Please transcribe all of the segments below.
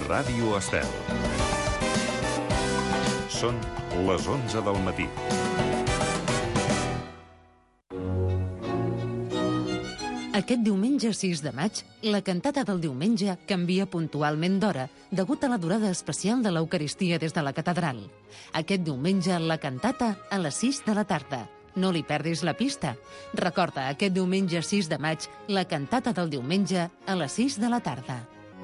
Ràdio Estel. Són les 11 del matí. Aquest diumenge 6 de maig, la cantata del diumenge canvia puntualment d'hora degut a la durada especial de l'Eucaristia des de la catedral. Aquest diumenge, la cantata a les 6 de la tarda. No li perdis la pista. Recorda, aquest diumenge 6 de maig, la cantata del diumenge a les 6 de la tarda.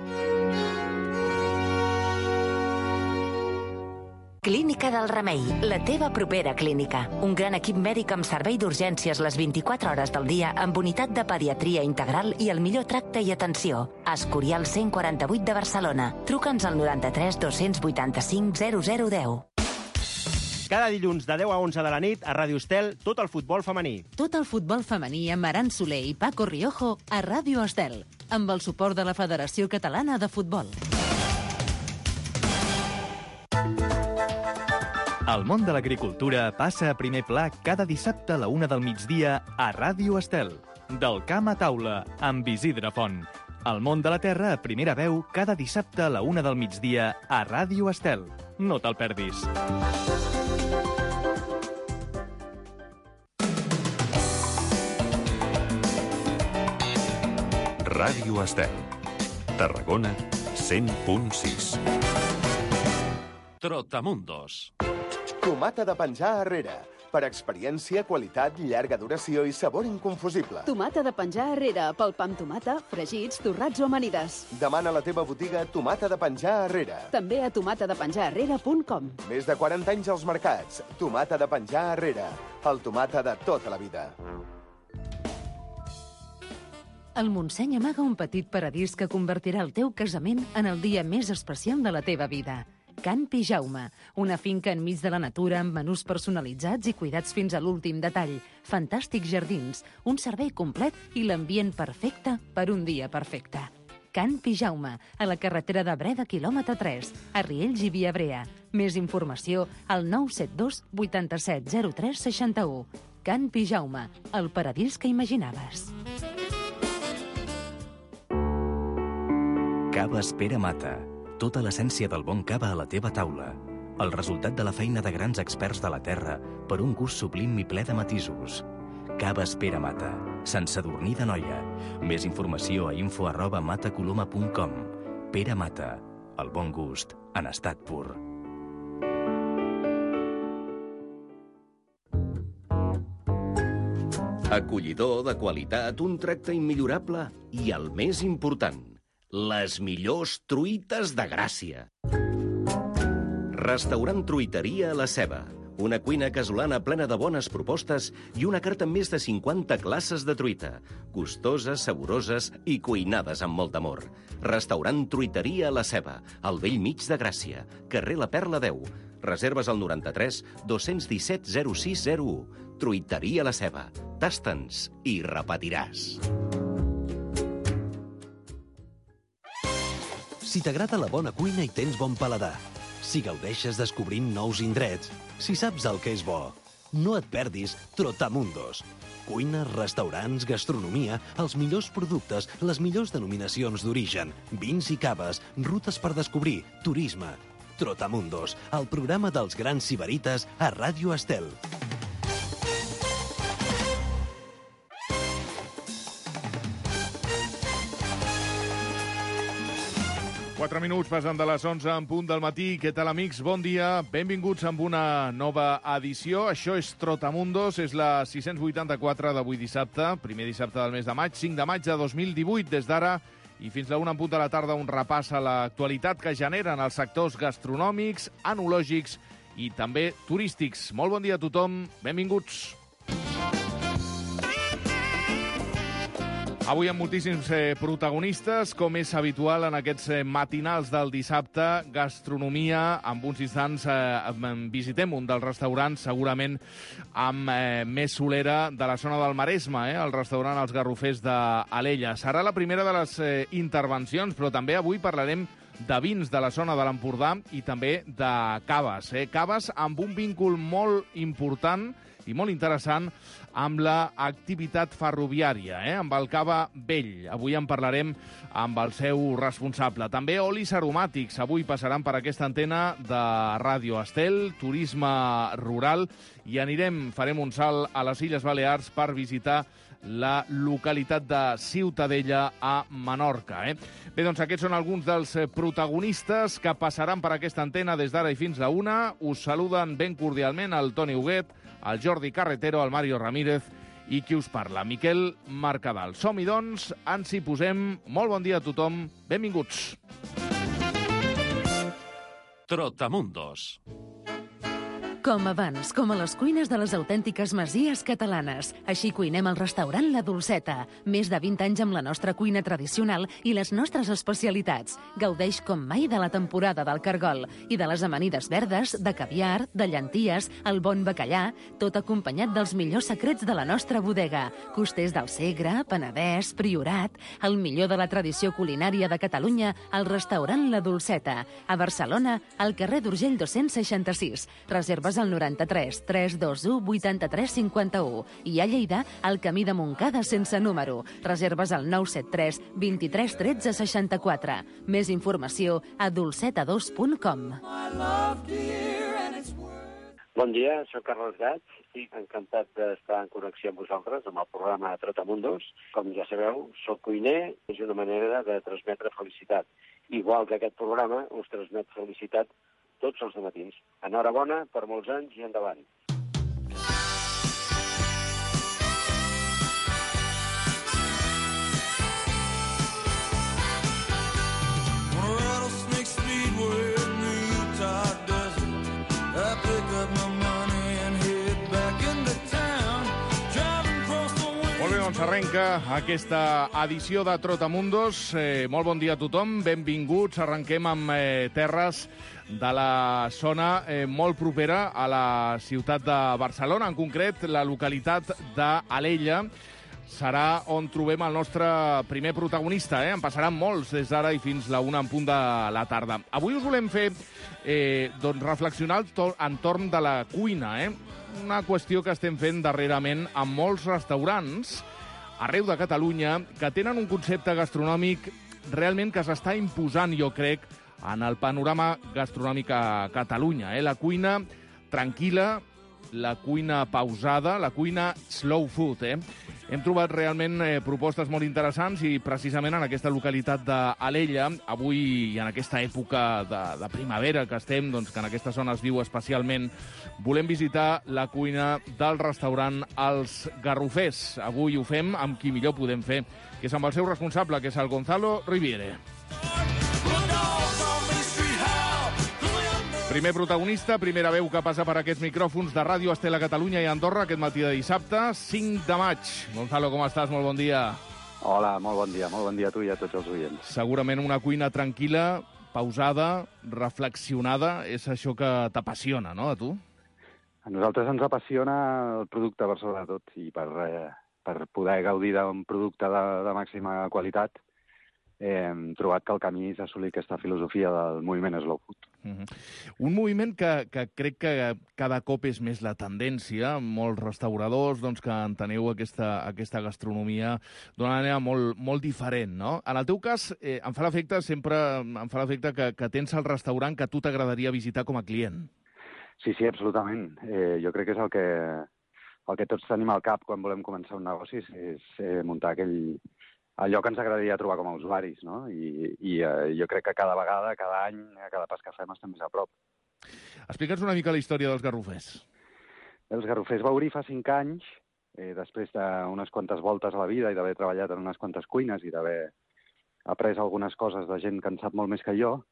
Clínica del Remei, la teva propera clínica. Un gran equip mèdic amb servei d'urgències les 24 hores del dia amb unitat de pediatria integral i el millor tracte i atenció. Escorial 148 de Barcelona. Truca'ns al 93 285 0010. Cada dilluns de 10 a 11 de la nit a Ràdio Estel, tot el futbol femení. Tot el futbol femení amb Aran Soler i Paco Riojo a Ràdio Estel, amb el suport de la Federació Catalana de Futbol. El món de l'agricultura passa a primer pla cada dissabte a la 1 del migdia a Ràdio Estel. Del camp a taula, amb Isidre Font. El món de la terra a primera veu cada dissabte a la 1 del migdia a Ràdio Estel. No te'l perdis. Ràdio Estel. Tarragona 100.6. Trotamundos. Tomata de penjar Herrera. Per experiència, qualitat, llarga duració i sabor inconfusible. Tomata de penjar Herrera, pel pa amb tomata, fregits, torrats o amanides. Demana a la teva botiga Tomata de penjar Herrera. També a tomatadepenjarherrera.com. Més de 40 anys als mercats. Tomata de penjar Herrera. El tomata de tota la vida. El Montseny amaga un petit paradís que convertirà el teu casament en el dia més especial de la teva vida. Can Pijaume, una finca enmig de la natura amb menús personalitzats i cuidats fins a l'últim detall, fantàstics jardins, un servei complet i l'ambient perfecte per un dia perfecte. Can Pijaume, a la carretera de Breda, quilòmetre 3, a Riells i Viabrea. Més informació al 972 87 03 61. Can Pijaume, el paradís que imaginaves. Caves Pere Mata. Tota l'essència del bon cava a la teva taula. El resultat de la feina de grans experts de la terra per un gust sublim i ple de matisos. Caves Pere Mata. Sant Sadurní d'Anoia. Més informació a info@matacoloma.com. Pere Mata. El bon gust en estat pur. Acollidor, de qualitat, un tracte immillorable i el més important, les millors truites de Gràcia. Restaurant Truiteria La Ceba. Una cuina casolana plena de bones propostes i una carta amb més de 50 classes de truita. Gustoses, saboroses i cuinades amb molt amor. Restaurant Truiteria La Ceba, al vell mig de Gràcia. Carrer La Perla 10. Reserves al 93 217 0601. Truiteria La Ceba. Tasta'ns i repetiràs. Si t'agrada la bona cuina i tens bon paladar, si gaudeixes descobrint nous indrets, si saps el que és bo, no et perdis Trotamundos. Cuina, restaurants, gastronomia, els millors productes, les millors denominacions d'origen, vins i caves, rutes per descobrir, turisme. Trotamundos, el programa dels grans sibarites a Ràdio Estel. Quatre minuts passen de les 11 en punt del matí. Què tal, amics? Bon dia. Benvinguts amb una nova edició. Això és Trotamundos, és la 684 d'avui dissabte, primer dissabte del mes de maig, 5 de maig de 2018. Des d'ara i fins a 1 en punt de la tarda, un repàs a l'actualitat que generen els sectors gastronòmics, enològics i també turístics. Molt bon dia a tothom. Benvinguts. Avui amb moltíssims protagonistes, com és habitual en aquests matinals del dissabte, gastronomia. En uns instants visitem un dels restaurants segurament amb més solera de la zona del Maresme, el restaurant Els Garrofers d'Alella. Serà la primera de les intervencions, però també avui parlarem de vins de la zona de l'Empordà i també de caves. Caves amb un víncul molt important i molt interessant amb l'activitat ferroviària, amb el Cava Vell. Avui en parlarem amb el seu responsable. També olis aromàtics. Avui passaran per aquesta antena de Ràdio Estel, turisme rural, i farem un salt a les Illes Balears per visitar la localitat de Ciutadella a Menorca. Bé, doncs aquests són alguns dels protagonistes que passaran per aquesta antena des d'ara i fins a una. Us saluden ben cordialment el Toni Huguet, el Jordi Carretero, el Mario Ramírez i qui us parla, Miquel Mercadal. Som-hi, doncs, ens hi posem. Molt bon dia a tothom, benvinguts. Trotamundos. Com abans, com a les cuines de les autèntiques masies catalanes. Així cuinem al restaurant La Dolceta. Més de 20 anys amb la nostra cuina tradicional i les nostres especialitats. Gaudeix com mai de la temporada del cargol i de les amanides verdes, de caviar, de llenties, el bon bacallà, tot acompanyat dels millors secrets de la nostra bodega. Costers del Segre, Penedès, Priorat, el millor de la tradició culinària de Catalunya al restaurant La Dolceta. A Barcelona, al carrer d'Urgell 266. Reserves al 93 321 83 51 i a Lleida al camí de Montcada sense número. Reserves al 973 23 13 64. Més informació a dolceta2.com. Bon dia, soc Carles Gats i encantat d'estar en connexió amb vosaltres amb el programa Trotamundos. Com ja sabeu, soc cuiner, és una manera de transmetre felicitat. Igual que aquest programa us transmet felicitat tots els matins. Enhorabona per molts anys i endavant. Molt bé, doncs arrenca aquesta edició de Trotamundos. Molt bon dia a tothom, benvinguts. Arrenquem amb terres de la zona molt propera a la ciutat de Barcelona, en concret la localitat d'Alella. Serà on trobem el nostre primer protagonista. En passaran molts des d'ara i fins la 1 en punt de la tarda. Avui us volem fer doncs reflexionar entorn de la cuina. Una qüestió que estem fent darrerament amb molts restaurants arreu de Catalunya que tenen un concepte gastronòmic realment que s'està imposant, jo crec, en el panorama gastronòmic a Catalunya. La cuina tranquil·la, la cuina pausada, la cuina slow food. Hem trobat realment propostes molt interessants i precisament en aquesta localitat d'Alella, avui i en aquesta època de primavera que estem, doncs, que en aquesta zona es viu especialment, volem visitar la cuina del restaurant Els Garrofers. Avui ho fem amb qui millor podem fer, que és amb el seu responsable, que és el Gonzalo Riviere. Primer protagonista, primera veu que passa per aquests micròfons de Ràdio Estel a Catalunya i Andorra aquest matí de dissabte, 5 de maig. Gonzalo, com estàs? Molt bon dia. Hola, molt bon dia a tu i a tots els oients. Segurament una cuina tranquil·la, pausada, reflexionada, és això que t'apassiona, no, a tu? A nosaltres ens apassiona el producte per sobretot i per poder gaudir d'un producte de màxima qualitat hem trobat que el camí és assolir aquesta filosofia del moviment slow food. Un moviment que crec que cada cop és més la tendència. Molts restauradors doncs, que enteneu aquesta gastronomia d'una manera molt diferent, no? En el teu cas, em fa l'efecte que tens el restaurant que a tu t'agradaria visitar com a client. Sí, absolutament. Jo crec que és el que tots tenim al cap quan volem començar un negoci, és muntar allò que ens agradaria trobar com a usuaris, no? I jo crec que cada vegada, cada any, a cada pas que fem estem més a prop. Explica'ns una mica la història dels Garrofers. Els Garrofers va obrir fa 5 anys, després d'unes quantes voltes a la vida i d'haver treballat en unes quantes cuines i d'haver après algunes coses de gent que en sap molt més que jo.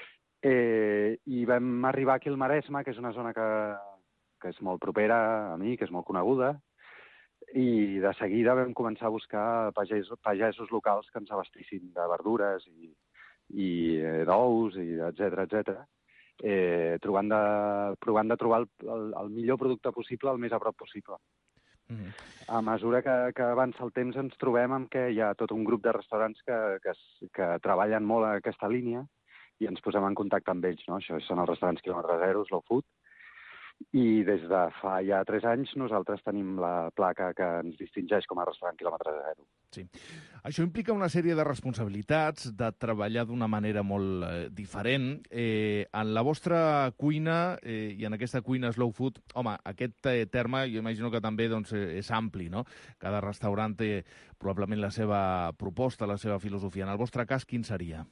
I vam arribar aquí al Maresme, que és una zona que és molt propera a mi, que és molt coneguda, i de seguida vam començar a buscar pagesos locals que ens abastissin de verdures i d'ous, etcètera, provant de trobar el millor producte possible el més a prop possible. A mesura que avança el temps ens trobem amb que hi ha tot un grup de restaurants que treballen molt en aquesta línia i ens posem en contacte amb ells, no? Això són els restaurants quilòmetre zero, Slow Food, i des de fa ja 3 anys nosaltres tenim la placa que ens distingeix com a restaurant quilòmetre zero. Sí. Això implica una sèrie de responsabilitats, de treballar d'una manera molt diferent. En la vostra cuina, i en aquesta cuina Slow Food, home, aquest terme jo imagino que també doncs, és ampli, no? Cada restaurant té probablement la seva proposta, la seva filosofia. En el vostre cas, quin seria?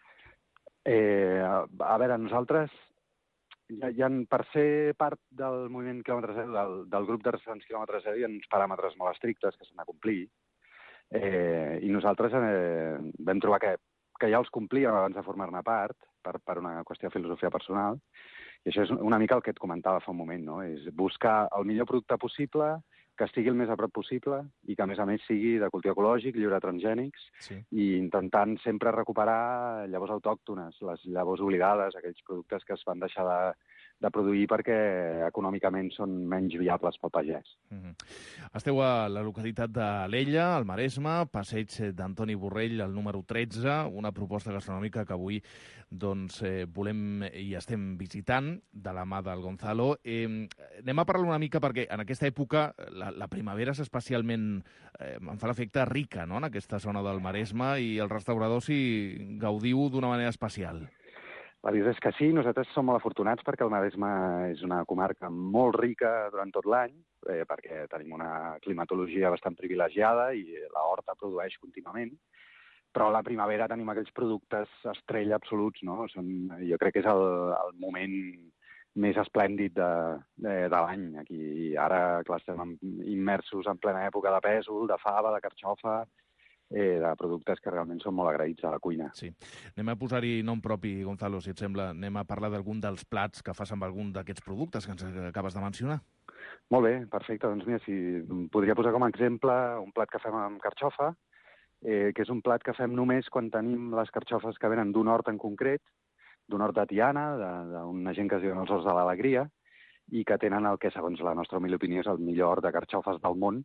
A veure, nosaltres, per ser part del moviment quilòmetre zero, del grup de restaurants quilòmetre zero, hi ha uns paràmetres molt estrictes que s'han de complir, i nosaltres vam trobar que ja els complíem abans de formar-ne part, per una qüestió de filosofia personal, i això és una mica el que et comentava fa un moment, no? És buscar el millor producte possible, que estigui el més a prop possible i que, a més, sigui de cultiu ecològic, lliure de transgènics, i intentant sempre recuperar llavors autòctones, les llavors oblidades, aquells productes que es van deixar de produir perquè econòmicament són menys viables pel pagès. Esteu a la localitat de l'Ella, al Maresme, passeig d'Antoni Borrell, el número 13, una proposta gastronòmica que avui doncs, volem i estem visitant de la mà del Gonzalo. Anem a parlar una mica perquè en aquesta època la primavera és especialment, em fa l'efecte, rica, no?, en aquesta zona del Maresme, i els restauradors hi gaudiu d'una manera especial. La veritat és que sí, nosaltres som molt afortunats perquè el Maresme és una comarca molt rica durant tot l'any, perquè tenim una climatologia bastant privilegiada i la horta produeix contínuament, però a la primavera tenim aquells productes estrella absoluts, no? Jo crec que és el moment més esplèndid de l'any. Aquí ara, clar, estem immersos en plena època de pèsol, de fava, de carxofa, de productes que realment són molt agraïts a la cuina. Sí. Anem a posar-hi nom propi, Gonzalo, si et sembla. Anem a parlar d'algun dels plats que fas amb algun d'aquests productes que ens acabes de mencionar. Molt bé, perfecte. Doncs mira, si podria posar com a exemple un plat que fem amb carxofa, que és un plat que fem només quan tenim les carxofes que venen d'un hort en concret, d'un hort de Tiana, d'una gent que es diuen els horts de l'alegria, i que tenen el que, segons la nostra humil opinió, és el millor hort de carxofes del món.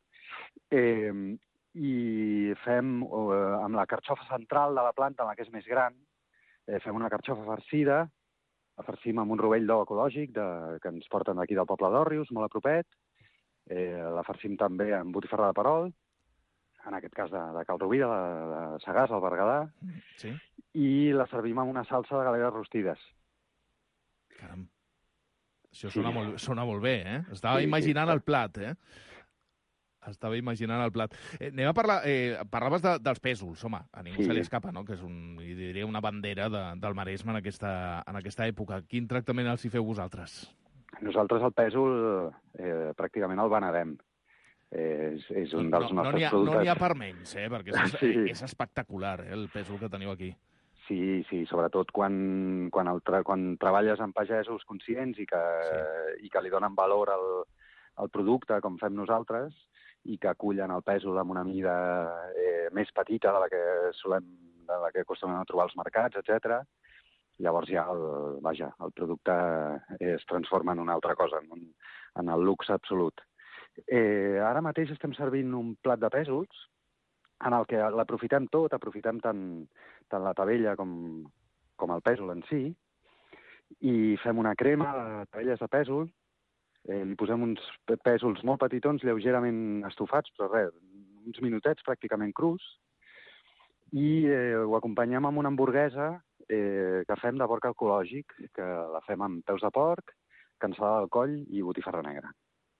I fem, amb la carxofa central de la planta, la que és més gran, fem una carxofa farcida, la farcim amb un rovell d'ou ecològic que ens porten d'aquí del poble d'Òrrius, molt a propet, la farcim també amb botifarra de perol, en aquest cas de Cal Rovira, de Sagàs, al Berguedà, i la servim amb una salsa de galeres rostides. Caram, això sona molt bé, eh? Estava imaginant el plat, eh? Estava imaginant el plat. Anem a parlar... parlaves dels pèsols, home, a ningú se li escapa, no?, que és diria una bandera del Maresme en aquesta època. Quin tractament els hi feu vosaltres? Nosaltres el pèsol pràcticament el venedem. És un dels nostres productes. No n'hi ha per menys, perquè és espectacular, el pèsol que teniu aquí. Sí, sobretot quan treballes amb pagesos conscients i que li donen valor al producte, com fem nosaltres, i que acullen el pèsol amb una mida més petita de la que acostumem a trobar als mercats, etc. Llavors ja el producte es transforma en una altra cosa, en el luxe absolut. Ara mateix estem servint un plat de pèsols en el que l'aprofitem tot, aprofitem tant la tabella com el pèsol en si, i fem una crema de tabelles de pèsol. Li posem uns pèsols molt petitons, lleugerament estofats, però res, uns minutets pràcticament crus, i ho acompanyem amb una hamburguesa que fem de porc ecològic, que la fem amb peus de porc, cansalada al coll i botifarra negra.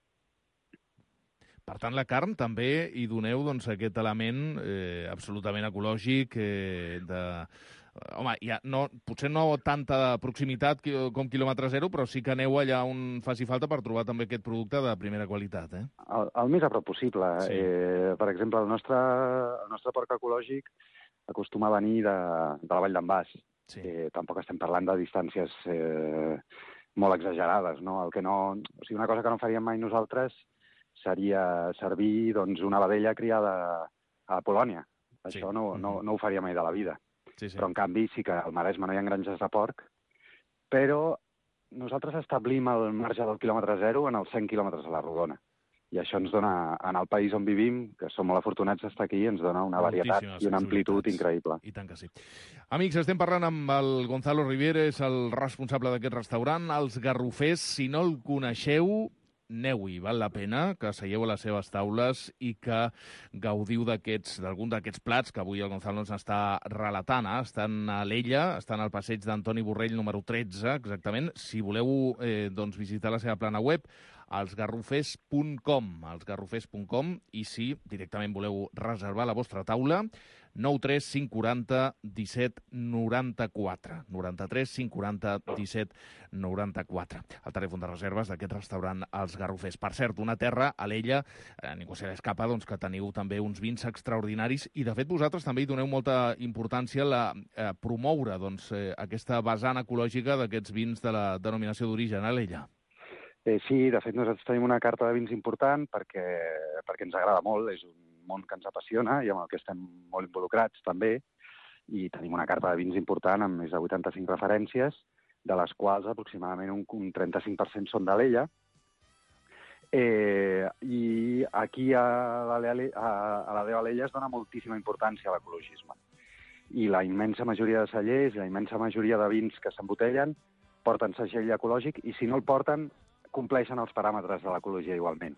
Per tant, la carn també hi doneu aquest element absolutament ecològic Home, potser no tanta proximitat com quilòmetre zero, però sí que aneu allà on faci falta per trobar també aquest producte de primera qualitat, eh? El més a prop possible. Sí. Per exemple, el nostre porc ecològic acostuma a venir de la Vall d'en Bas. Sí. Tampoc estem parlant de distàncies molt exagerades, no? Una cosa que no faríem mai nosaltres seria servir una vedella criada a Polònia. Això no ho faria mai de la vida. Sí. Però, en canvi, sí que al Maresme no hi ha granges de porc, però nosaltres establim el marge del quilòmetre zero en els 100 quilòmetres a la rodona. I això ens dona, en el país on vivim, que som molt afortunats d'estar aquí, ens dona una varietat i una amplitud increïble. I tant que sí. Amics, estem parlant amb el Gonzalo Rivera, és el responsable d'aquest restaurant, Els Garrofers. Si no el coneixeu, aneu-hi, val la pena que seieu a les seves taules i que gaudiu d'algun d'aquests plats que avui el Gonzalo ens està relatant. Estan a l'Ella, estan al passeig d'Antoni Borrell número 13, exactament. Si voleu visitar la seva plana web, elsgarrofers.com, i si directament voleu reservar la vostra taula, 93 540 17 94. 93 540 17 94. El telèfon de reserves d'aquest restaurant Els Garrofers. Per cert, una terra, a l'Ella, ningú se l'escapa, que teniu també uns vins extraordinaris i, de fet, vosaltres també hi doneu molta importància a promoure aquesta vessant ecològica d'aquests vins de la denominació d'origen a l'Ella. Sí, de fet, nosaltres tenim una carta de vins important perquè ens agrada molt, és un món que ens apassiona i amb el que estem molt involucrats també, i tenim una carta de vins important amb més de 85 referències, de les quals aproximadament un 35% són de l'Ella. I aquí a la Déu Alella es dona moltíssima importància a l'ecologisme. I la immensa majoria de cellers, la immensa majoria de vins que s'embotellen, porten segell ecològic i si no el porten, compleixen els paràmetres de l'ecologia igualment.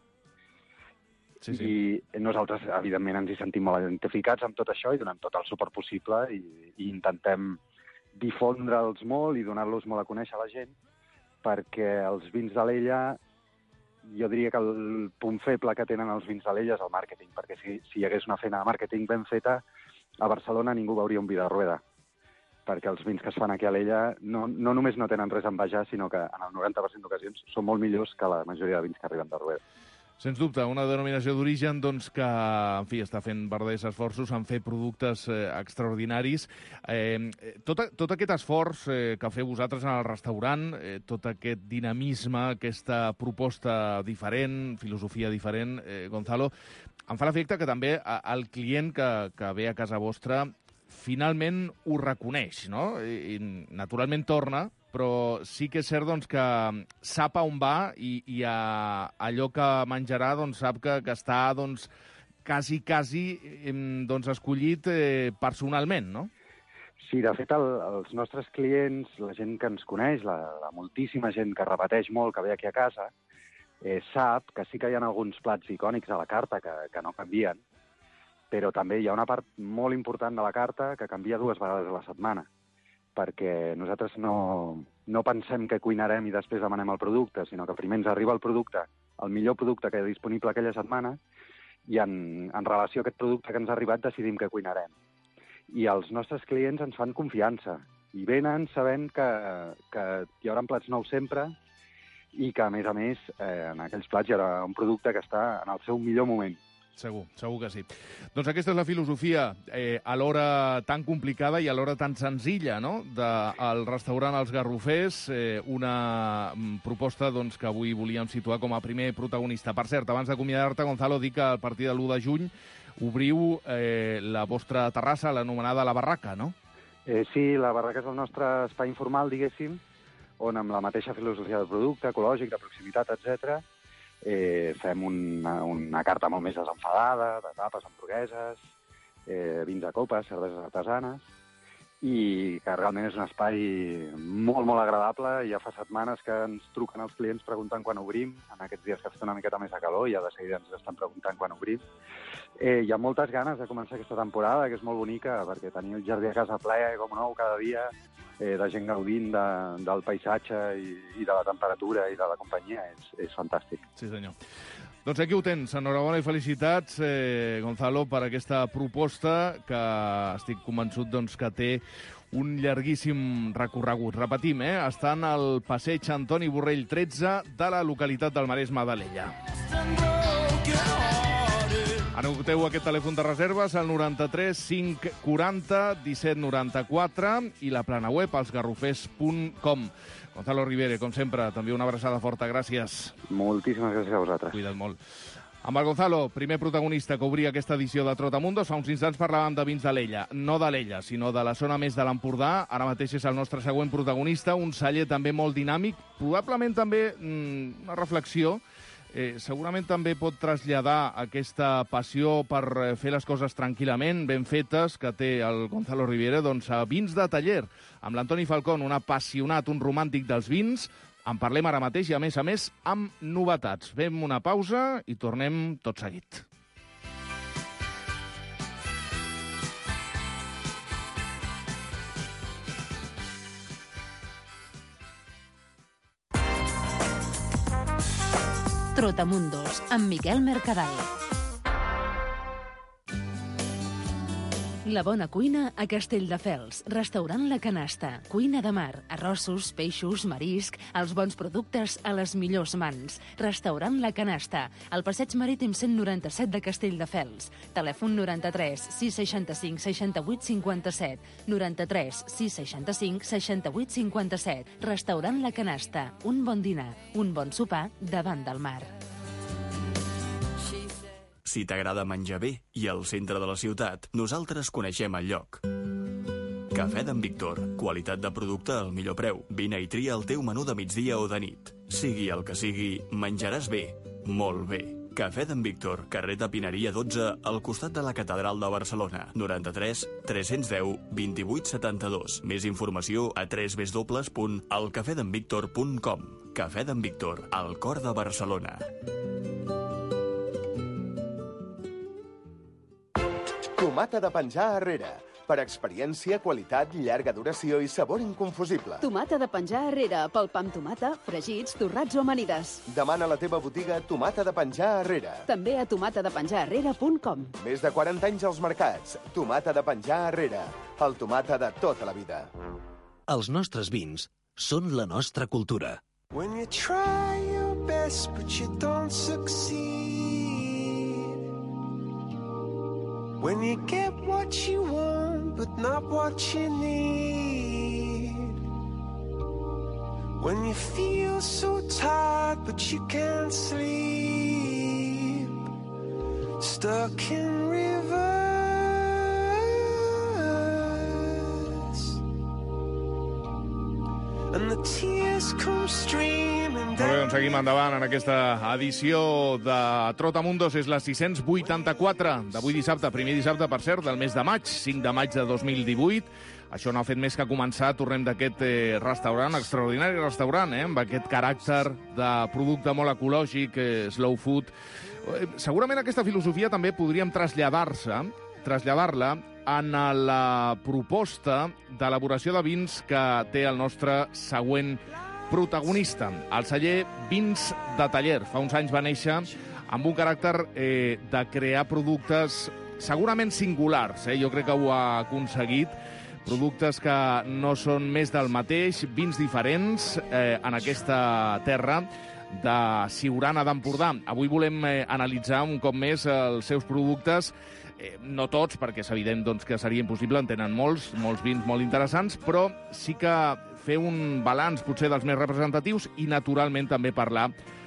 Sí. I nosaltres, evidentment, ens hi sentim molt identificats amb tot això i donem tot el suport possible i intentem difondre'ls molt i donar-los molt a conèixer a la gent, perquè els vins de l'Ella, jo diria que el punt feble que tenen els vins de l'Ella és el màrqueting, perquè si hi hagués una feina de màrqueting ben feta, a Barcelona ningú veuria un vi de Rueda, perquè els vins que es fan aquí a l'Ella no només no tenen res a envejar, sinó que en el 90% d'ocasions són molt millors que la majoria de vins que arriben de Rueda. Sens dubte, una denominació d'origen que, en fi, està fent verdaders esforços en fer productes extraordinaris. Tot aquest esforç que feu vosaltres en el restaurant, tot aquest dinamisme, aquesta proposta diferent, filosofia diferent, Gonzalo, em fa l'efecte que també el client que ve a casa vostra finalment ho reconeix, no? I naturalment torna, però sí que és cert que sap on va i allò que menjarà sap que està quasi escollit personalment, no? Sí, de fet, els nostres clients, la gent que ens coneix, la moltíssima gent que repeteix molt, que ve aquí a casa, sap que sí que hi ha alguns plats icònics a la carta que no canvien, però també hi ha una part molt important de la carta que canvia 2 vegades a la setmana, perquè nosaltres no pensem que cuinarem i després demanem el producte, sinó que primer ens arriba el producte, el millor producte que hi ha disponible aquella setmana, i en relació a aquest producte que ens ha arribat decidim que cuinarem. I els nostres clients ens fan confiança, i venen sabent que hi haurà plats nous sempre i que, a més, en aquells plats hi haurà un producte que està en el seu millor moment. Segur que sí. Doncs aquesta és la filosofia alhora tan complicada i alhora tan senzilla, no?, del restaurant Els Garrofers, una proposta que avui volíem situar com a primer protagonista. Per cert, abans d'acomiadar-te, Gonzalo, dic que a partir de l'1 de juny obriu la vostra terrassa, l'anomenada La Barraca, no? Sí, La Barraca és el nostre espai informal, diguéssim, on amb la mateixa filosofia del producte, ecològic, de proximitat, etc., fem una carta molt més desenfadada, de tapes, hamburgueses, vins a copes, cerveses artesanes, i que realment és un espai molt, molt agradable. Ja fa setmanes que ens truquen els clients preguntant quan obrim. En aquests dies que està una miqueta més a calor, ja de seguida ens estan preguntant quan obrim. Hi ha moltes ganes de començar aquesta temporada, que és molt bonica, perquè tenir el jardí a casa ple, com nou, cada dia, de gent gaudint del paisatge i de la temperatura i de la companyia, és fantàstic. Sí, senyor. Doncs aquí ho tens. Enhorabona i felicitats, Gonzalo, per aquesta proposta que estic convençut que té un llarguíssim recorregut. Repetim, estan al passeig Antoni Borrell 13 de la localitat del Maresme de l'Ella. Anoteu aquest telèfon de reserves al 93 540 17 94 i la plana web elsgarrofers.com. Gonzalo Rivera, com sempre, també una abraçada forta. Gràcies. Moltíssimes gràcies a vosaltres. Cuida't molt. Amb el Gonzalo, primer protagonista que obria aquesta edició de Trotamundos, fa uns instants parlàvem de vins de l'Ella. No de l'Ella, sinó de la zona més de l'Empordà. Ara mateix és el nostre següent protagonista, un celler també molt dinàmic, probablement també una reflexió segurament també pot traslladar aquesta passió per fer les coses tranquil·lament, ben fetes, que té el Gonzalo Riviere, doncs a Vins de Taller, amb l'Antoni Falcón, un apassionat, un romàntic dels vins. En parlem ara mateix i, a més, amb novetats. Fem una pausa i tornem tot seguit. Trotamundos, amb Miquel Mercadal. La bona cuina a Castelldefels. Restaurant La Canasta. Cuina de mar, arrossos, peixos, marisc, els bons productes a les millors mans. Restaurant La Canasta. Al passeig marítim 197 de Castelldefels. Telèfon 93 665 68 57. 93 665 68 57. Restaurant La Canasta. Un bon dinar, un bon sopar davant del mar. Si t'agrada menjar bé i al centre de la ciutat, nosaltres coneixem el lloc. Cafè d'en Víctor. Qualitat de producte al millor preu. Vine i tria el teu menú de migdia o de nit. Sigui el que sigui, menjaràs bé. Molt bé. Cafè d'en Víctor, carrer de Pineria 12, al costat de la Catedral de Barcelona. 93 310 28 72. Més informació a www.elcafedenvictor.com. Cafè d'en Víctor, al cor de Barcelona. Tomata de penjar Herrera. Per experiència, qualitat, llarga duració i sabor inconfusible. Tomata de penjar Herrera, pel pa amb tomata, fregits, torrats o amanides. Demana a la teva botiga Tomata de penjar Herrera. També a tomatadepenjarherrera.com. Més de 40 anys als mercats. Tomata de penjar Herrera. El tomata de tota la vida. Els nostres vins són la nostra cultura. When you try your best but you don't succeed. When you get what you want, but not what you need. When you feel so tired, but you can't sleep. Stuck in reverse. And the tears come streaming down. Molt bé, doncs seguim endavant en aquesta edició de Trotamundos. És la 684 d'avui dissabte, primer dissabte, per cert, del mes de maig, 5 de maig de 2018. Això no ha fet més que començar. Tornem d'aquest restaurant, extraordinari restaurant, amb aquest caràcter de producte molt ecològic, slow food. Segurament aquesta filosofia també podríem traslladar-la en la proposta d'elaboració de vins que té el nostre següent protagonista, el celler Vins de Taller. Fa uns anys va néixer amb un caràcter de crear productes segurament singulars. Jo crec que ho ha aconseguit. Productes que no són més del mateix, vins diferents en aquesta terra de Siurana d'Empordà. Avui volem analitzar un cop més els seus productes. No tots, perquè és evident que seria impossible, en tenen molts vins molt interessants, però sí que fer un balanç potser dels més representatius i, naturalment, també parlar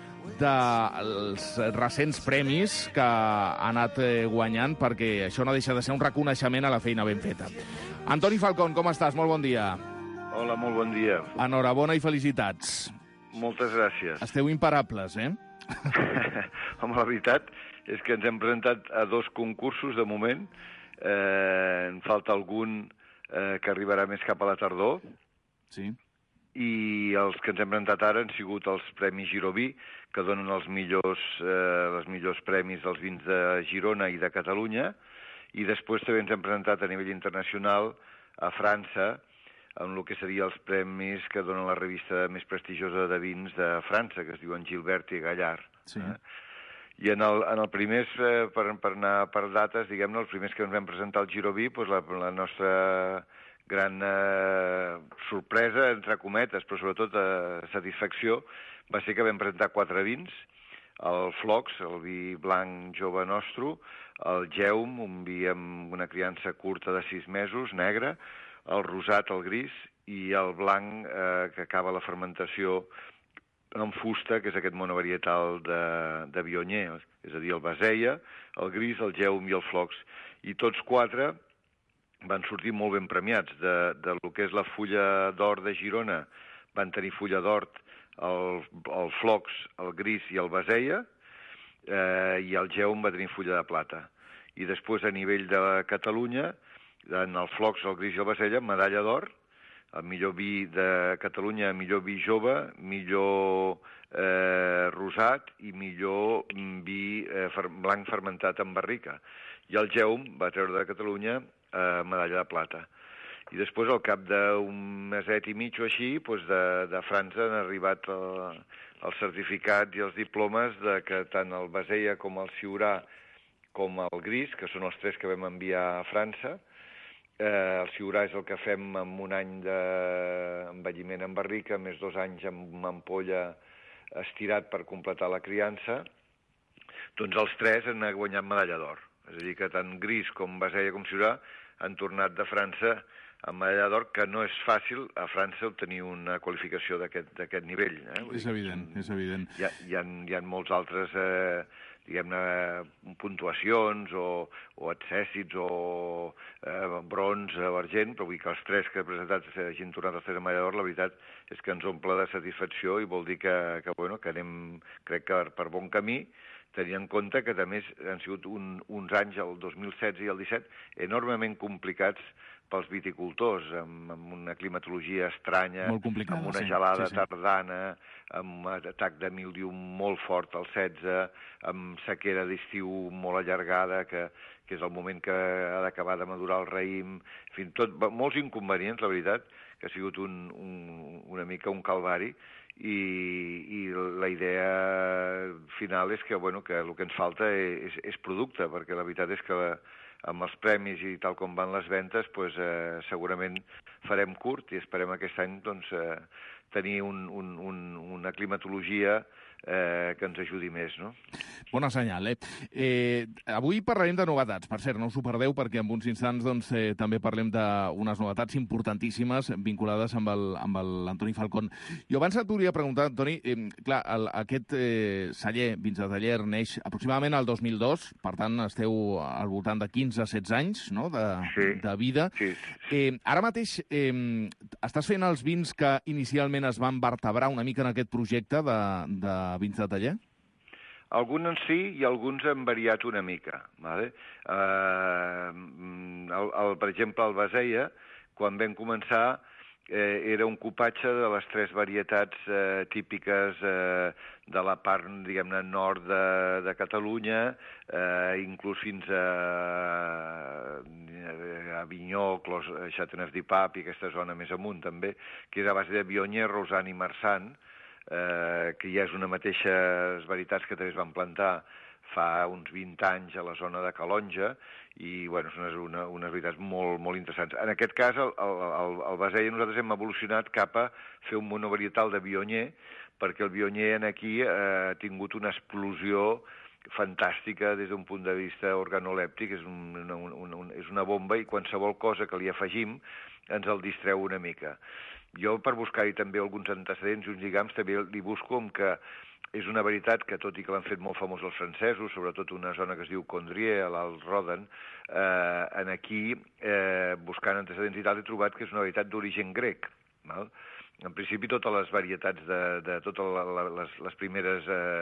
dels recents premis que ha anat guanyant, perquè això no deixa de ser un reconeixement a la feina ben feta. Antoni Falcón, com estàs? Molt bon dia. Hola, molt bon dia. Enhorabona i felicitats. Moltes gràcies. Esteu imparables, Home, la veritat és que ens hem presentat a 2 concursos de moment. En falta algun que arribarà més cap a la tardor. Sí. I els que ens hem presentat ara han sigut els Premis Giroví, que donen els millors premis dels vins de Girona i de Catalunya. I després també ens hem presentat a nivell internacional a França, amb el que serien els premis que donen la revista més prestigiosa de vins de França, que es diuen Gilbert i Gallard. Sí. I en el primers, per anar per dates, diguem-ne, els primers que ens vam presentar al Giroví, doncs la nostra gran sorpresa, entre cometes, però sobretot satisfacció, va ser que vam presentar 4 vins: el Flox, el vi blanc jove nostre, el Geum, un vi amb una criança curta de 6 mesos, negre, el rosat, el gris, i el blanc, que acaba la fermentació en fusta, que és aquest monovarietal de Viognier, és a dir, el Baseia, el gris, el Geum i el Flox. I tots 4 van sortir molt ben premiats. De lo que és la fulla d'or de Girona, van tenir fulla d'or el Flox, el gris i el Baseia, i el geum va tenir fulla de plata. I després, a nivell de Catalunya, en el flocs, el gris i el basella, medalla d'or, el millor vi de Catalunya, millor vi jove, millor rosat i millor vi blanc fermentat en barrica. I el geum va treure de Catalunya medalla de plata. I després, al cap d'un meset i mig o així, de França han arribat els certificats i els diplomes de que tant el basella com el siurà com el gris, que són els 3 que vam enviar a França, el siurà és el que fem amb un any d'envelliment en barrica, més 2 anys amb ampolla estirat per completar la criança, doncs els 3 han guanyat medalla d'or. És a dir, que tant gris com basella com siurà han tornat de França amb medalla d'or, que no és fàcil a França obtenir una qualificació d'aquest nivell. És evident, és evident. Hi ha molts altres, diguem-ne, puntuacions o accèssits o bronze o argent, però vull dir que els 3 que he presentat hagin tornat els 3 amb medalla d'or, la veritat és que ens omple de satisfacció i vol dir que anem, crec que per bon camí, tenint en compte que també han sigut uns anys, el 2016 i el 17, enormement complicats pels viticultors, amb una climatologia estranya, amb una gelada tardana, amb atac de míldiu molt fort al 16, amb sequera d'estiu molt allargada, que és el moment que ha d'acabar de madurar el raïm, en fi, molts inconvenients, la veritat, que ha sigut una mica un calvari, i la idea final és que el que ens falta és producte, perquè la veritat és que amb els premis i tal com van les ventes, segurament farem curt i esperem aquest any tenir una climatologia que ens ajudi més, no? Bona senyal, avui parlarem de novetats. Per cert, no us ho perdeu, perquè en uns instants també parlem d'unes novetats importantíssimes vinculades amb l'Antoni Falcón. Jo abans et volia preguntar, Antoni, clar, aquest celler, Vins de Taller, neix aproximadament el 2002, per tant esteu al voltant de 15-16 anys, no?, de vida. Sí. Ara mateix estàs fent els vins que inicialment es van vertebrar una mica en aquest projecte de Vins de Taller? Alguns en sí i alguns han variat una mica. Vale? Per exemple, el basella, quan vam començar, era un cupatge de les 3 varietats típiques de la part, diguem-ne, nord de Catalunya, inclús fins a Avinyó, Châteauneuf-du-Pape i aquesta zona més amunt també, que era a base de Viognier, Rosanne i Marsanne, que ja és una mateixa varietats que també es van plantar fa uns 20 anys a la zona de Calonja, i són unes varietats molt, molt interessants. En aquest cas, el basella nosaltres hem evolucionat cap a fer un monovarietal de Viognier, perquè el Viognier aquí ha tingut una explosió fantàstica des d'un punt de vista organolèptic, és una bomba, i qualsevol cosa que li afegim ens el distreu una mica. Jo, per buscar-hi també alguns antecedents i uns lligams, també li busco com que és una varietat que, tot i que l'han fet molt famós els francesos, sobretot una zona que es diu Condrieu, a l'Alt Roden, aquí, buscant antecedents i tal, he trobat que és una varietat d'origen grec. Val? En principi, totes les varietats de totes les primeres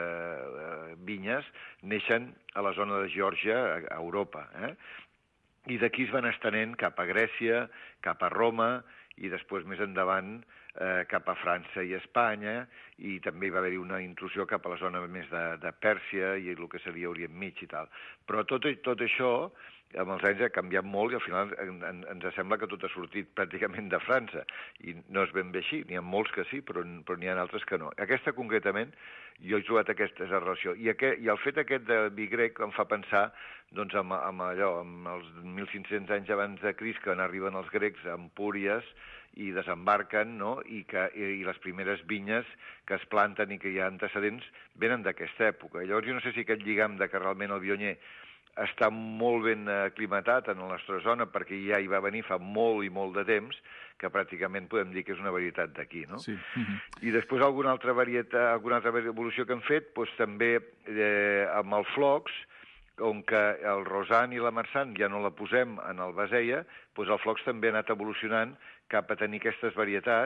vinyes neixen a la zona de Geòrgia, a Europa. I d'aquí es van estenent cap a Grècia, cap a Roma, i després, més endavant, cap a França i Espanya, i també hi va haver-hi una intrusió cap a la zona més de Pèrsia i el que seria Orient Mig i tal. Però tot això, amb els anys ha canviat molt i al final ens sembla que tot ha sortit pràcticament de França. I no és ben bé així, n'hi ha molts que sí, però n'hi ha altres que no. Aquesta, concretament, jo he trobat aquesta relació. I el fet aquest de vi grec em fa pensar amb els 1.500 anys abans de Crist, que arriben els grecs a Empúries i desembarquen, no? I les primeres vinyes que es planten i que hi ha antecedents venen d'aquesta època. Llavors jo no sé si aquest lligam de que realment el Viognier està molt ben aclimatat en la nostra zona, perquè ja hi va venir fa molt i molt de temps, que pràcticament podem dir que és una varietat d'aquí, no? Sí. I després alguna altra evolució que hem fet, també amb el flocs, on que el Rosanne i la Marsanne ja no la posem en el basella, el flocs també ha anat evolucionant cap a tenir aquestes varietats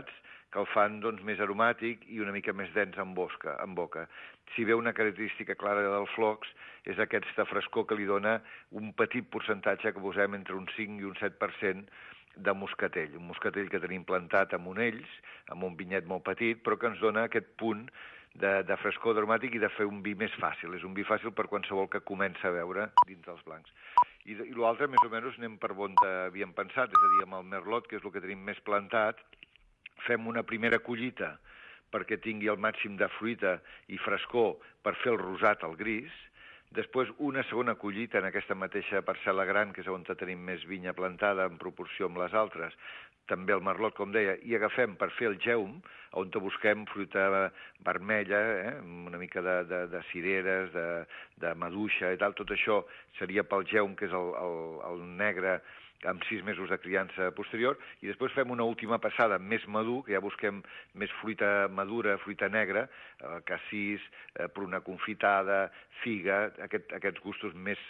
que el fan doncs, més aromàtic i una mica més dens en boca. Si bé una característica clara del flocs és aquesta frescor que li dona un petit percentatge que posem entre un 5 i un 7% de moscatell. Un moscatell que tenim plantat a Monells, amb un vinyet molt petit, però que ens dona aquest punt de frescor aromàtic i de fer un vi més fàcil. És un vi fàcil per qualsevol que comença a veure dins dels blancs. I l'altre, més o menys, anem per on havíem pensat, és a dir, amb el merlot, que és el que tenim més plantat, fem una primera collita perquè tingui el màxim de fruita i frescor per fer el rosat al gris, després una segona collita en aquesta mateixa parcel·la gran, que és on tenim més vinya plantada en proporció amb les altres, també el merlot, com deia, i agafem per fer el jeum, on busquem fruita vermella, una mica de cireres, de maduixa i tal. Tot això seria pel jeum, que és el negre, amb 6 mesos de criança posterior, i després fem una última passada més madur, que ja busquem més fruita madura, fruita negra, cassís, pruna confitada, figa, aquests gustos més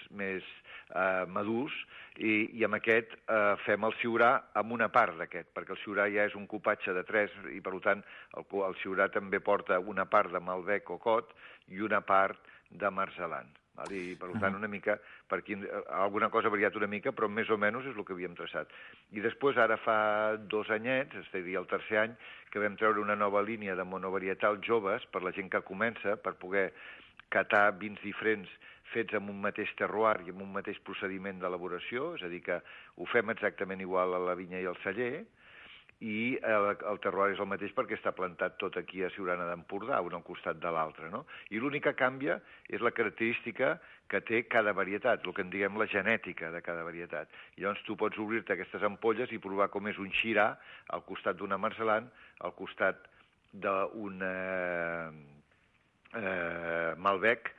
madurs, i amb aquest fem el Syrah amb una part d'aquest, perquè el Syrah ja és un cupatge de 3, i per tant el Syrah també porta una part de Malbec o Cot i una part de Marselan. I, per tant, una mica, per aquí alguna cosa ha variat una mica, però més o menys és el que havíem traçat. I després, ara fa 2 anyets, és a dir, el tercer any, que vam treure una nova línia de monovarietal joves per la gent que comença, per poder catar vins diferents fets amb un mateix terroir i amb un mateix procediment d'elaboració, és a dir, que ho fem exactament igual a la vinya i al celler, i el terroir és el mateix perquè està plantat tot aquí a Siurana d'Empordà, un al costat de l'altre, no? I l'únic que canvia és la característica que té cada varietat, el que en diguem la genètica de cada varietat. I llavors tu pots obrir-te aquestes ampolles i provar com és un Syrah al costat d'una Marselan, al costat d'un Malbec,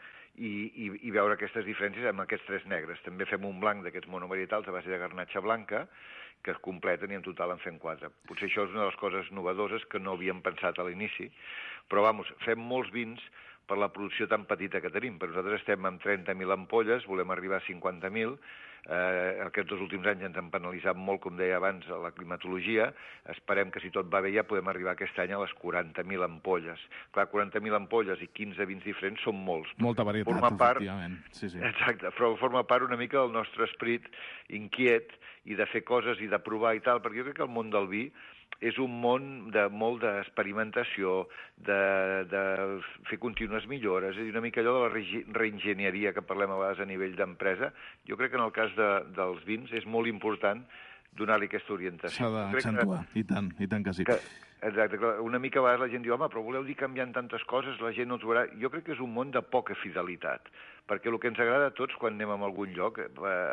i veure aquestes diferències amb aquests 3 negres. També fem un blanc d'aquests monovarietals a base de garnatxa blanca, que es completen i en total en fem 4. Potser això és una de les coses novedoses que no havíem pensat a l'inici, però fem molts vins per la producció tan petita que tenim. Per nosaltres estem amb 30.000 ampolles, volem arribar a 50.000. Aquests 2 últims anys ens han penalitzat molt, com deia abans, a la climatologia. Esperem que, si tot va bé, ja podem arribar aquest any a les 40.000 ampolles. Clar, 40.000 ampolles i 15 vins diferents són molts. Molta varietat, efectivament. Sí. Exacte, però forma part una mica del nostre esperit inquiet i de fer coses i de provar i tal, perquè jo crec que el món del vi és un món de molt d'experimentació, de fer contínues millores, és una mica allò de la reenginyeria que parlem a vegades a nivell d'empresa. Jo crec que en el cas dels vins és molt important donar-li aquesta orientació. S'ha d'accentuar, i tant que sí. Exacte, una mica a vegades la gent diu, home, però voleu dir canviant tantes coses, la gent no ho trobarà. Jo crec que és un món de poca fidelitat, perquè el que ens agrada a tots quan anem a algun lloc,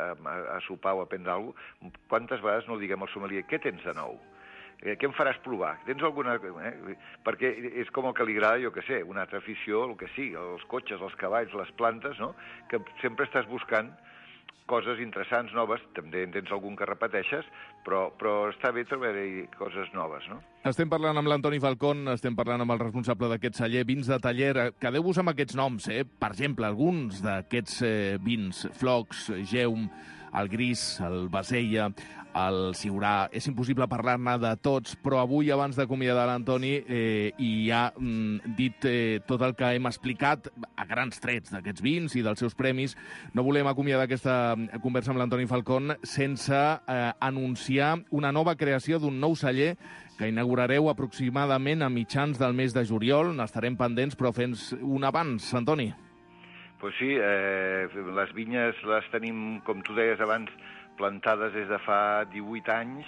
a sopar o a prendre alguna cosa, quantes vegades no diguem al sommelier, què tens de nou? Què em faràs provar? Tens alguna... Perquè és com el que li agrada, jo què sé, una altra afició, el que sigui, els cotxes, els cavalls, les plantes, no? Que sempre estàs buscant coses interessants, noves, també en tens algun que repeteixes, però està bé trobar-hi coses noves, no? Estem parlant amb l'Antoni Falcón, estem parlant amb el responsable d'aquest celler, Vins de Taller. Quedeu-vos amb aquests noms, Per exemple, alguns d'aquests vins, Flocs, Jeum, el Gris, el Bassella, el Syrah. És impossible parlar-ne de tots, però avui, abans d'acomiadar l'Antoni, i ja dit tot el que hem explicat a grans trets d'aquests vins i dels seus premis, no volem acomiadar aquesta conversa amb l'Antoni Falcón sense anunciar una nova creació d'un nou celler que inaugurareu aproximadament a mitjans del mes de juliol. N'estarem pendents, però fent un abans, Antoni. Pues sí, les vinyes les tenim, com tu deies abans, plantades des de fa 18 anys,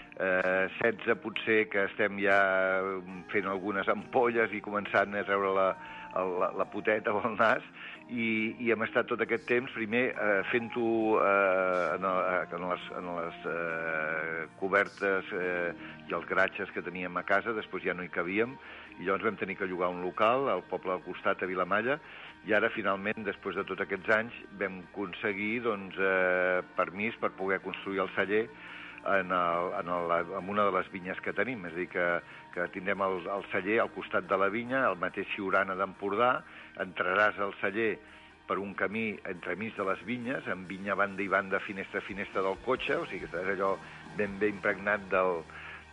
16 potser que estem ja fent algunes ampolles i començant a treure la poteta o el nas, i hem estat tot aquest temps, primer fent-ho en les cobertes i els garatges que teníem a casa, després ja no hi cabíem, i llavors vam tenir que llogar un local al poble al costat, a Vilamalla, i ara, finalment, després de tots aquests anys, vam aconseguir permís per poder construir el celler en una de les vinyes que tenim. És a dir, que tindrem el celler al costat de la vinya, el mateix Siurana d'Empordà, entraràs al celler per un camí entremig de les vinyes, amb vinya banda i banda, finestra a finestra del cotxe, o sigui que estaràs allò ben impregnat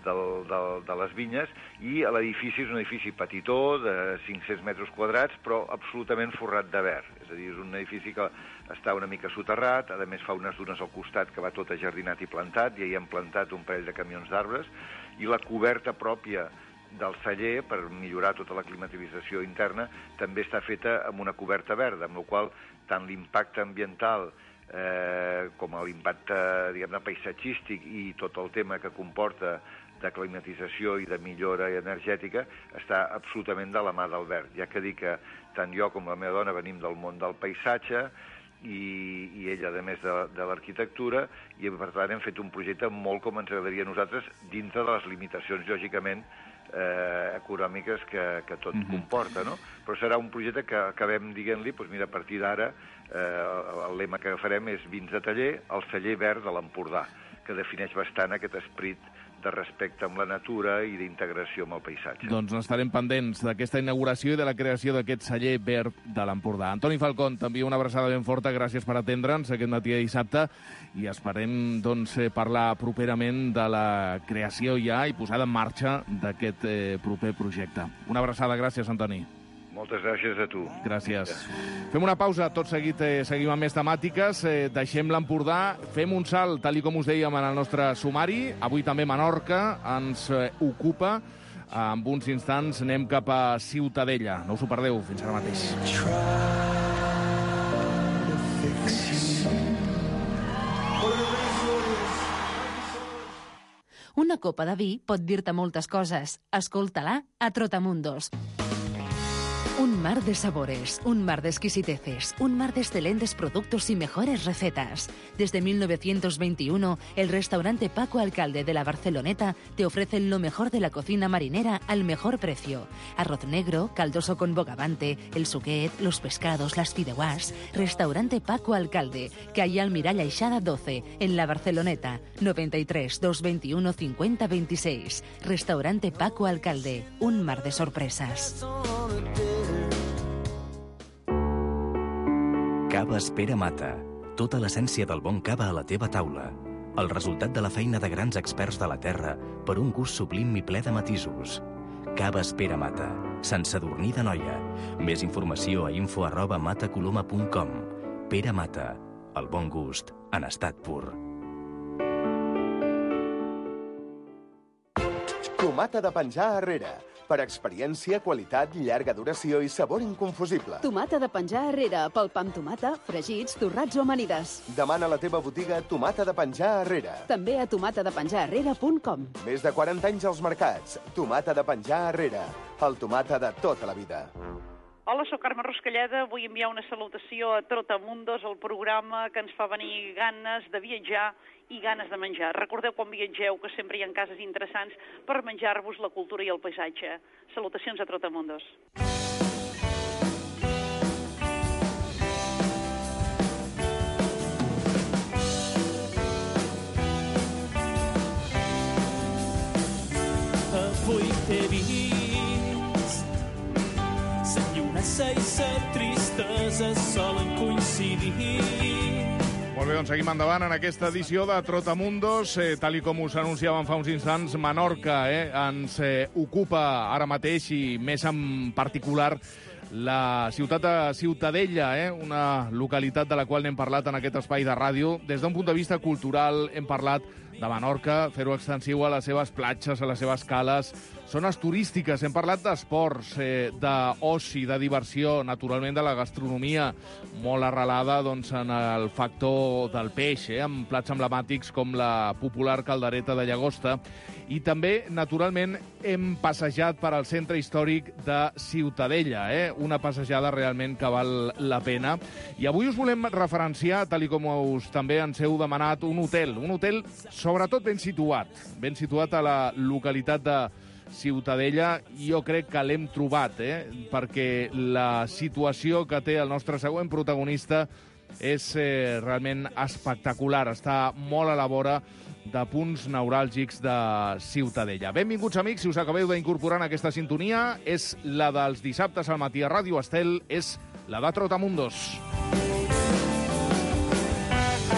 de les vinyes, i l'edifici és un edifici petitó, de 500 metres quadrats, però absolutament forrat de verd. És a dir, és un edifici que està una mica soterrat, a més fa unes dunes al costat que va tot ajardinat i plantat, i hi hem plantat un parell de camions d'arbres, i la coberta pròpia del celler, per millorar tota la climatització interna, també està feta amb una coberta verda, amb la qual tant l'impacte ambiental com l'impacte, diguem-ne, paisatgístic i tot el tema que comporta de climatització i de millora energètica està absolutament de la mà del verd. Ja que dic que tant jo com la meva dona venim del món del paisatge i ella, a més, de l'arquitectura, i per tant hem fet un projecte molt com ens agradaria a nosaltres, dintre de les limitacions, lògicament, econòmiques que tot comporta, no? Però serà un projecte que acabem dient-li, doncs mira, a partir d'ara el lema que farem és vins de taller, el celler verd de l'Empordà, que defineix bastant aquest esperit de respecte amb la natura i d'integració amb el paisatge. Doncs estarem pendents d'aquesta inauguració i de la creació d'aquest celler verd de l'Empordà. Antoni Falcón, t'envio una abraçada ben forta, gràcies per atendre'ns aquest matí de dissabte, i esperem doncs, parlar properament de la creació ja i posada en marxa d'aquest proper projecte. Una abraçada, gràcies, Antoni. Moltes gràcies a tu. Gràcies. Fem una pausa, tot seguit seguim amb més temàtiques, deixem l'Empordà, fem un salt, tal com us dèiem en el nostre sumari, avui també Menorca ens ocupa, en uns instants anem cap a Ciutadella, no us ho perdeu, fins ara mateix. Una copa de vi pot dir-te moltes coses. Escolta-la a Trotamundos. Un mar de sabores, un mar de exquisiteces, un mar de excelentes productos y mejores recetas. Desde 1921, el restaurante Paco Alcalde de la Barceloneta te ofrece lo mejor de la cocina marinera al mejor precio. Arroz negro, caldoso con bogavante, el suquet, los pescados, las fideuàs. Restaurante Paco Alcalde, calle Almirall Aixada 12, en la Barceloneta. 93 221 50 26. Restaurante Paco Alcalde, un mar de sorpresas. Caves Pere Mata. Tota l'essència del bon cava a la teva taula. El resultat de la feina de grans experts de la terra per un gust sublim i ple de matisos. Caves Pere Mata. Sant Sadurní d'Anoia. Més informació a info@matacoloma.com. Pere Mata. El bon gust en estat pur. Tomata de penjar arrere. Per experiència, qualitat, llarga duració i sabor inconfusible. Tomata de penjar arrere, pel pa amb tomata, fregits, torrats o amanides. Demana a la teva botiga Tomata de penjar arrere. També a tomatadepenjararrere.com. Més de 40 anys als mercats. Tomata de penjar arrere. El tomata de tota la vida. Hola, sóc Carme Ruscalleda. Vull enviar una salutació a Trotamundos, el programa que ens fa venir ganes de viatjar i ganes de menjar. Recordeu quan viatgeu que sempre hi ha cases interessants per menjar-vos la cultura i el paisatge. Salutacions a Trotamundos. Avui t'he vist, la llunesa i la tristesa solen coincidir. Molt bé, doncs seguim endavant en aquesta edició de Trotamundos. Tal com us anunciàvem fa uns instants, Menorca ens ocupa ara mateix, i més en particular la ciutat de Ciutadella, una localitat de la qual n'hem parlat en aquest espai de ràdio. Des d'un punt de vista cultural hem parlat de Menorca, fer-ho extensiu a les seves platges, a les seves cales, zones turístiques. Hem parlat d'esports, d'oci, de diversió, naturalment de la gastronomia, molt arrelada doncs, en el factor del peix, amb plats emblemàtics com la popular caldereta de llagosta. I també, naturalment, hem passejat per al centre històric de Ciutadella, una passejada realment que val la pena. I avui us volem referenciar, tal com us també ens heu demanat, un hotel sobretot ben situat a la localitat de Ciutadella. Jo crec que l'hem trobat, perquè la situació que té el nostre següent protagonista és realment espectacular. Està molt a la vora de punts neuràlgics de Ciutadella. Benvinguts, amics, si us acabeu d'incorporar en aquesta sintonia. És la dels dissabtes al matí a Ràdio Estel, és la de Trotamundos. És la que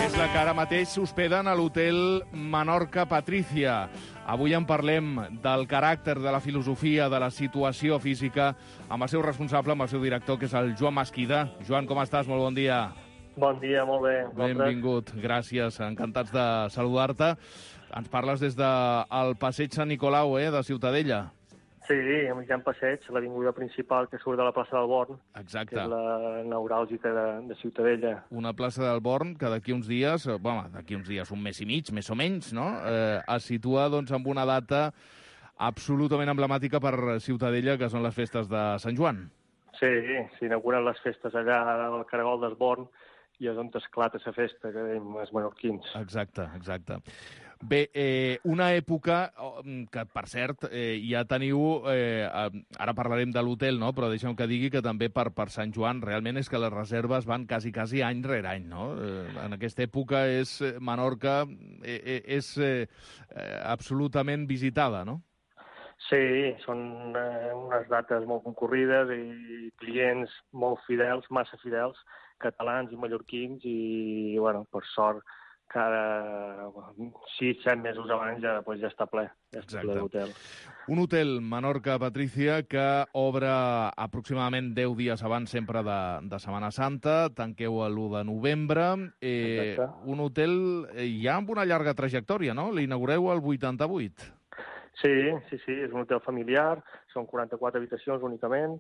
ara mateix s'hospeden a l'hotel Menorca Patrícia. Avui en parlem del caràcter, de la filosofia, de la situació física, amb el seu responsable, amb el seu director, que és el Joan Mesquida. Joan, com estàs? Molt bon dia. Bon dia, molt bé. Benvingut, gràcies, encantats de saludar-te. Ens parles des del passeig Sant Nicolau, de Ciutadella. Sí, a mitjan passeig, l'avinguda principal que surt de la plaça del Born, exacte, que és la neuràlgica de Ciutadella. Una plaça del Born que d'aquí uns dies, un mes i mig, més o menys, no? Es situa doncs, amb una data absolutament emblemàtica per Ciutadella, que són les festes de Sant Joan. Sí, s'inauguren les festes allà al Caragol del Born i és on esclata la festa, que dèiem els menorquins. Exacte. Bé, una època que, per cert, ja teniu... ara parlarem de l'hotel, no? Però deixa'm que digui que també per Sant Joan realment és que les reserves van quasi any rere any, no? En aquesta època Menorca és absolutament visitada, no? Sí, són unes dates molt concorrides i clients molt fidels, massa fidels, catalans i mallorquins, i, bueno, per sort, cada 6-7 mesos abans ja està ple, l'hotel. Un hotel, Menorca Patrícia, que obre aproximadament 10 dies abans sempre de Setmana Santa, tanqueu l'1 de novembre. Un hotel ja amb una llarga trajectòria, no? L'inaugureu al 88. Sí, és un hotel familiar, són 44 habitacions únicament,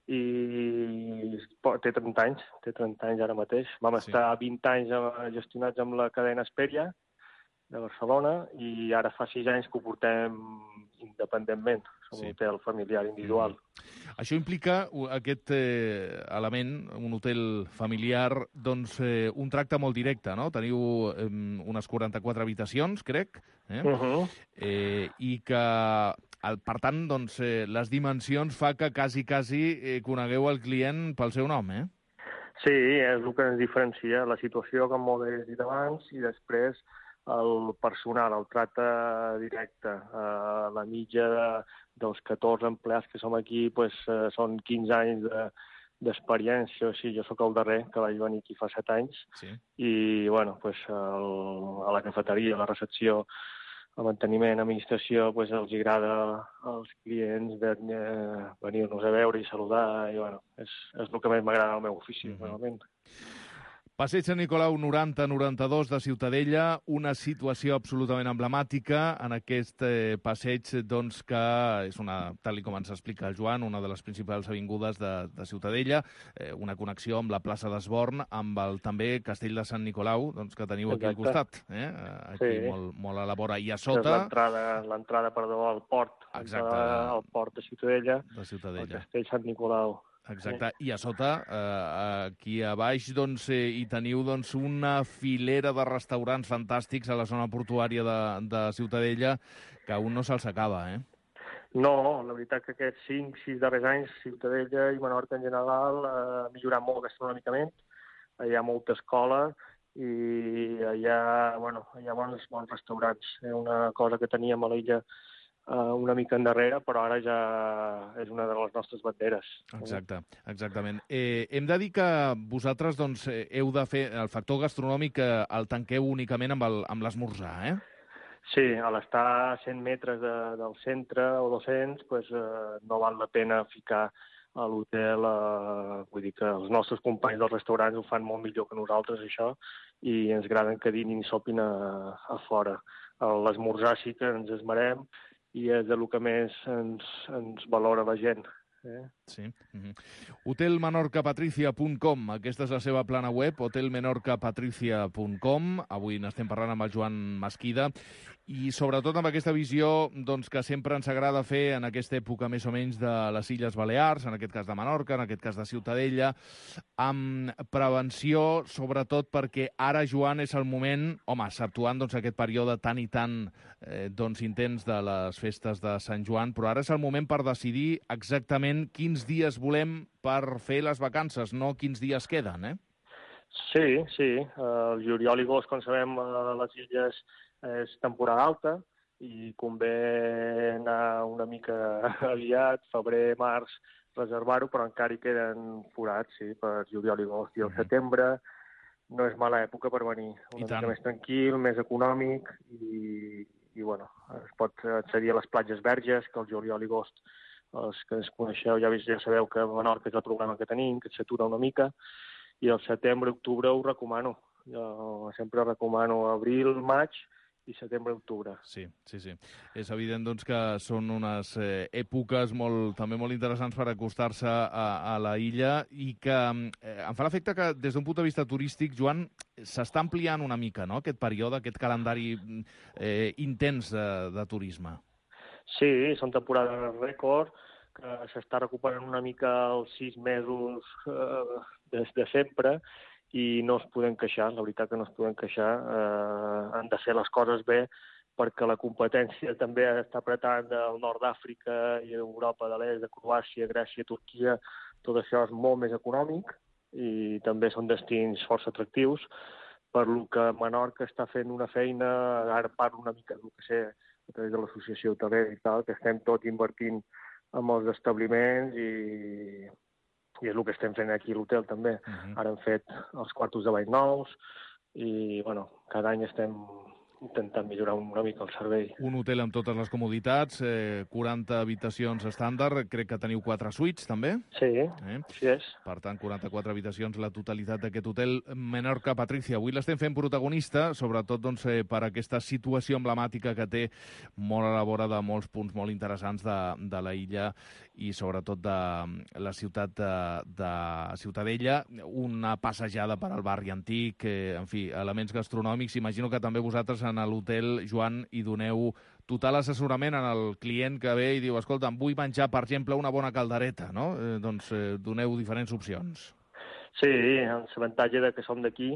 i té 30 anys ara mateix. Vam estar 20 anys gestionats amb la cadena Esperia de Barcelona i ara fa 6 anys que ho portem independentment. Som un hotel familiar individual. Això implica aquest element, un hotel familiar, doncs un tracte molt directe, no? Teniu unes 44 habitacions, crec, i que, per tant, doncs, les dimensions fa que quasi conegueu el client pel seu nom, Sí, és el que ens diferencia, la situació, com molt bé dit abans, i després el personal, el tracte directe. La mitja dels 14 empleats que som aquí són 15 anys d'experiència. Jo sóc el darrer, que vaig venir aquí fa 7 anys, i bueno, a la cafeteria, a la recepció, al manteniment, administració, els agrada als clients venir-nos a veure i saludar, i bueno, és el que més m'agrada al meu ofici, realment. Passeig Sant Nicolau 90-92 de Ciutadella, una situació absolutament emblemàtica en aquest passeig, doncs, que és tal com ens explica el Joan, una de les principals avingudes de Ciutadella, una connexió amb la plaça d'Esborn, amb el també Castell de Sant Nicolau, doncs, que teniu aquí al costat, aquí molt a la vora. I a sota... L'entrada, al port, al port de Ciutadella, el Castell Sant Nicolau. Exacte, i a sota, aquí a baix, doncs, hi teniu una filera de restaurants fantàstics a la zona portuària de Ciutadella, que un no se'ls acaba, No, la veritat que aquests 5-6 darrers anys, Ciutadella i Menorca en general ha millorat molt gastronòmicament. Hi ha molta escola i hi ha bons restaurants. Una cosa que teníem a l'illa una mica endarrere, però ara ja és una de les nostres banderes. Exactament. Hem de dir que vosaltres heu de fer el factor gastronòmic, el tanqueu únicament amb l'esmorzar, Sí, a l'estar a 100 metres del centre o 200, no val la pena ficar a l'hotel. Vull dir que els nostres companys dels restaurants ho fan molt millor que nosaltres, això, i ens agraden que dinin i sopin a fora. A l'esmorzar sí que ens esmerem, i és del que més ens valora la gent. Sí. Hotelmenorcapatricia.com, aquesta és la seva plana web, hotelmenorcapatricia.com. Avui n'estem parlant amb el Joan Mesquida i sobretot amb aquesta visió que sempre ens agrada fer en aquesta època més o menys de les Illes Balears, en aquest cas de Menorca, en aquest cas de Ciutadella, amb prevenció, sobretot perquè ara, Joan, és el moment, exceptuant aquest període tan i tan intens de les festes de Sant Joan, però ara és el moment per decidir exactament quins dies volem per fer les vacances, no quins dies queden, Sí. El juliol i agost, com sabem, a les illes és temporada alta i convé anar una mica aviat, febrer, març, reservar-ho, però encara hi queden forats, per juliol i agost. I al setembre no és mala època per venir. Una mica més tranquil, més econòmic i bueno, es pot accedir a les platges verges, que el juliol i agost, els que ens coneixeu ja sabeu que a Menorca és el problema que tenim, que s'atura una mica, i el setembre, octubre ho recomano. Jo sempre recomano abril, maig i setembre, octubre. Sí. És evident doncs, que són unes èpoques també molt interessants per acostar-se a la illa i que em fa l'efecte que des d'un punt de vista turístic, Joan, s'està ampliant una mica, no?, aquest període, aquest calendari intens de turisme. Sí, són temporades rècord, que s'està recuperant una mica els 6 mesos de sempre, i no es podem queixar, la veritat que no es podem queixar. Han de ser les coses bé, perquè la competència també està apretant del nord d'Àfrica i Europa de l'est, de Croàcia, Grècia, Turquia. Tot això és molt més econòmic i també són destins força atractius, per lo que Menorca està fent una feina, ara parlo una mica del que sé, a través de l'associació hotelera i tal, que estem tot invertint en els establiments i és el que estem fent aquí a l'hotel també. Ara hem fet els quartos de bany nous i, bueno, cada any estem intentant millorar una mica el servei. Un hotel amb totes les comoditats, 40 habitacions estàndard, crec que teniu 4 suites, també? Sí, sí és. Per tant, 44 habitacions, la totalitat d'aquest hotel Menorca Patrícia. Avui l'estem fent protagonista, sobretot doncs, per aquesta situació emblemàtica que té molt a la vora de molts punts molt interessants de la illa i sobretot de la ciutat de Ciutadella, una passejada per al barri antic, en fi, elements gastronòmics. Imagino que també vosaltres en l'hotel, Joan, hi doneu total assessorament al client que ve i diu, escolta, em vull menjar, per exemple, una bona caldereta, no? Doncs doneu diferents opcions. Sí, l'avantatge que som d'aquí,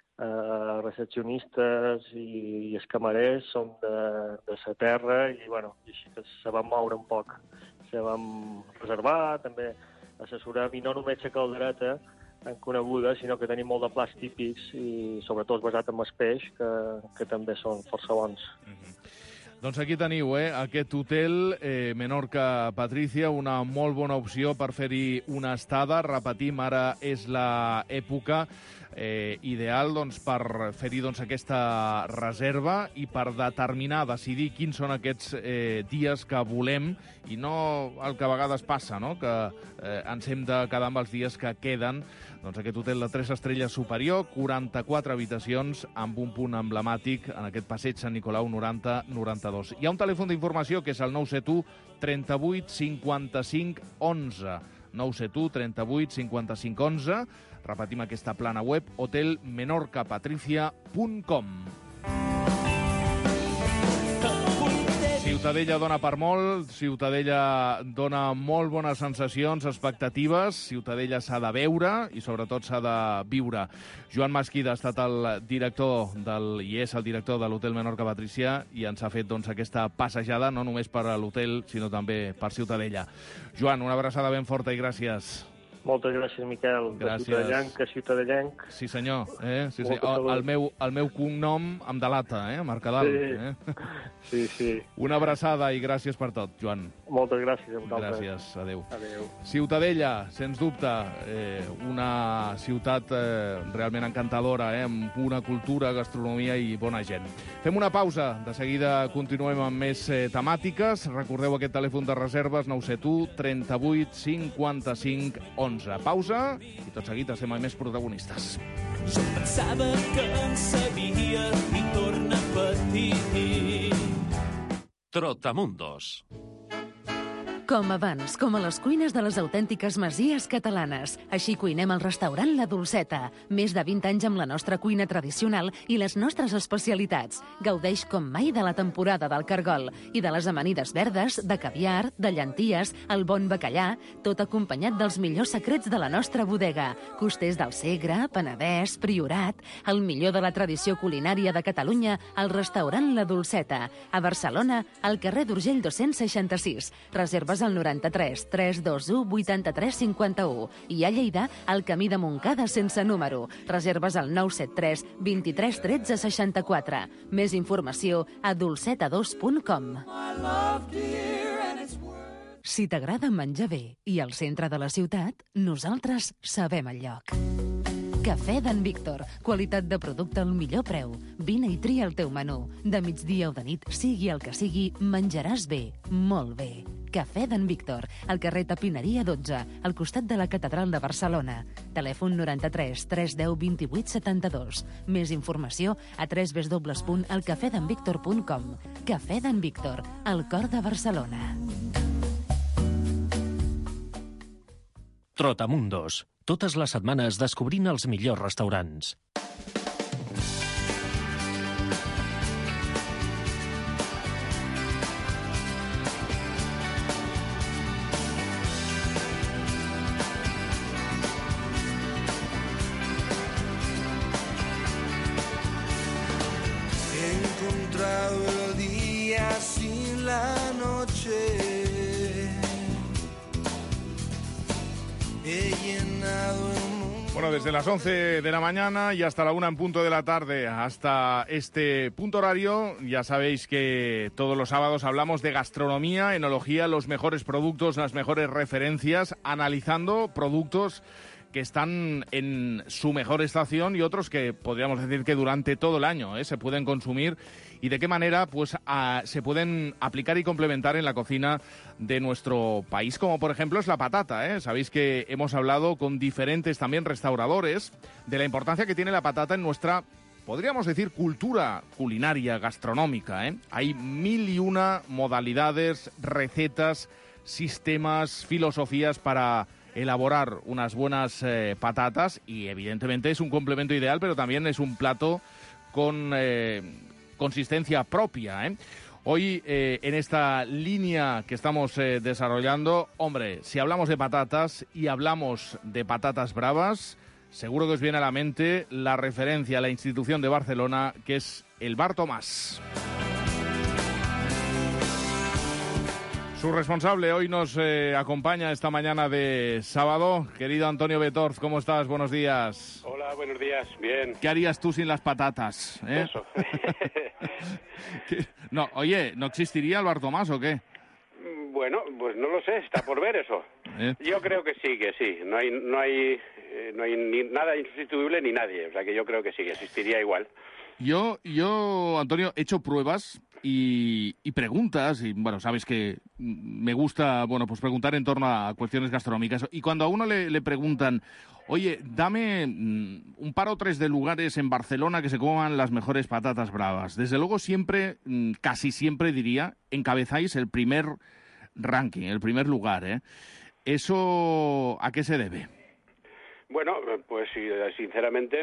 recepcionistes i els camarers som de sa terra i, bueno, així que se van moure un poc. Se vam reservar, també assessorar, i no només la caldereta tan coneguda, sinó que tenim molt de plats típics i sobretot basat en el peix, que també són força bons. Doncs aquí teniu, aquest hotel Menorca Patrícia, una molt bona opció per fer-hi una estada. Repetim, ara és l'època ideal doncs, per fer-hi doncs, aquesta reserva i per determinar, decidir quins són aquests dies que volem i no el que a vegades passa, no? Que ens hem de quedar amb els dies que queden. Doncs aquest hotel de 3 estrelles superior, 44 habitacions, amb un punt emblemàtic en aquest passeig Sant Nicolau 90-92. Hi ha un telèfon d'informació que és el 971 38 55 11. 971 38 55 11. Repetim aquesta plana web, hotelmenorcapatricia.com. Ciutadella dona per molt, Ciutadella dona molt bones sensacions, expectatives, Ciutadella s'ha de veure i sobretot s'ha de viure. Joan Mesquida ha estat el director i és el director de l'Hotel Menorca Patrícia i ens ha fet doncs, aquesta passejada no només per a l'hotel, sinó també per Ciutadella. Joan, una abraçada ben forta i gràcies. Moltes gràcies, Miquel. Gràcies. De ciutadellenc a ciutadellenc. Sí, senyor. Sí. El meu cognom em delata, Mercadal. Sí. Una abraçada i gràcies per tot, Joan. Moltes gràcies a vosaltres. Gràcies, adéu. Adéu. Ciutadella, sens dubte, una ciutat realment encantadora, amb una cultura, gastronomia i bona gent. Fem una pausa. De seguida continuem amb més temàtiques. Recordeu aquest telèfon de reserves 971 38 55 11. Pausa i tot seguit estem amb més protagonistes. Jo pensava que en sabia i torna a patir. Trotamundos. Com abans, com a les cuines de les autèntiques masies catalanes. Així cuinem al restaurant La Dolceta. Més de 20 anys amb la nostra cuina tradicional i les nostres especialitats. Gaudeix com mai de la temporada del cargol i de les amanides verdes, de caviar, de llenties, el bon bacallà, tot acompanyat dels millors secrets de la nostra bodega. Costers del Segre, Penedès, Priorat, el millor de la tradició culinària de Catalunya al restaurant La Dolceta. A Barcelona, al carrer d'Urgell 266. Reserves al 93 321 83 51 i a Lleida al camí de Montcada sense número. Reserves al 973 23 13 64. Més informació a dolceta2.com. Si t'agrada menjar bé i al centre de la ciutat, nosaltres sabem el lloc. Cafè d'en Víctor. Qualitat de producte al millor preu. Vine i tria el teu menú. De migdia o de nit, sigui el que sigui, menjaràs bé, molt bé. Cafè d'en Víctor, al carrer Tapineria 12, al costat de la Catedral de Barcelona. Telèfon 93 310 28 72. Més informació a www.elcafedenvictor.com. Cafè d'en Víctor, al cor de Barcelona. Trotamundos. Totes les setmanes descobrint els millors restaurants. He encontrado el día sin la noche. He llenado el mundo. Bueno, desde las 11 de la mañana y hasta la 1 en punto de la tarde, hasta este punto horario, ya sabéis que todos los sábados hablamos de gastronomía, enología, los mejores productos, las mejores referencias, analizando productos que están en su mejor estación y otros que podríamos decir que durante todo el año se pueden consumir y de qué manera pues se pueden aplicar y complementar en la cocina de nuestro país, como por ejemplo es la patata. Sabéis que hemos hablado con diferentes también restauradores de la importancia que tiene la patata en nuestra, podríamos decir, cultura culinaria, gastronómica. Hay 1001 modalidades, recetas, sistemas, filosofías para elaborar unas buenas patatas y evidentemente es un complemento ideal, pero también es un plato con consistencia propia. Hoy en esta línea que estamos desarrollando, hombre, si hablamos de patatas y hablamos de patatas bravas, seguro que os viene a la mente la referencia a la institución de Barcelona, que es el Bar Tomàs. Su responsable hoy nos acompaña esta mañana de sábado. Querido Antonio Betorz, ¿cómo estás? Buenos días. Hola, buenos días. Bien. ¿Qué harías tú sin las patatas? Eso. No, oye, ¿no existiría el Bar Tomàs o qué? Bueno, pues no lo sé, está por ver eso. Yo creo que sí. No hay ni nada insustituible ni nadie. O sea que yo creo que sí, que existiría igual. Yo, Antonio, he hecho pruebas y preguntas, y bueno, sabes que me gusta, bueno, pues preguntar en torno a cuestiones gastronómicas. Y cuando a uno le preguntan, oye, dame un par o tres de lugares en Barcelona que se coman las mejores patatas bravas. Desde luego siempre, casi siempre diría, encabezáis el primer ranking, el primer lugar, ¿Eso a qué se debe? Bueno, pues sinceramente,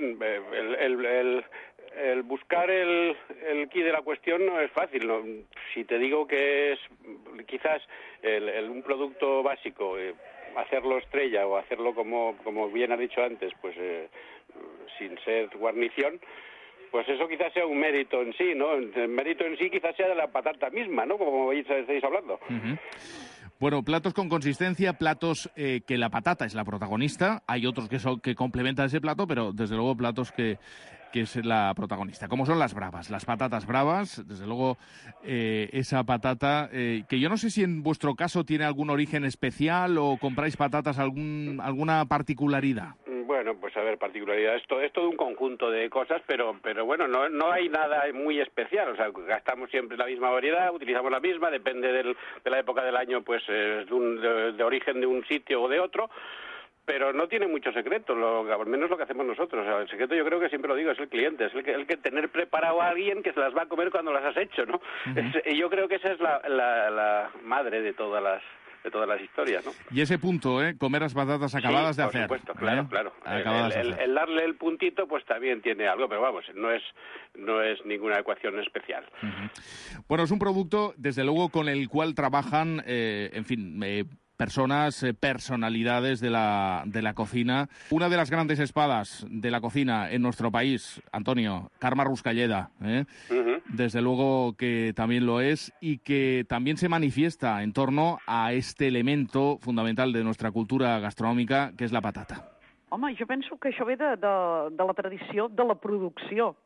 el buscar el quid de la cuestión no es fácil, ¿no? Si te digo que es quizás un producto básico, hacerlo estrella o hacerlo como bien has dicho antes, pues sin ser guarnición, pues eso quizás sea un mérito en sí, ¿no? El mérito en sí quizás sea de la patata misma, ¿no? Como estáis hablando. Uh-huh. Bueno, platos con consistencia, platos que la patata es la protagonista. Hay otros que complementan ese plato, pero desde luego platos que es la protagonista. Como son las bravas, las patatas bravas, desde luego esa patata que yo no sé si en vuestro caso tiene algún origen especial o compráis patatas alguna particularidad. Bueno, pues a ver, particularidad. Esto es todo un conjunto de cosas, pero bueno, no hay nada muy especial. O sea, gastamos siempre la misma variedad, utilizamos la misma, depende de la época del año, pues de origen de un sitio o de otro. Pero no tiene mucho secreto, al menos lo que hacemos nosotros. O sea, el secreto, yo creo que siempre lo digo, es el cliente, es el que tener preparado a alguien que se las va a comer cuando las has hecho, ¿no? Uh-huh. Yo creo que esa es la madre de todas las historias, ¿no? Y ese punto, comer las patatas acabadas de hacer. Por supuesto, claro. El darle el puntito, pues también tiene algo, pero vamos, no es ninguna ecuación especial. Uh-huh. Bueno, es un producto, desde luego, con el cual trabajan, personas, personalidades de la cocina. Una de las grandes espadas de la cocina en nuestro país, Antonio, Carme Ruscalleda, Uh-huh. Desde luego que también lo es y que también se manifiesta en torno a este elemento fundamental de nuestra cultura gastronòmica, que és la patata. Home, jo penso que això ve de la tradició de la producció.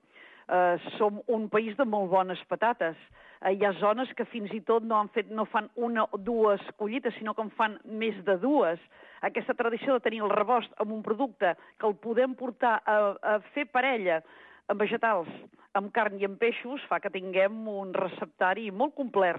som un país de molt bones patates. Hi ha zones que fins i tot no fan una o dues collites, sinó que en fan més de dues. Aquesta tradició de tenir el rebost amb un producte que el podem portar a fer parella amb vegetals, amb carn i amb peixos, fa que tinguem un receptari molt complet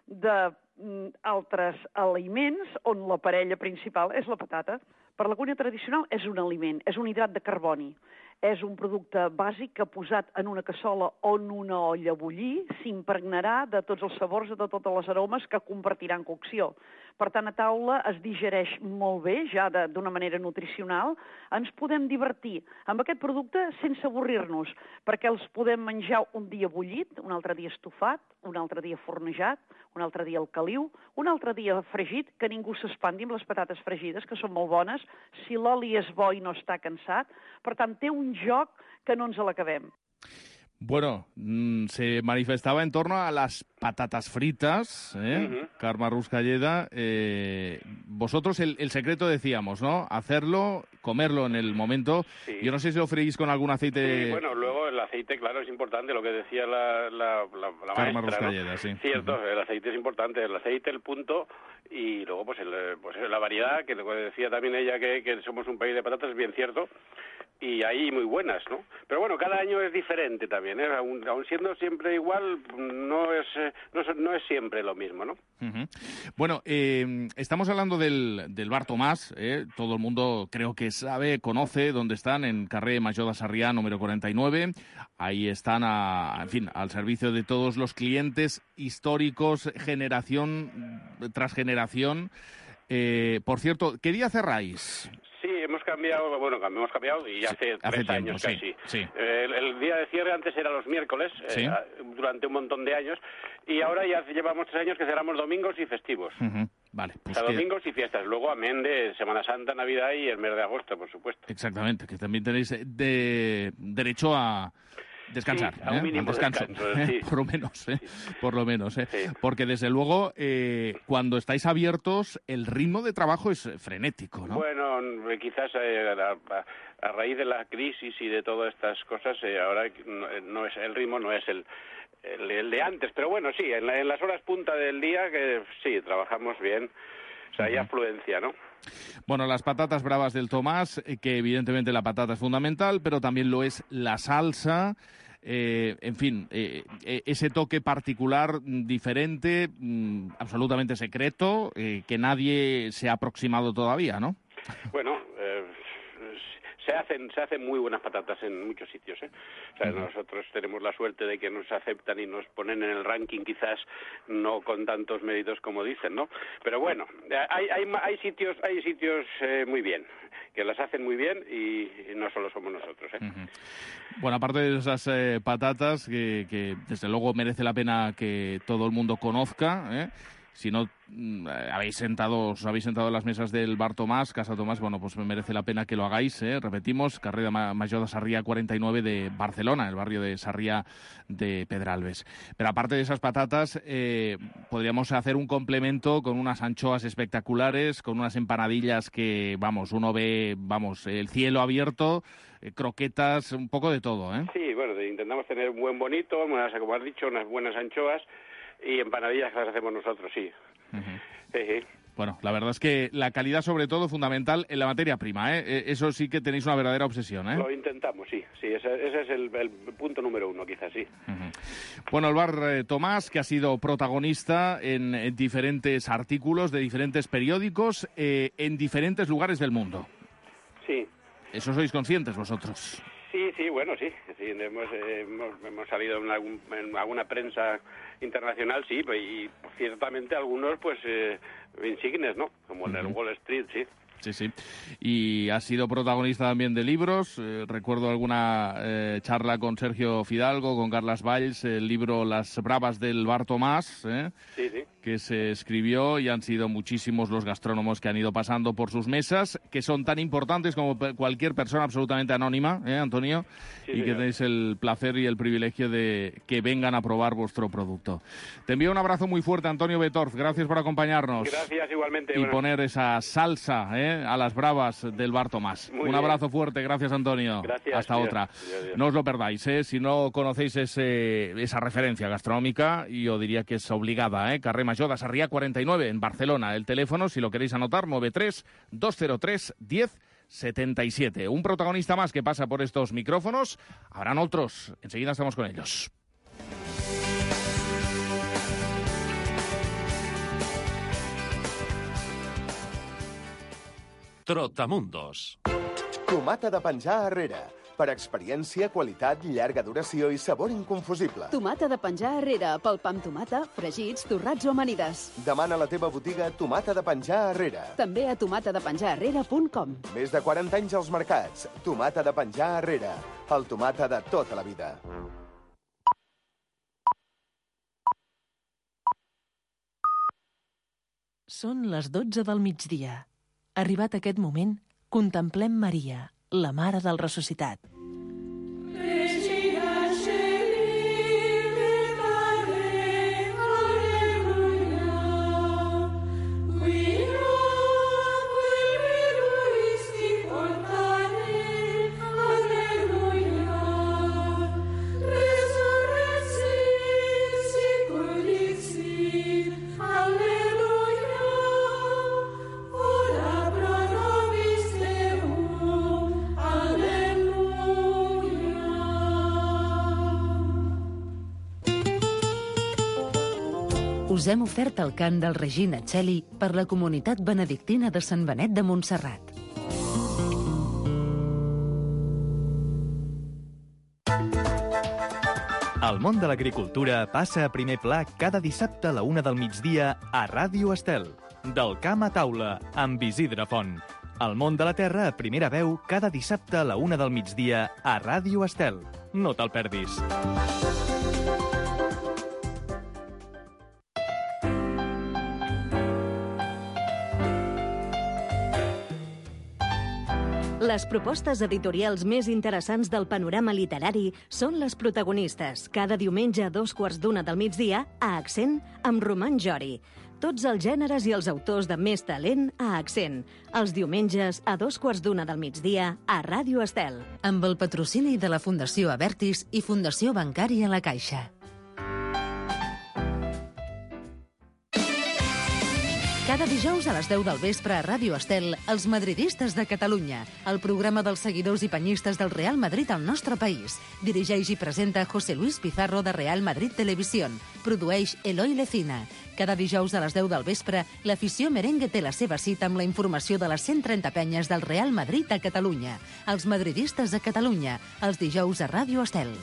d'altres aliments on la parella principal és la patata. Per la cuina tradicional és un aliment, és un hidrat de carboni. És un producte bàsic que posat en una cassola o en una olla a bullir s'impregnarà de tots els sabors i de totes les aromes que compartiran cocció. Per tant, a taula es digereix molt bé, ja d'una manera nutricional. Ens podem divertir amb aquest producte sense avorrir-nos, perquè els podem menjar un dia bullit, un altre dia estofat, un altre dia fornejat, un altre dia al caliu, un altre dia fregit, que ningú s'espanti amb les patates fregides, que són molt bones, si l'oli és bo i no està cansat. Per tant, té un joc que no ens l'acabem. Bueno, se manifestaba en torno a las patatas fritas, Carme Ruscalleda. Vosotros el secreto decíamos, ¿no? Hacerlo, comerlo en el momento. Sí. Yo no sé si lo freís con algún aceite... Sí, bueno, luego el aceite, claro, es importante, lo que decía la Carme maestra, Ruscalleda, ¿no? sí. Cierto, el aceite es importante, el aceite, el punto, y luego pues la variedad, que lo que decía también ella, que somos un país de patatas, es bien cierto, y ahí muy buenas, ¿no? Pero bueno, cada año es diferente también, ¿eh? Aún siendo siempre igual, no es siempre lo mismo, ¿no? Bueno, estamos hablando del Bar Tomàs, todo el mundo creo que sabe, conoce dónde están, en Carrer Major de Sarriá, número 49. Ahí están, al servicio de todos los clientes históricos, generación tras generación. Por cierto, ¿qué día cerráis? Sí, hemos cambiado y hace 3 años casi. Sí. El día de cierre antes era los miércoles, ¿Sí? Durante un montón de años, y ahora ya llevamos 3 años que cerramos domingos y festivos. Vale, pues domingos y fiestas, luego amén de Semana Santa, Navidad y el mes de agosto, por supuesto. Exactamente, que también tenéis derecho a descansar, sí, a un mínimo descanso, sí. por lo menos, Sí. Porque desde luego cuando estáis abiertos el ritmo de trabajo es frenético, ¿no? Bueno, quizás a raíz de la crisis y de todas estas cosas ahora no es el ritmo, no es el de antes, pero bueno, sí, en las horas punta del día que sí, trabajamos bien, o sea, hay afluencia, ¿no? Bueno, las patatas bravas del Tomàs, que evidentemente la patata es fundamental, pero también lo es la salsa, en fin, ese toque particular, diferente, absolutamente secreto, que nadie se ha aproximado todavía, ¿no? Bueno, se hacen muy buenas patatas en muchos sitios, ¿eh? O sea, nosotros tenemos la suerte de que nos aceptan y nos ponen en el ranking, quizás no con tantos méritos como dicen, ¿no? Pero bueno, hay sitios muy bien, que las hacen muy bien y no solo somos nosotros, ¿eh? Bueno, aparte de esas patatas que desde luego merece la pena que todo el mundo conozca, Si no os habéis sentado en las mesas del Bar Tomàs, Casa Tomàs, bueno, pues merece la pena que lo hagáis, Repetimos, Carrer Major de Sarriá 49 de Barcelona, el barrio de Sarriá de Pedralbes. Pero aparte de esas patatas, podríamos hacer un complemento con unas anchoas espectaculares, con unas empanadillas que, uno ve, el cielo abierto, croquetas, un poco de todo, ¿eh? Sí, bueno, intentamos tener un buen bonito, como has dicho, unas buenas anchoas, y empanadillas que las hacemos nosotros, sí. Sí. Bueno, la verdad es que la calidad, sobre todo, fundamental en la materia prima, ¿eh? Eso sí que tenéis una verdadera obsesión, ¿eh? Lo intentamos, sí. Ese es el punto número 1, quizás, sí. Bueno, el Bar Tomàs, que ha sido protagonista en diferentes artículos de diferentes periódicos en diferentes lugares del mundo. Sí. ¿Eso sois conscientes vosotros? Sí, bueno, sí. Hemos salido en alguna prensa internacional, sí, y ciertamente algunos, insignes, ¿no? Como en el Wall Street, sí. Sí. Y ha sido protagonista también de libros. Recuerdo alguna charla con Sergio Fidalgo, con Carles Valls, el libro Las Bravas del Bar Tomàs. Sí. que se escribió y han sido muchísimos los gastrónomos que han ido pasando por sus mesas, que son tan importantes como cualquier persona absolutamente anónima, Antonio, sí, y que tenéis el placer y el privilegio de que vengan a probar vuestro producto. Te envío un abrazo muy fuerte, Antonio Betorf, gracias por acompañarnos. Gracias, igualmente. Y poner esa salsa a las bravas del Bar Tomás. Un abrazo fuerte, gracias, Antonio. Gracias. Hasta otra. Adiós. No os lo perdáis, si no conocéis esa referencia gastronómica, yo diría que es obligada, Carrer Major de Sarrià 49, en Barcelona. El teléfono, si lo queréis anotar, 93 203 10 77. Un protagonista más que pasa por estos micrófonos. Habrán otros. Enseguida estamos con ellos. Trotamundos. Tomata de penjar arrere. Per experiència, qualitat, llarga duració i sabor inconfusible. Tomata de penjar arrere, pel pa amb tomata, fregits, torrats o amanides. Demana a la teva botiga Tomata de penjar arrere. També a tomatadepenjararrere.com. Més de 40 anys als mercats. Tomata de penjar arrere. El tomata de tota la vida. Són les 12 del migdia. Arribat aquest moment, contemplem Maria, la Mare del Ressuscitat. Us hem ofert el cant del Regina Coeli per la comunitat benedictina de Sant Benet de Montserrat. El món de l'agricultura passa a primer pla cada dissabte a la 1 del migdia a Ràdio Estel. Del camp a taula, amb Isidre Font. El món de la terra a primera veu cada dissabte a la 1 del migdia a Ràdio Estel. No te'l perdis. Les propostes editorials més interessants del panorama literari són les protagonistes, cada diumenge a 2:15 del migdia, a Accent, amb Roman Jori. Tots els gèneres i els autors de més talent a Accent. Els diumenges a 2:15 del migdia a Ràdio Estel. Amb el patrocini de la Fundació Abertis i Fundació Bancària La Caixa. Cada dijous a les 10 del vespre a Ràdio Estel, Els Madridistes de Catalunya, el programa dels seguidors i penyistes del Real Madrid al nostre país. Dirigeix i presenta José Luis Pizarro de Real Madrid Televisión. Produeix Eloi Lecina. Cada dijous a les 10 del vespre, l'afició merengue té la seva cita amb la informació de les 130 penyes del Real Madrid a Catalunya. Els Madridistes de Catalunya, els dijous a Ràdio Estel.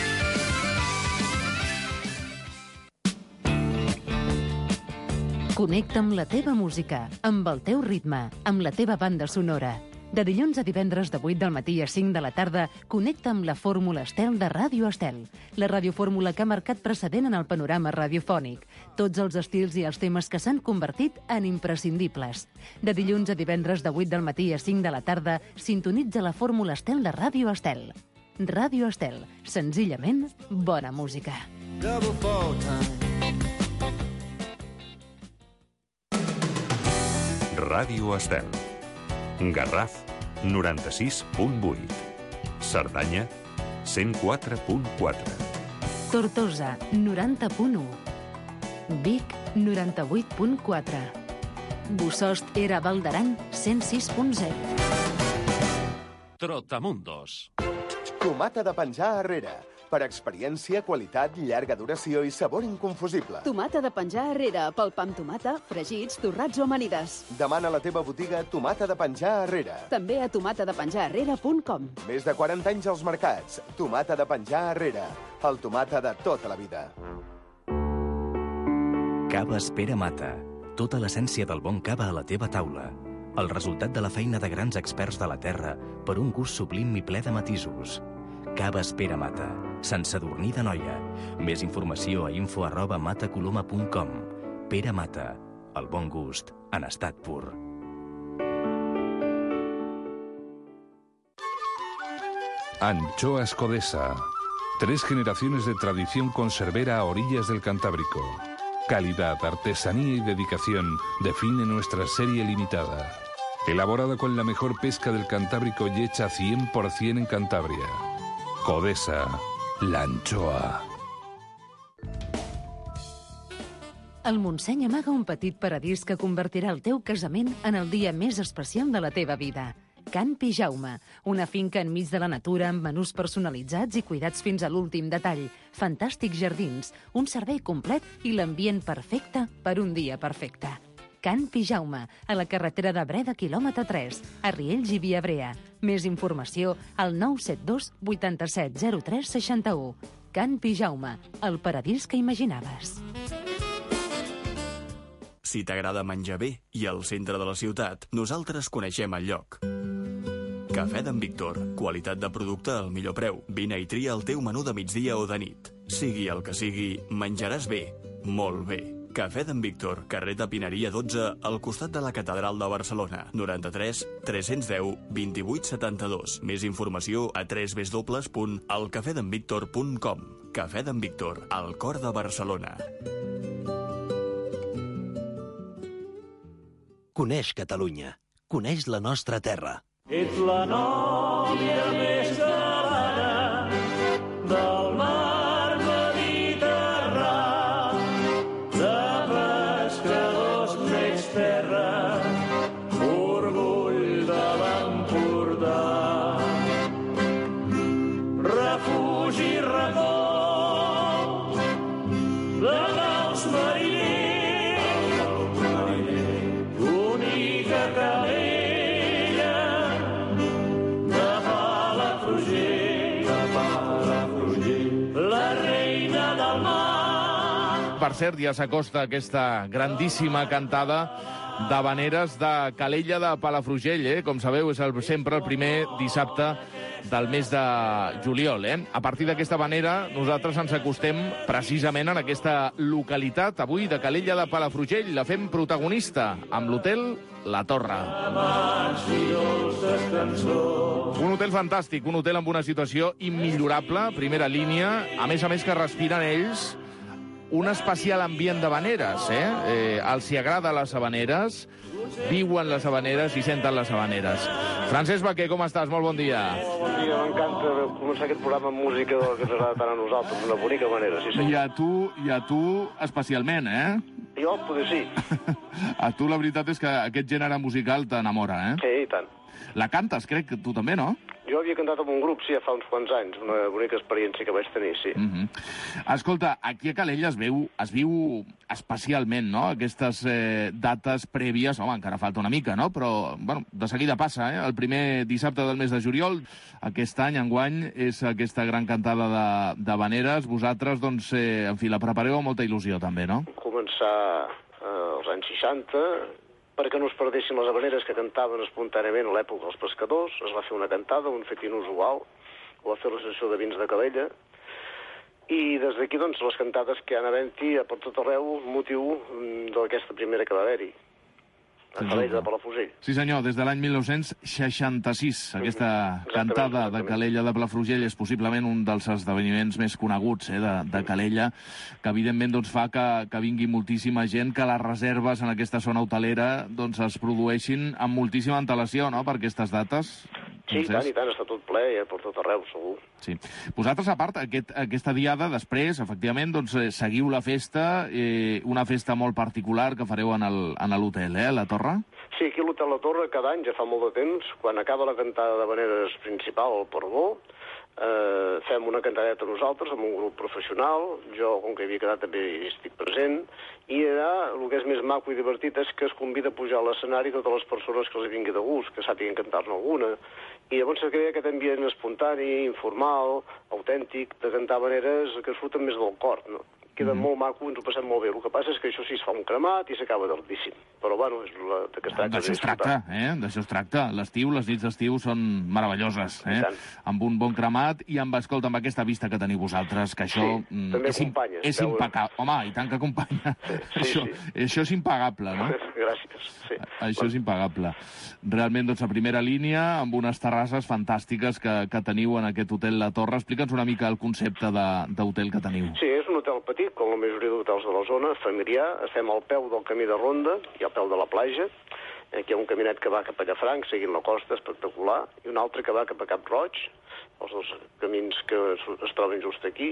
Connecta amb la teva música, amb el teu ritme, amb la teva banda sonora. De dilluns a divendres de 8 del matí a 5 de la tarda, connecta amb la Fórmula Estel de Ràdio Estel, la radiofórmula que ha marcat precedent en el panorama radiofònic. Tots els estils i els temes que s'han convertit en imprescindibles. De dilluns a divendres de 8 del matí a 5 de la tarda, sintonitza la Fórmula Estel de Ràdio Estel. Ràdio Estel, senzillament bona música. Ràdio Estel. Garraf, 96.8. Cerdanya, 104.4. Tortosa, 90.1. Vic, 98.4. Bossòst era Val d'Aran, 106.0. Trotamundos. Tomata de penjar arrere. Per experiència, qualitat, llarga duració i sabor inconfusible. Tomata de penjar arrere, pel pa amb tomata, fregits, torrats o amanides. Demana a la teva botiga Tomata de penjar arrere. També a tomatadepenjararrere.com. Més de 40 anys als mercats. Tomata de penjar arrere. El tomata de tota la vida. Caves Pere Mata. Tota l'essència del bon cava a la teva taula. El resultat de la feina de grans experts de la terra per un gust sublim i ple de matisos. Caves Pere Mata. Sant Sadurní d'Anoia. Més informació a info@matacoloma.com. Pere Mata. El bon gust en estat pur. Anchoas Codesa. 3 generaciones de tradición conservera a orillas del Cantábrico. Calidad, artesanía y dedicación define nuestra serie limitada. Elaborada con la mejor pesca del Cantábrico y hecha 100% en Cantabria. Codesa, la anchoa. El Montseny amaga un petit paradís que convertirà el teu casament en el dia més especial de la teva vida. Can Pijaume, una finca enmig de la natura amb menús personalitzats i cuidats fins a l'últim detall, fantàstics jardins, un servei complet i l'ambient perfecte per un dia perfecte. Can Pijaume, a la carretera de Breda, quilòmetre 3, a Riells i Viabrea. Més informació al 972 87 03 61. Can Pijaume, el paradís que imaginaves. Si t'agrada menjar bé i al centre de la ciutat, nosaltres coneixem el lloc. Cafè d'en Víctor. Qualitat de producte al millor preu. Vine i tria el teu menú de migdia o de nit. Sigui el que sigui, menjaràs bé. Molt bé. Cafè d'en Víctor, carrer de Pineria 12, al costat de la Catedral de Barcelona. 93 310 28 72. Més informació a www.elcafedenvictor.com. Cafè d'en Víctor, al cor de Barcelona. Coneix Catalunya. Coneix la nostra terra. Ets la nòvia més galana del mar Mediterrà, de pescadors més terra, orgull de l'Empordà. Refugi i racó de naus mariners, única calella Per cert, ja s'acosta aquesta grandíssima cantada d'havaneres de Calella de Palafrugell. Com sabeu, és sempre el primer dissabte del mes de juliol. A partir d'aquesta havanera, nosaltres ens acostem precisament en aquesta localitat, avui, de Calella de Palafrugell. La fem protagonista amb l'hotel La Torre. Un hotel fantàstic, un hotel amb una situació immillorable, primera línia, a més que respiren ells un especial ambient d'havaneres. Els hi agrada les havaneres, viuen les havaneres i senten les havaneres. Francesc Baquer, com estàs? Molt bon dia. Bon dia, m'encanta començar aquest programa amb música que ens agrada tant a nosaltres, d'una bonica manera, sí senyor. I a tu especialment, Jo, potser sí. A tu la veritat és que aquest gènere musical t'enamora, Sí, i tant. La cantes, crec que tu també, no? Jo havia cantat amb un grup, sí, ja fa uns quants anys, una bonica experiència que vaig tenir, sí. Escolta, aquí a Calella es viu especialment, no?, aquestes dates prèvies, home, encara falta una mica, no?, però, bueno, de seguida passa, el primer dissabte del mes de juliol, aquest any, enguany, és aquesta gran cantada d'havaneres. Vosaltres, doncs, en fi, la prepareu amb molta il·lusió, també, no? Començar als anys 60... perquè no es perdessin les havaneres que cantaven espontàniament a l'època dels pescadors. Es va fer una cantada, un fet inusual, ho va fer l'Associació de Vins de Calella, i des d'aquí, doncs, les cantades que hi ha havent-hi per tot arreu, motiu d'aquesta primera que va haver-hi, a Calella de Palafrugell. Sí, senyor, des de l'any 1966. Aquesta cantada de Calella de Palafrugell és possiblement un dels esdeveniments més coneguts de Calella, que evidentment doncs, fa que vingui moltíssima gent, que les reserves en aquesta zona hotelera doncs, es produeixin amb moltíssima antelació, no?, per aquestes dates. Sí, i tant, està tot ple, per tot arreu, segur. Sí. Vosaltres, a part, aquesta diada, després, efectivament, doncs, seguiu la festa, una festa molt particular que fareu en l'hotel, la Torre? Sí, aquí a l'hotel La Torre, cada any, ja fa molt de temps, quan acaba la cantada d'havaneres principal, el Perdó, fem una cantadeta nosaltres amb un grup professional. Jo, com que hi havia quedat, també hi estic present, i allà el que és més maco i divertit és que es convida a pujar a l'escenari totes les persones que els vingui de gust, que sàpiguen cantar-ne alguna, i llavors se crea aquest ambient espontani, informal, autèntic, de cantar havaneres que surten més del cor, no? Queda molt maco, ens ho passem molt bé. El que passa és que això sí es fa un cremat i s'acaba tardíssim. però bueno, és de que es tracta. D'això es tracta, d'això es tracta. L'estiu, les nits d'estiu són meravelloses, amb un bon cremat i amb, escolta, amb aquesta vista que teniu vosaltres, que això també acompanya. És impecable. Home, i tant que acompanya. Això és impagable, no? Gràcies, sí. Això és impagable. Realment, doncs, a primera línia, amb unes terrasses fantàstiques que teniu en aquest hotel La Torre. Explica'ns una mica el concepte d'hotel que teniu. Sí, és un hotel petit, com la majoria d'hotels de la zona, familiar. Estem al peu del camí de Ronda i al peu de la platja. Aquí hi ha un caminet que va cap a Llafranc, seguint la costa, espectacular, i un altre que va cap a Cap Roig, els dos camins que es troben just aquí.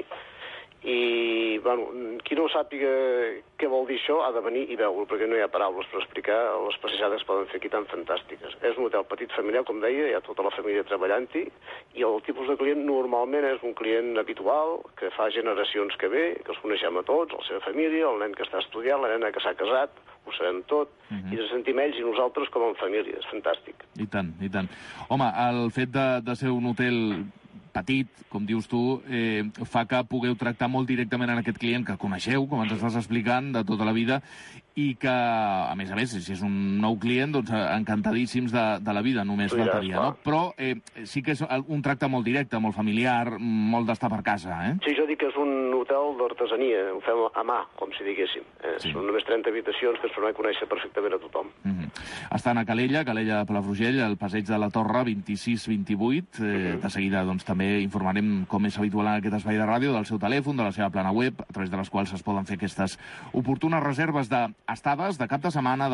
I, bueno, qui no sàpiga què vol dir això ha de venir i veure, perquè no hi ha paraules per explicar les passejades que poden fer aquí tan fantàstiques. És un hotel petit familiar, com deia, hi ha tota la família treballant-hi, i el tipus de client normalment és un client habitual, que fa generacions que ve, que els coneixem a tots, la seva família, el nen que està estudiant, la nena que s'ha casat, ho sabem tot, i ens sentim ells i nosaltres com en família, és fantàstic. I tant, i tant. Home, el fet de ser un hotel petit, com dius tu, fa que pugueu tractar molt directament en aquest client que coneixeu, com ens estàs explicant, de tota la vida, i que, a més, si és un nou client, doncs encantadíssims de la vida, només faltaria, no? Però sí que és un tracte molt directe, molt familiar, molt d'estar per casa, Sí, jo dic que és un hotel d'artesania, ho fem a mà, com si diguéssim. Són només 30 habitacions que ens permet conèixer perfectament a tothom. Estan a Calella de Palafrugell, al passeig de la Torre, 26-28. De seguida, doncs, també informarem, com és habitual en aquest espai de ràdio, del seu telèfon, de la seva plana web, a través de les quals es poden fer aquestes oportunes reserves d'estades, de cap de setmana,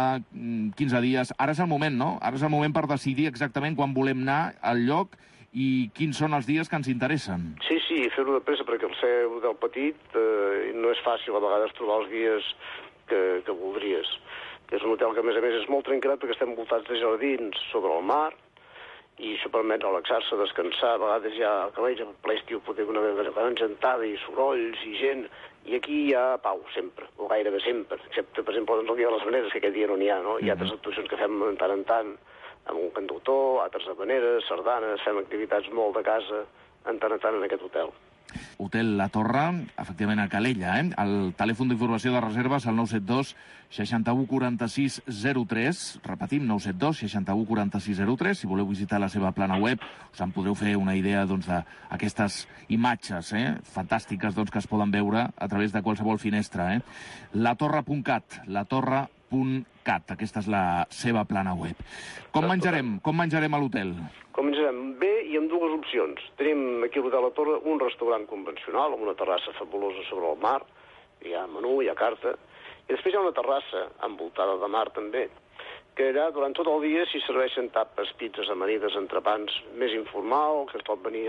15 dies. Ara és el moment, no? Ara és el moment per decidir exactament quan volem anar al lloc i quins són els dies que ens interessen. Sí, fer-ho de pressa, perquè el ser un hotel petit no és fàcil a vegades trobar els dies que voldries. És un hotel que, a més és molt trencat perquè estem envoltats de jardins sobre el mar, i això permet relaxar-se, descansar. A vegades hi ha Calella, a ple estiu pot haver una gran gentada i sorolls i gent, i aquí hi ha pau sempre, o gairebé sempre, excepte, per exemple, el dia de les Veneres, que aquest dia no n'hi ha, no? Hi ha altres actuacions que fem de tant en tant, amb un cantautor, altres habaneres, sardanes, fem activitats molt de casa, en tant en aquest hotel. Hotel La Torre, efectivament a Calella, El telèfon d'informació de reserves, el 972 61 46 03, repetim, 972 61 46 03, si voleu visitar la seva plana web, us en podreu fer una idea d'aquestes imatges fantàstiques que es poden veure a través de qualsevol finestra. latorre.cat, latorre.cat, aquesta és la seva plana web. Com menjarem a l'hotel? Com menjarem? Bé, i amb dues opcions. Tenim aquí a l'Hotel La Torre un restaurant convencional, amb una terrassa fabulosa sobre el mar, hi ha menú, hi ha carta, i després hi ha una terrassa envoltada de mar també, que allà durant tot el dia s'hi serveixen tapes, pizzas, amanides, entrepans, més informal, que es pot venir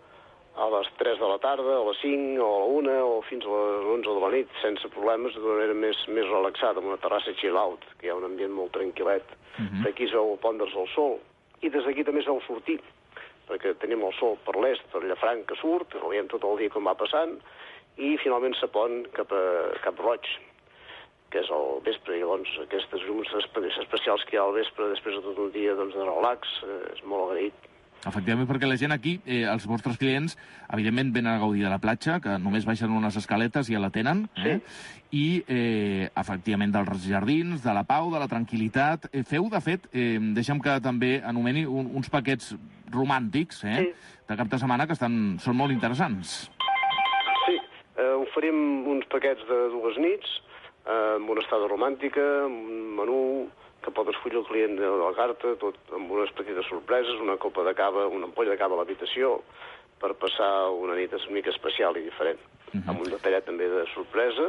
a les 3 de la tarda, a les 5, o a la 1, o fins a les 11 de la nit, sense problemes, d'una manera més relaxada, amb una terrassa chill-out, que hi ha un ambient molt tranquil·let. D'aquí es veu pondre's el sol, i des d'aquí també es veu sortir, perquè tenim el sol per l'est, per Llafranc que surt, el veiem tot el dia com va passant, i finalment se pon cap a Cap Roig, que és al vespre, i llavors aquestes llums especials que hi ha al vespre, després de tot un dia de relax, és molt agraït. Efectivament, perquè la gent aquí, els vostres clients, evidentment venen a gaudir de la platja, que només baixen unes escaletes i ja la tenen, i, efectivament, dels jardins, de la pau, de la tranquil·litat. Feu, de fet, deixa'm que també anomeni uns paquets romàntics, de cap de setmana, que són molt interessants. Sí, oferim uns paquets de 2 nits, amb una estada romàntica, amb un menú que pot escollir el client de la carta, tot amb unes petites sorpreses, una copa de cava, una ampolla de cava a l'habitació, per passar una nit una mica especial i diferent, amb un detallet també de sorpresa,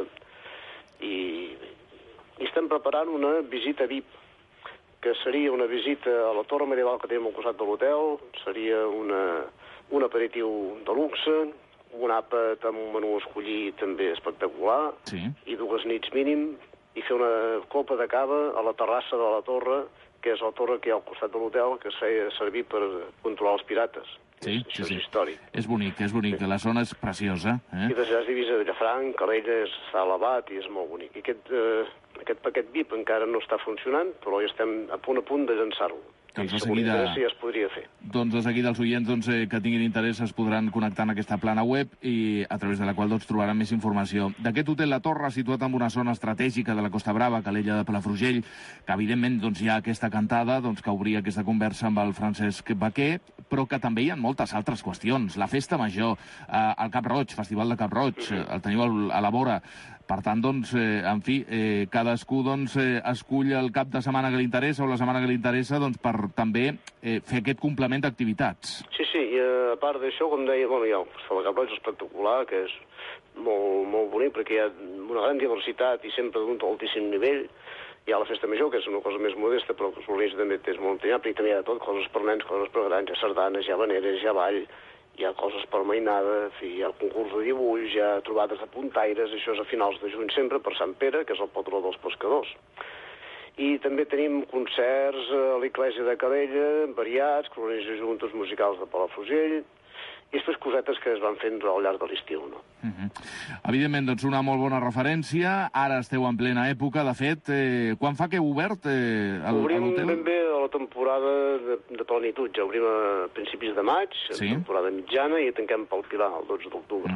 i estem preparant una visita VIP, que seria una visita a la torre medieval que tenim al costat de l'hotel, seria un aperitiu de luxe, un àpat amb un menú escollit també espectacular, i 2 nits mínim, i fer una copa de cava a la terrassa de la torre, que és la torre que hi ha al costat de l'hotel, que es feia servir per controlar els pirates. Això és històric. És bonic, la zona és preciosa. I des d'allà és divisa de Llafranc, Calella està elevat i és molt bonic. I aquest paquet VIP encara no està funcionant, però ja estem a punt de llançar-lo. I si algú interessa ja es podria fer. Doncs de seguida els oients que tinguin interès es podran connectar en aquesta plana web i a través de la qual trobaran més informació. D'aquest hotel La Torre, situat en una zona estratègica de la Costa Brava, Calella de Palafrugell, que evidentment hi ha aquesta cantada que obria aquesta conversa amb el Francesc Baquer, però que també hi ha moltes altres qüestions. La Festa Major, el Cap Roig, Festival de Cap Roig, el teniu a la vora. Per tant, en fi, cadascú escull el cap de setmana que li interessa o la setmana que li interessa per també fer aquest complement d'activitats. Sí, i a part d'això, com deia, hi ha el Festival de Cap Roig espectacular, que és molt bonic, perquè hi ha una gran diversitat i sempre d'un altíssim nivell. Hi ha la Festa Major, que és una cosa més modesta, però que s'organitza també és molt entranyable, i també hi ha tot, coses per nens, coses per grans, hi ha sardanes, hi ha habaneres, hi ha ball, hi ha coses per mainada, hi ha el concurs de dibuix, hi ha trobades de puntaires, això és a finals de juny sempre, per Sant Pere, que és el patró dels pescadors. I també tenim concerts a l'Església de Calella, variats, que organitza juntes musicals de Palafrugell, i després cosetes que es van fent al llarg de l'estiu, no? Evidentment, una molt bona referència. Ara esteu en plena època. De fet, quan fa que heu obert l'hotel? Obrim ben bé a la temporada de plenitud. Ja obrim a principis de maig, temporada mitjana, i tanquem pel Pilar el 12 d'octubre.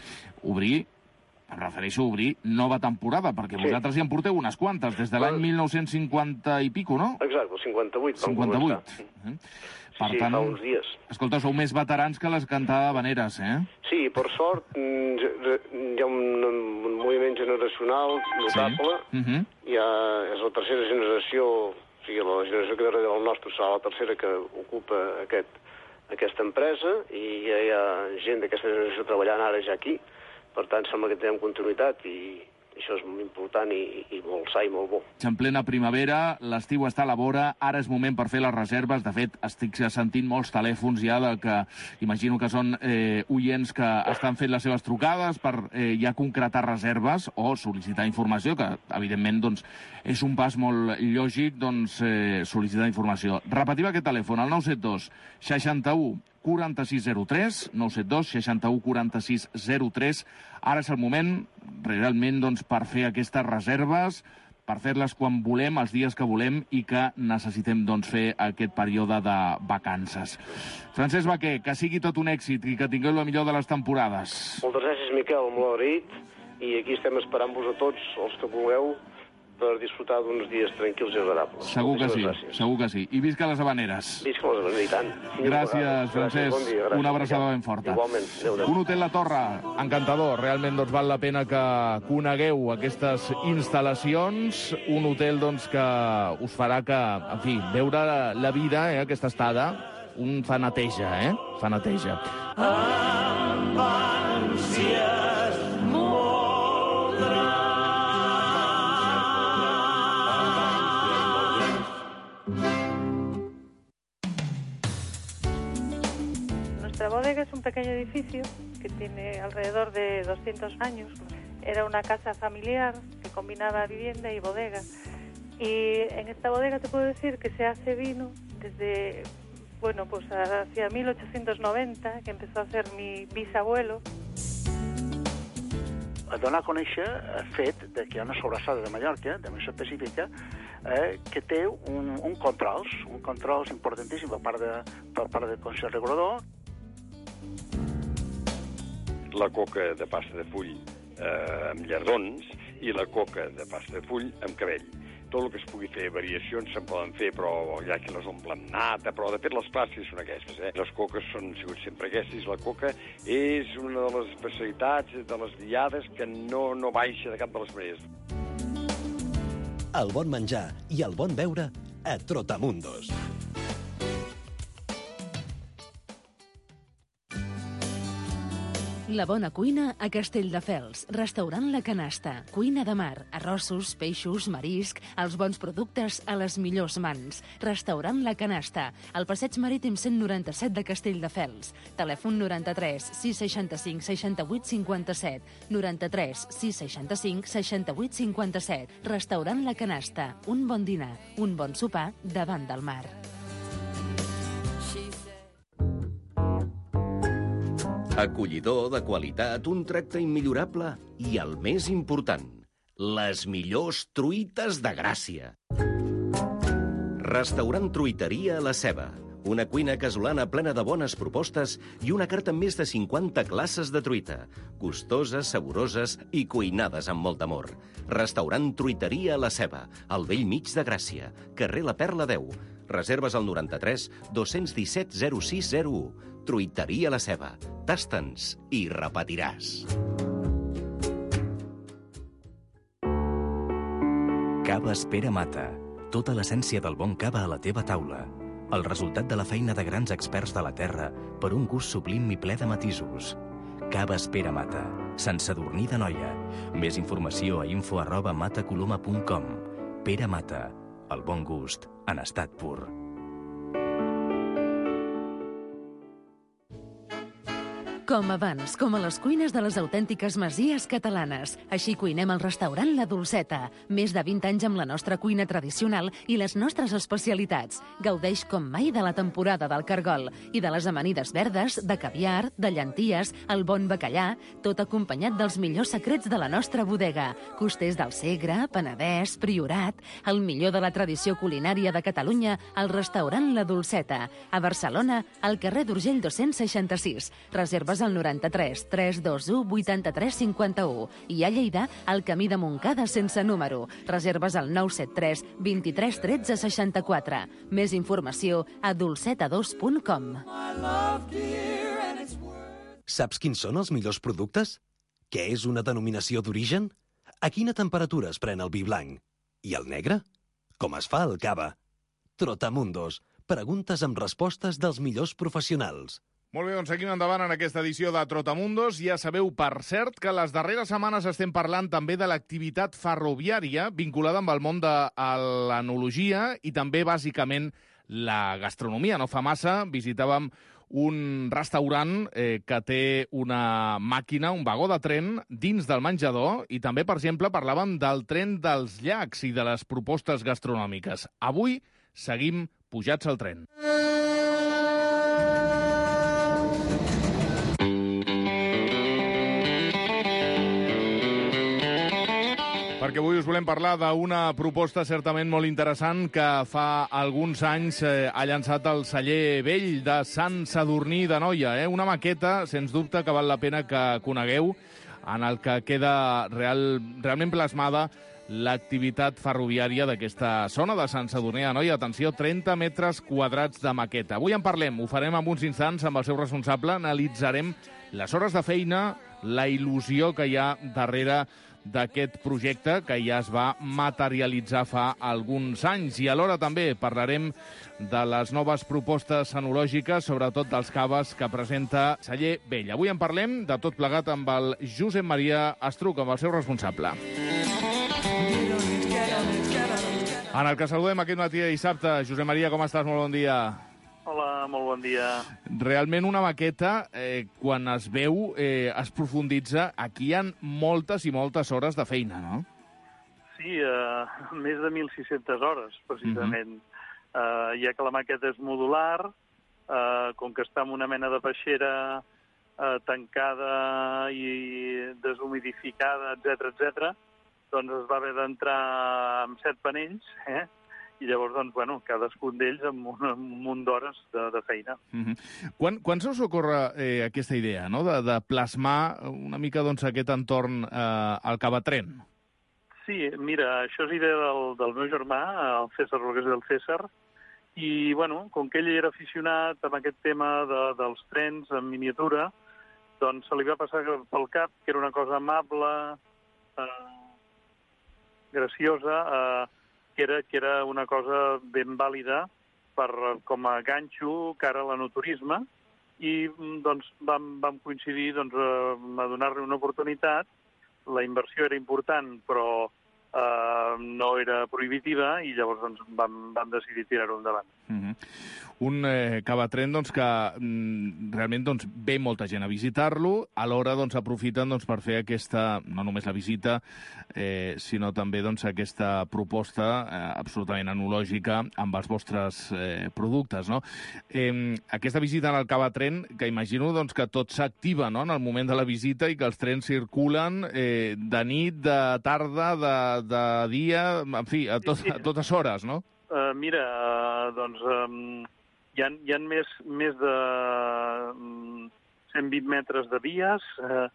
Em refereixo a obrir nova temporada, perquè vosaltres ja en porteu unes quantes, des de l'any 1950 i pico, no? Exacte, el 58. 58. Per tant, fa uns dies. Escolta, sou més veterans que les cantada habaneres, eh? Sí, per sort, hi ha un moviment generacional notable. Ja és la tercera generació, o sigui, la generació que darrere del nostre serà la tercera que ocupa aquesta empresa, i ja hi ha gent d'aquesta generació treballant ara ja aquí. Per tant, sembla que tenim continuïtat i això és molt important i molt sa i molt bo. En plena primavera, l'estiu està a la vora, ara és moment per fer les reserves. De fet, estic sentint molts telèfons ja que imagino que són oients que estan fent les seves trucades per ja concretar reserves o sol·licitar informació, que evidentment és un pas molt lògic sol·licitar informació. Repetim aquest telèfon, el 972 61 4603, 972 61 4603. Ara és el moment, realment, per fer aquestes reserves, per fer-les quan volem, els dies que volem, i que necessitem fer aquest període de vacances. Francesc Baquer, que sigui tot un èxit i que tingueu la millor de les temporades. Moltes gràcies, Miquel, molt agraït, i aquí estem esperant-vos a tots, els que vulgueu, per disfrutar d'uns dies tranquils i agradables. Segur que sí. I visca les habaneres. Visca les habaneres, i tant. Gràcies, Francesc. Bon dia, gràcies. Una abraçada ben forta. Igualment. Adéu. Un hotel La Torre, encantador. Realment val la pena que conegueu aquestes instal·lacions. Un hotel que us farà que, en fi, veure la vida, aquesta estada, un fa neteja, Fa neteja. Amb ànsies molt grans. Nuestra bodega es un pequeño edificio que tiene alrededor de 200 años. Era una casa familiar que combinaba vivienda y bodega. Y en esta bodega te puedo decir que se hace vino desde, hacia 1890, que empezó a hacer mi bisabuelo. A donar a conèixer el fet que hi ha una sobrassada de Mallorca, de més específica, que té un controls importantíssim per part del Consell Regulador. La coca de pasta de full amb llardons i la coca de pasta de full amb cabell. Tot el que es pugui fer, variacions se'n poden fer, però hi ha qui les omple amb nata, però de fet les clàssiques són aquestes. Les coques han sigut sempre aquestes. La coca és una de les especialitats de les diades que no baixa de cap de les maneres. El bon menjar i el bon beure a Trotamundos. La bona cuina a Castelldefels. Restaurant La Canasta. Cuina de mar. Arrossos, peixos, marisc, els bons productes a les millors mans. Restaurant La Canasta. Al passeig marítim 197 de Castelldefels. Telèfon 93 665 68 57. 93 665 68 57. Restaurant La Canasta. Un bon dinar, un bon sopar davant del mar. Acollidor, de qualitat, un tracte immillorable i, el més important, les millors truites de Gràcia. Restaurant Truiteria La Ceba. Una cuina casolana plena de bones propostes i una carta amb més de 50 classes de truita. Gustoses, saboroses i cuinades amb molt amor. Restaurant Truiteria La Ceba, al vell mig de Gràcia, carrer La Perla 10. Reserves al 93 217 0601. Truiteria La Ceba. Tasta'ns i repetiràs. Caves Pere Mata. Tota l'essència del bon cava a la teva taula. El resultat de la feina de grans experts de la terra per un gust sublim i ple de matisos. Caves Pere Mata. Sant Sadurní d'Anoia. Més informació a info@matacoloma.com. Pere Mata. El bon gust en estat pur. Com abans, com a les cuines de les autèntiques masies catalanes. Així cuinem al restaurant La Dolceta. Més de 20 anys amb la nostra cuina tradicional i les nostres especialitats. Gaudeix com mai de la temporada del cargol i de les amanides verdes, de caviar, de llenties, el bon bacallà, tot acompanyat dels millors secrets de la nostra bodega. Costers del Segre, Penedès, Priorat, el millor de la tradició culinària de Catalunya al restaurant La Dolceta. A Barcelona, al carrer d'Urgell 266. Reserves al 93 321 83 51 i a Lleida al camí de Montcada sense número. Reserves al 973 23 13 64. Més informació a dolceta2.com. Saps quins són els millors productes? Què és una denominació d'origen? A quina temperatura es pren el vi blanc? I el negre? Com es fa el cava? Trotamundos. Preguntes amb respostes dels millors professionals. Molt bé, doncs seguim endavant en aquesta edició de Trotamundos. Ja sabeu, per cert, que les darreres setmanes estem parlant també de l'activitat ferroviària vinculada amb el món de l'enologia i també, bàsicament, la gastronomia. No fa massa visitàvem un restaurant que té una màquina, un vagó de tren, dins del menjador i també, per exemple, parlàvem del tren dels llacs i de les propostes gastronòmiques. Avui seguim pujats al tren. Perquè avui us volem parlar d'una proposta certament molt interessant que fa alguns anys ha llançat el celler vell de Sant Sadurní d'Anoia. Una maqueta, sens dubte, que val la pena que conegueu, en el que queda realment plasmada l'activitat ferroviària d'aquesta zona de Sant Sadurní d'Anoia. Atenció, 30 metres quadrats de maqueta. Avui en parlem, ho farem en uns instants amb el seu responsable, analitzarem les hores de feina, la il·lusió que hi ha darrere d'aquest projecte que ja es va materialitzar fa alguns anys. I alhora també parlarem de les noves propostes enològiques, sobretot dels caves que presenta Celler Vell. Avui en parlem de tot plegat amb el Josep Maria Estruc, amb el seu responsable. En el que saludem aquest matí de dissabte. Josep Maria, com estàs? Molt bon dia. Hola, molt bon dia. Realment una maqueta, quan es veu, es profunditza. Aquí hi ha moltes i moltes hores de feina, no? Sí, més de 1.600 hores, precisament. Ja que la maqueta és modular, com que està en una mena de peixera tancada i deshumidificada, etc, doncs es va haver d'entrar amb 7 panells, i llavors, doncs, bueno, cadascun d'ells amb un munt d'hores de feina. Quan se us ocorre aquesta idea, no?, de plasmar una mica, doncs, aquest entorn al cavatren? Sí, mira, això és idea del meu germà, el César, el que és el César, i, bueno, com que ell era aficionat amb aquest tema dels trens en miniatura, doncs se li va passar pel cap que era una cosa amable, graciosa, que era una cosa ben vàlida com a ganxo cara a l'enoturisme, i doncs vam coincidir a donar-li una oportunitat. La inversió era important, però no era prohibitiva, i llavors vam decidir tirar-ho endavant. Un cavatren que realment ve molta gent a visitar-lo, alhora aprofiten per fer aquesta, no només la visita, sinó també aquesta proposta absolutament enològica amb els vostres productes, no? Aquesta visita en el cavatren, que imagino que tot s'activa, no?, en el moment de la visita, i que els trens circulen de nit, de tarda, de dia, en fi, a totes hores, no? Mira, doncs hi ha més de 120 metres de vies,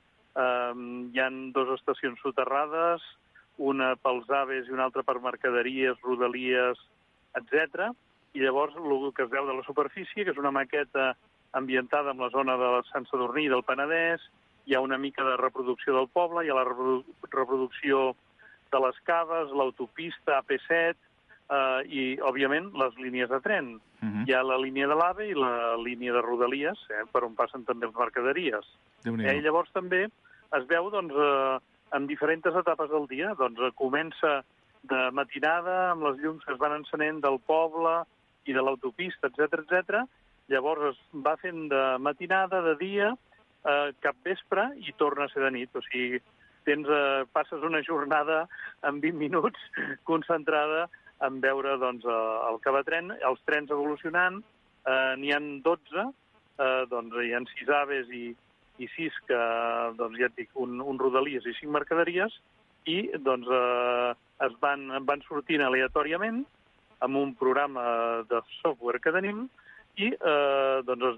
hi ha 2 estacions soterrades, una pels aves i una altra per mercaderies, rodalies, etc. I llavors el que es veu de la superfície, que és una maqueta ambientada en la zona de Sant Sadurní i del Penedès, hi ha una mica de reproducció del poble, hi ha la reproducció de les caves, l'autopista AP7 i, òbviament, les línies de tren. Hi ha la línia de l'AVE i la línia de rodalies, per on passen també les mercaderies. I llavors també es veu en diferents etapes del dia. Comença de matinada amb les llums que es van encenent del poble i de l'autopista, etc. Llavors es va fent de matinada, de dia, cap vespre i torna a ser de nit. O sigui, passes una jornada en 20 minuts concentrada en veure el cavatren, els trens evolucionant. N'hi ha 12, hi ha 6 aves i 6 que, ja et dic, un rodalies i 5 mercaderies, i es van sortint aleatòriament amb un programa de software que tenim i es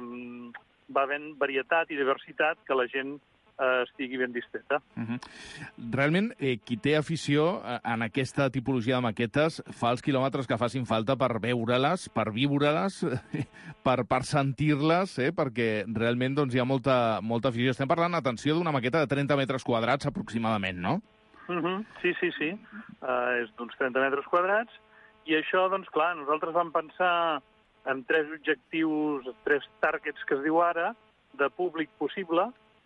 va havent varietat i diversitat que la gent estigui ben distreta. Realment, qui té afició en aquesta tipologia de maquetes fa els quilòmetres que facin falta per veure-les, per viure-les, per sentir-les, perquè realment hi ha molta afició. Estem parlant, atenció, d'una maqueta de 30 metres quadrats aproximadament, no? Sí. És d'uns 30 metres quadrats. I això, clar, nosaltres vam pensar en 3 objectius, 3 targets que es diu ara, de públic possible.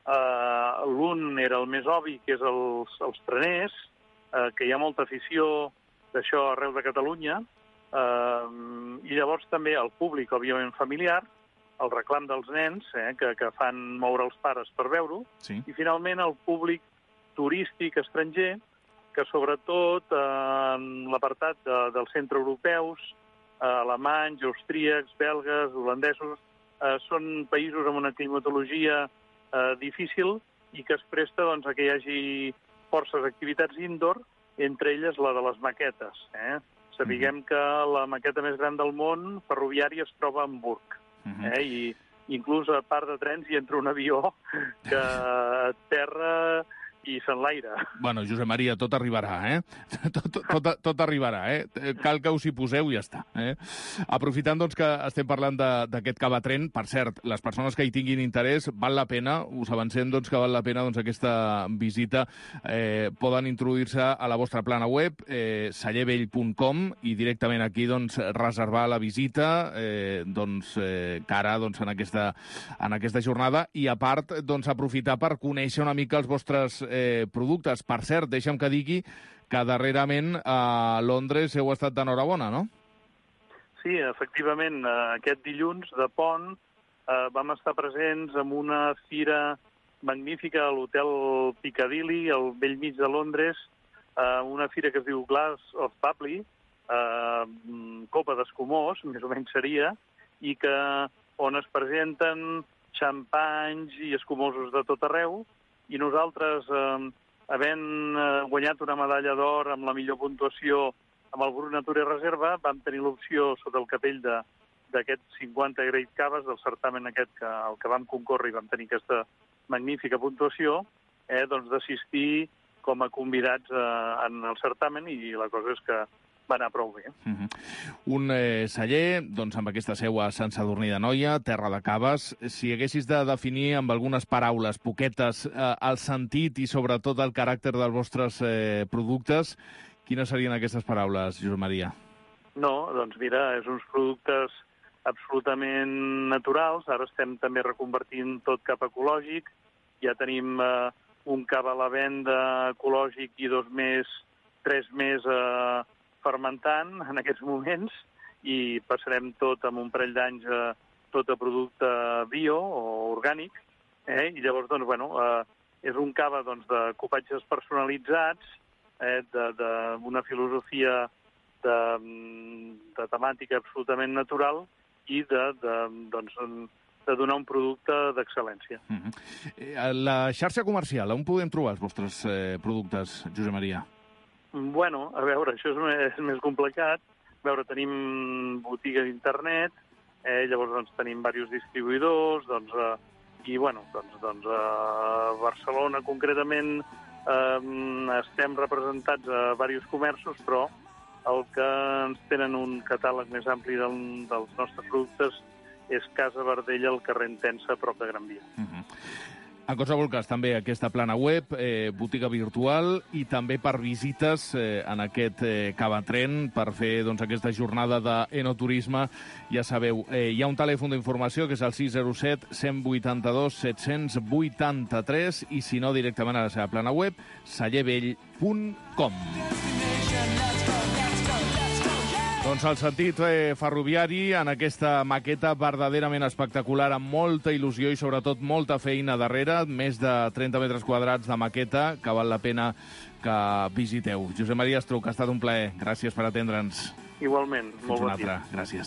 L'un era el més obvi, que és els treners, que hi ha molta afició d'això arreu de Catalunya, i llavors també el públic, òbviament, familiar, el reclam dels nens, que fan moure els pares per veure-ho, i finalment el públic turístic estranger, que sobretot en l'apartat dels centreeuropeus, alemanys, austríacs, belgues, holandesos, són països amb una climatologia difícil i que es presta a que hi hagi forces activitats indoor, entre elles la de les maquetes. Sapiguem que la maqueta més gran del món ferroviària es troba a Hamburg. I inclús a part de trens hi entra un avió que aterra i s'enlaira. Bueno, Josep Maria, tot arribarà, Tot arribarà, Cal que us hi poseu i ja està. Aprofitant, que estem parlant d'aquest cavatren, per cert, les persones que hi tinguin interès, val la pena, us avancem que val la pena aquesta visita. Poden introduir-se a la vostra plana web, cellervell.com, i directament aquí reservar la visita cara en aquesta jornada, i a part aprofitar per conèixer una mica els vostres productes. Per cert, deixa'm que digui que darrerament a Londres heu estat d'enhorabona, no? Sí, efectivament. Aquest dilluns de Pont vam estar presents en una fira magnífica a l'hotel Piccadilly, al bell mig de Londres, una fira que es diu Glass of Bubbly, copa d'escumós, més o menys seria, i on es presenten xampanys i escumosos de tot arreu, i nosaltres, havent guanyat una medalla d'or amb la millor puntuació amb el Brut Natura Reserva, vam tenir l'opció, sota el capell d'aquests 50 Great Caves, del certamen aquest al que vam concórrer i vam tenir aquesta magnífica puntuació, d'assistir com a convidats en el certamen, i la cosa és que va anar prou bé. Un celler, amb aquesta seu a Sant Sadurní d'Anoia, terra de caves. Si haguessis de definir amb algunes paraules, poquetes, el sentit i sobretot el caràcter dels vostres productes, quines serien aquestes paraules, Josep Maria? No, mira, és uns productes absolutament naturals. Ara estem també reconvertint tot cap ecològic. Ja tenim un cava a la venda ecològic i 3 més fermentant en aquests moments, i passarem tot en un parell d'anys tot a producte bio o orgànic, i llavors, és un cava de copatges personalitzats, d'una filosofia de temàtica absolutament natural i de donar un producte d'excel·lència. La xarxa comercial, on podem trobar els vostres productes, Josep Maria? Bueno, a veure, això és més complicat. veure, tenim botiga d'internet, llavors doncs, tenim diversos distribuïdors, i bueno, doncs a Barcelona concretament estem representats a diversos comerços, però el que ens tenen un catàleg més ampli dels nostres productes és Casa Bardella, al carrer Entença, a prop de Gran Via. En qualsevol cas, també aquesta plana web, botiga virtual i també per visites en aquest Cavatren per fer aquesta jornada d'enoturisme. Ja sabeu, hi ha un telèfon d'informació que és el 607 182 783 i si no, directament a la seva plana web, cellervell.com. Doncs el sentit ferroviari en aquesta maqueta verdaderament espectacular, amb molta il·lusió i sobretot molta feina darrere, més de 30 metres quadrats de maqueta, que val la pena que visiteu. Josep Maria Estruch, ha estat un plaer. Gràcies per atendre'ns. Igualment, molt bon dia. Gràcies.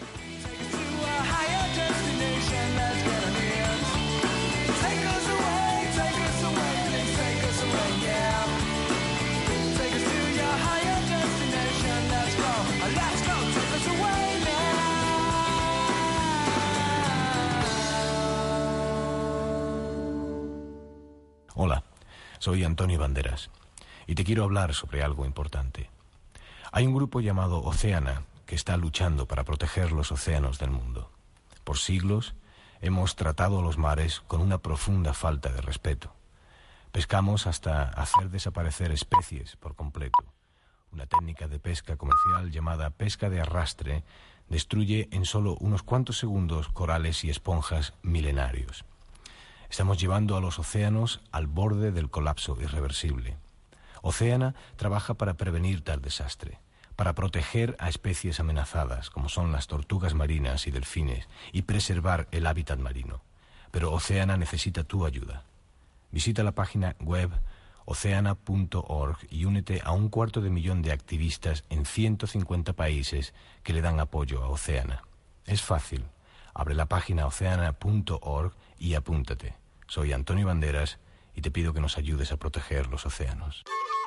Hola, soy Antonio Banderas y te quiero hablar sobre algo importante. Hay un grupo llamado Oceana que está luchando para proteger los océanos del mundo. Por siglos hemos tratado los mares con una profunda falta de respeto. Pescamos hasta hacer desaparecer especies por completo. Una técnica de pesca comercial llamada pesca de arrastre destruye en solo unos cuantos segundos corales y esponjas milenarios. Estamos llevando a los océanos al borde del colapso irreversible. Oceana trabaja para prevenir tal desastre, para proteger a especies amenazadas, como son las tortugas marinas y delfines, y preservar el hábitat marino. Pero Oceana necesita tu ayuda. Visita la página web oceana.org y únete a 250.000 de activistas en 150 países que le dan apoyo a Oceana. Es fácil. Abre la página oceana.org y apúntate. Soy Antonio Banderas y te pido que nos ayudes a proteger los océanos.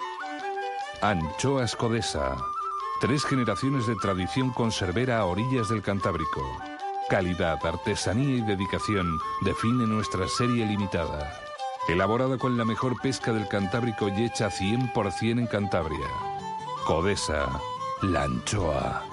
Anchoas Codesa. 3 generaciones de tradición conservera a orillas del Cantábrico. Calidad, artesanía y dedicación define nuestra serie limitada. Elaborada con la mejor pesca del Cantábrico y hecha 100% en Cantabria. Codesa, la anchoa.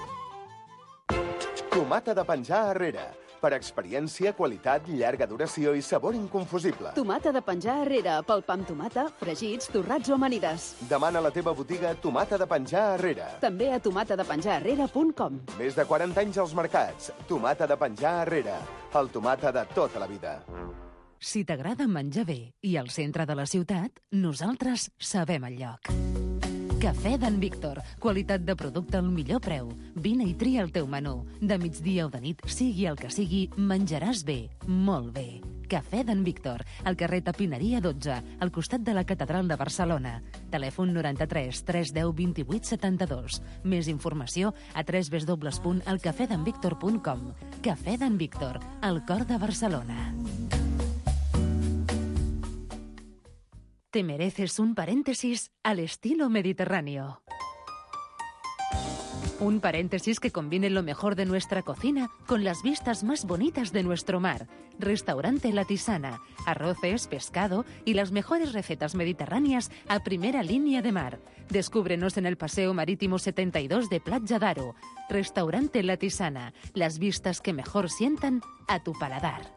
Tomata de penjar arrere. Per experiència, qualitat, llarga duració i sabor inconfusible. Tomata de penjar arrere, pel pa amb tomata, fregits, torrats o amanides. Demana a la teva botiga Tomata de penjar arrere. També a tomatadepenjararrere.com. Més de 40 anys als mercats. Tomata de penjar arrere. El tomata de tota la vida. Si t'agrada menjar bé i al centre de la ciutat, nosaltres sabem el lloc. Cafè d'en Víctor. Qualitat de producte al millor preu. Vine i tria el teu menú. De migdia o de nit, sigui el que sigui, menjaràs bé, molt bé. Cafè d'en Víctor, al carrer Tapineria 12, al costat de la Catedral de Barcelona. Telèfon 93 310 28 72. Més informació a www.elcafedenvictor.com. Cafè d'en Víctor, al cor de Barcelona. Te mereces un paréntesis al estilo mediterráneo. Un paréntesis que combine lo mejor de nuestra cocina con las vistas más bonitas de nuestro mar. Restaurante La Tisana, arroces, pescado y las mejores recetas mediterráneas a primera línea de mar. Descúbrenos en el Paseo Marítimo 72 de Platja d'Aro. Restaurante La Tisana, las vistas que mejor sientan a tu paladar.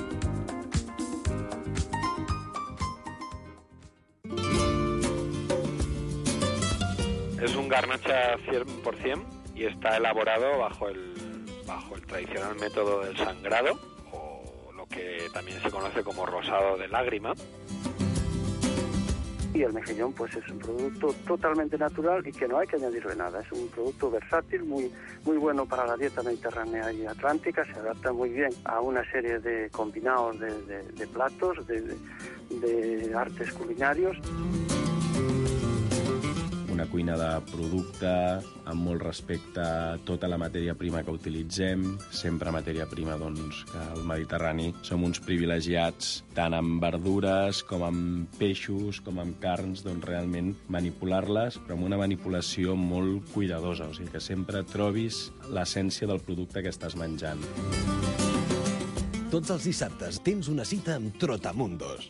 Es un garnacha 100% y está elaborado bajo el tradicional método del sangrado, o lo que también se conoce como rosado de lágrima. Y el mejillón pues es un producto totalmente natural y que no hay que añadirle nada. Es un producto versátil, muy bueno para la dieta mediterránea y atlántica. Se adapta muy bien a una serie de combinados de platos, de artes culinarios. una cuina de producte, amb molt respecte a tota la matèria prima que utilitzem, sempre matèria prima, doncs, que al Mediterrani som uns privilegiats, tant amb verdures com amb peixos, com amb carns, doncs realment manipular-les, però amb una manipulació molt cuidadosa, o sigui que sempre trobis l'essència del producte que estàs menjant. Tots els dissabtes tens una cita amb Trotamundos.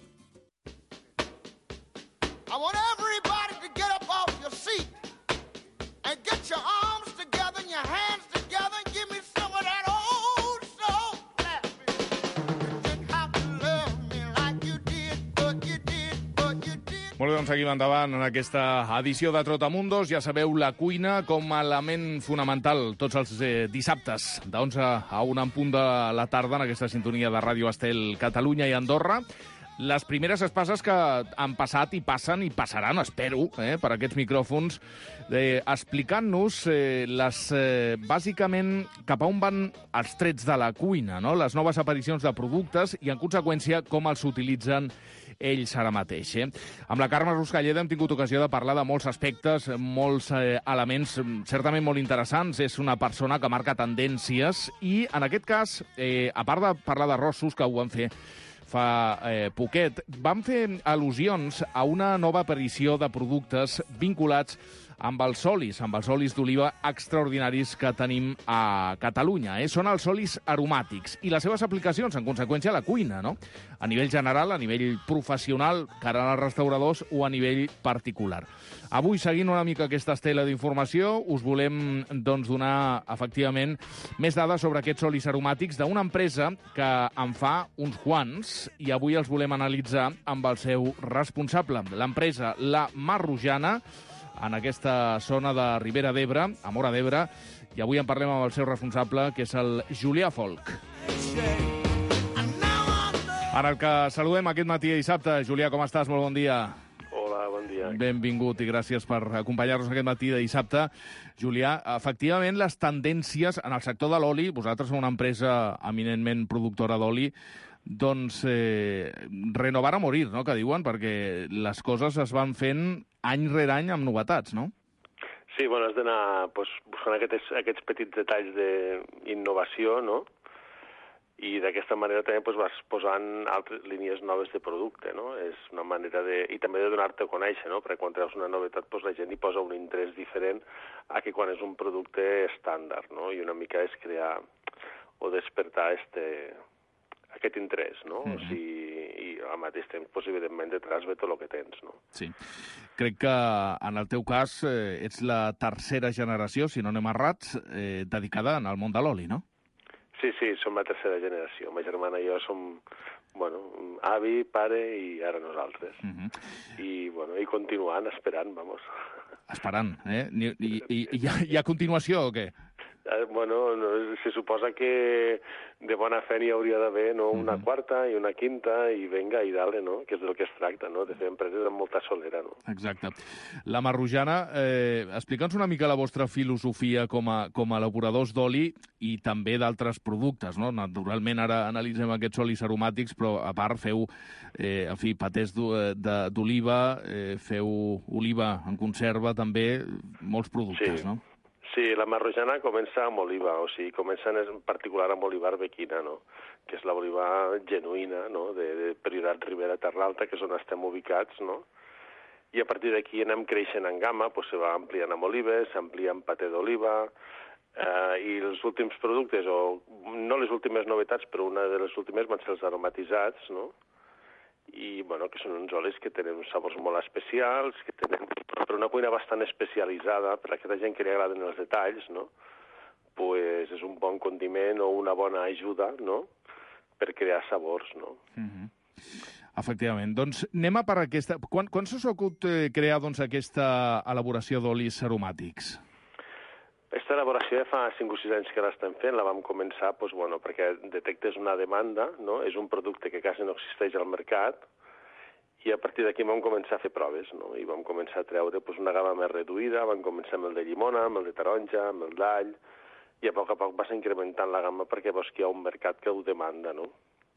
I want everybody to get up off your seat and get your arms together and your hands together and give me some of that old soul clapping. You didn't have to love me like you did, but you did, but you did. Molt bé, doncs seguim endavant en aquesta edició de Trotamundos. Ja sabeu, la cuina com a element fonamental tots els dissabtes, de 11 a 1 en punt de la tarda, en aquesta sintonia de Ràdio Estel Catalunya i Andorra. Les primeres espases que han passat i passen i passaran, espero, per aquests micròfons, explicant-nos bàsicament cap a on van els trets de la cuina, no? Les noves aparicions de productes i, en conseqüència, com els utilitzen ells ara mateix. Amb la Carme Ruscalleda hem tingut ocasió de parlar de molts aspectes, molts elements certament molt interessants. És una persona que marca tendències i, en aquest cas, a part de parlar d'arrossos, que ho van fer fa poquet, van fer al·lusions a una nova aparició de productes vinculats amb els olis d'oliva extraordinaris que tenim a Catalunya. Són els olis aromàtics i les seves aplicacions, en conseqüència, a la cuina, no? A nivell general, a nivell professional, cara als restauradors o a nivell particular. Avui, seguint una mica aquesta estela d'informació, us volem donar, efectivament, més dades sobre aquests olis aromàtics d'una empresa que en fa uns quants i avui els volem analitzar amb el seu responsable, l'empresa La Marrojana, en aquesta zona de Ribera d'Ebre, a Móra d'Ebre, i avui en parlem amb el seu responsable, que és el Julià Folch. En el que saludem aquest matí de dissabte. Julià, com estàs? Molt bon dia. Hola, bon dia. Benvingut i gràcies per acompanyar-nos aquest matí de dissabte. Julià, efectivament, les tendències en el sector de l'oli, vosaltres sou una empresa eminentment productora d'oli, doncs renovar a morir, no?, que diuen, perquè les coses es van fent any rere any amb novetats, no? Sí, bueno, has d'anar buscant aquests petits detalls d'innovació, no? I d'aquesta manera també vas posant altres línies noves de producte, no? És una manera de... I també de donar-te a conèixer, no? Perquè quan treus una novetat, la gent hi posa un interès diferent a que quan és un producte estàndard, no? I una mica és crear o despertar aquest interès, no? O sigui, i al mateix temps, evidentment, detrás ve tot el que tens, no? Sí. Crec que, en el teu cas, ets la tercera generació, si no anem errats, dedicada al món de l'oli, no? Sí, som la tercera generació. Ma germana i jo som, avi, pare i ara nosaltres. I continuant, esperant, vamos. Esperant, I hi ha continuació o què? Se suposa que de bona fe n'hi hauria d'haver, no? Una quarta i una quinta i venga, i dale, no? Que és del que es tracta, no? De fer empreses amb molta solera, no? Exacte. La Marrojana, explica'ns una mica la vostra filosofia com a elaboradors d'oli i també d'altres productes, no? Naturalment, ara analitzem aquests olis aromàtics, però a part feu, patès d'oliva, feu oliva en conserva, també molts productes, no? Sí, la Marrojana comença amb oliva, o sigui, comença en particular amb oliva arbequina, no? Que és l'oliva genuïna, no? De Priorat Ribera Terra Alta, que és on estem ubicats, no? I a partir d'aquí anem creixent en gamma, se va ampliant amb olives, s'amplia amb paté d'oliva, i els últims productes, o no les últimes novetats, però una de les últimes van ser els aromatitzats, no? I, que són uns olis que tenen uns sabors molt especials, que tenen per una cuina bastant especialitzada, per a aquesta gent que li agraden els detalls, no? Pues és un bon condiment o una bona ajuda, no?, per crear sabors, no? Efectivament. Doncs anem a per aquesta... Quan s'ha ocorregut crear aquesta elaboració d'olis aromàtics? Aquesta elaboració ja fa 5 o 6 anys que l'estem fent, la vam començar perquè detectes una demanda, no? És un producte que quasi no existeix al mercat, i a partir d'aquí vam començar a fer proves, no? I vam començar a treure una gamma més reduïda, vam començar amb el de llimona, amb el de taronja, amb el d'all, i a poc vas incrementant la gamma perquè veus que hi ha un mercat que ho demanda, no?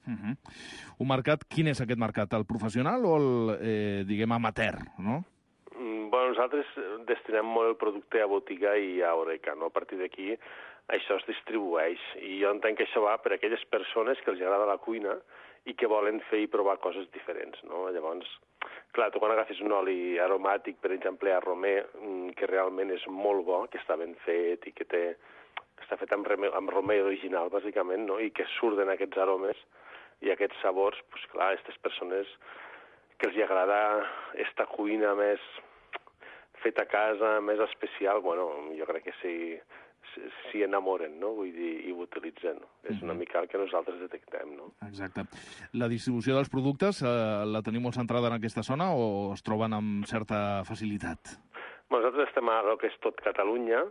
Un mercat, quin és aquest mercat? El professional o el, amateur, no? nosaltres destinem molt el producte a botiga i a Oreca, no? A partir d'aquí això es distribueix. I jo entenc que això va per a aquelles persones que els agrada la cuina i que volen fer i provar coses diferents, no? Llavors, clar, tu quan agafes un oli aromàtic, per exemple, a romer, que realment és molt bo, que està ben fet i que està fet amb romer original, bàsicament, no? I que surten aquests aromes i aquests sabors, doncs clar, aquestes persones que els agrada esta cuina més feta a casa, més especial, bueno, jo crec que s'hi enamoren, no? Vull dir, i ho utilitzen. És una mica el que nosaltres detectem, no? Exacte. La distribució dels productes la teniu molt centrada en aquesta zona o es troben amb certa facilitat? Nosaltres estem a el que és tot Catalunya,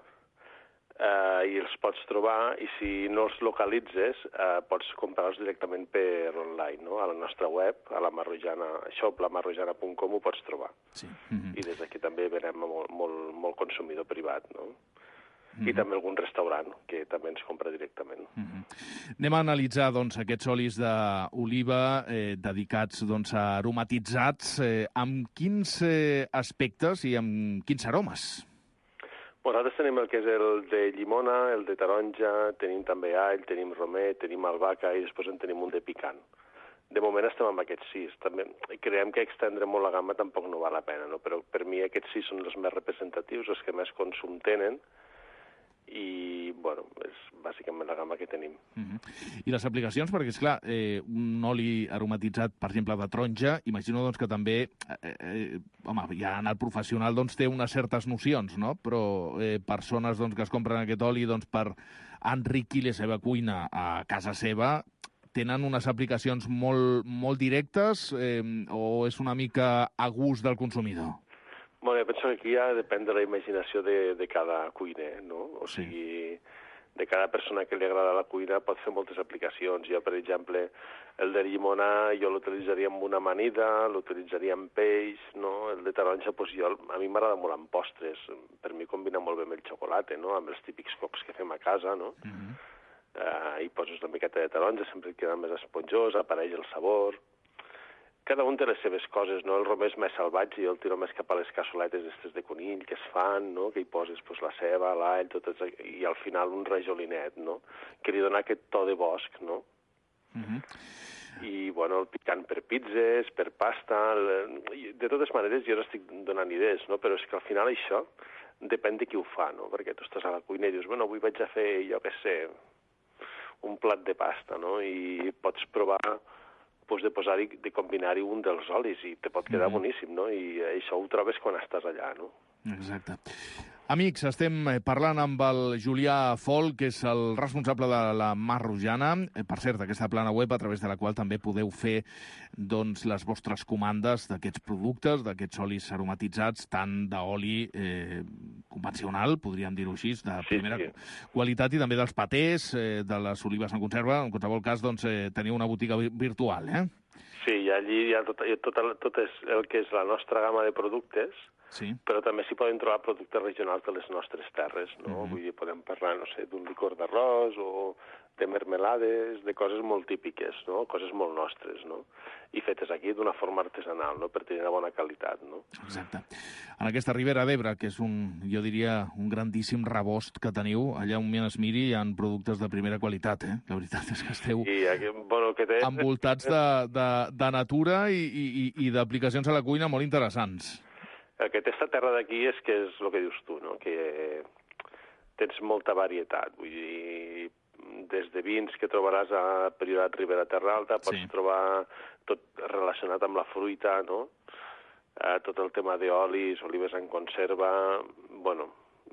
i els pots trobar, i si no els localitzes, pots comprar-los directament per online, no? A la nostra web, a la Marrojana, shoplamarrojana.com ho pots trobar. Sí. I des d'aquí també venem molt consumidor privat, no? I també algun restaurant, que també ens compra directament. Anem a analitzar doncs, aquests olis d'oliva dedicats doncs, a aromatitzats. Amb quins aspectes i amb quins aromes? Nosaltres tenim el que és el de llimona, el de taronja, tenim també all, tenim romer, tenim albahaca i després en tenim un de picant. De moment estem amb aquests 6. També creiem que extendre molt la gamma tampoc no val la pena, no? Però per mi aquests 6 són els més representatius, els que més consum tenen, i, bueno, és bàsicament la gamma que tenim. I les aplicacions, perquè, esclar, un oli aromatitzat, per exemple, de taronja, imagino doncs, que també, home, ja en el professional doncs, té unes certes nocions, no? Però persones doncs, que es compren aquest oli doncs, per enriquir la seva cuina a casa seva, tenen unes aplicacions molt directes o és una mica a gust del consumidor? Bueno, jo penso que aquí ja depèn de la imaginació de cada cuiner, no? O sigui, de cada persona que li agrada la cuina pot fer moltes aplicacions. Jo, per exemple, el de llimona jo l'utilitzaria amb una amanida, l'utilitzaria amb peix, no? El de taronja, doncs a mi m'agrada molt amb postres. Per mi combina molt bé amb el xocolata, no? Amb els típics cocs que fem a casa, no? I poses una miqueta de taronja, sempre et queda més esponjós, apareix el sabor. Cada un té les seves coses, no? El romer és més salvatge, jo el tiro més cap a les cassoletes d'estes de conill que es fan, no? Que hi poses pues, la ceba, l'all, i al final un rajolinet, no? Que li dona aquest to de bosc, no? I, bueno, el picant per pizzas, per pasta... De totes maneres, jo n'estic donant idees, no? Però és que al final això depèn de qui ho fa, no? Perquè tu estàs a la cuina i dius, bueno, avui vaig a fer, jo què sé, un plat de pasta, no? I pots provar de posar-hi, de combinar-hi un dels olis i te pot quedar boníssim, no? I això ho trobes quan estàs allà, no? Exacte. Amics, estem parlant amb el Julià Fol, que és el responsable de la Marrojana. Per cert, aquesta plana web a través de la qual també podeu fer doncs, les vostres comandes d'aquests productes, d'aquests olis aromatitzats, tant d'oli convencional, podríem dir-ho així, de primera qualitat, i també dels patés, de les olives en conserva. En qualsevol cas, doncs, teniu una botiga virtual, Sí, i allí hi ha tot el que és la nostra gamma de productes, però també s'hi poden trobar productes regionals de les nostres terres, no? Vull dir, podem parlar, no sé, d'un licor d'arròs o de mermelades, de coses molt típiques, no? Coses molt nostres, no? I fetes aquí d'una forma artesanal, no? Per tenir una bona qualitat, no? Exacte. En aquesta Ribera d'Ebre, que és jo diria, un grandíssim rebost que teniu, allà on es miri hi ha productes de primera qualitat, La veritat és que esteu envoltats de natura i d'aplicacions a la cuina molt interessants. El que té esta terra d'aquí és que és el que dius tu, no? Que tens molta varietat, vull dir, des de vins que trobaràs a Priorat, Ribera Terra Alta, pots trobar tot relacionat amb la fruita, no? Tot el tema d'olis, olives en conserva, bueno,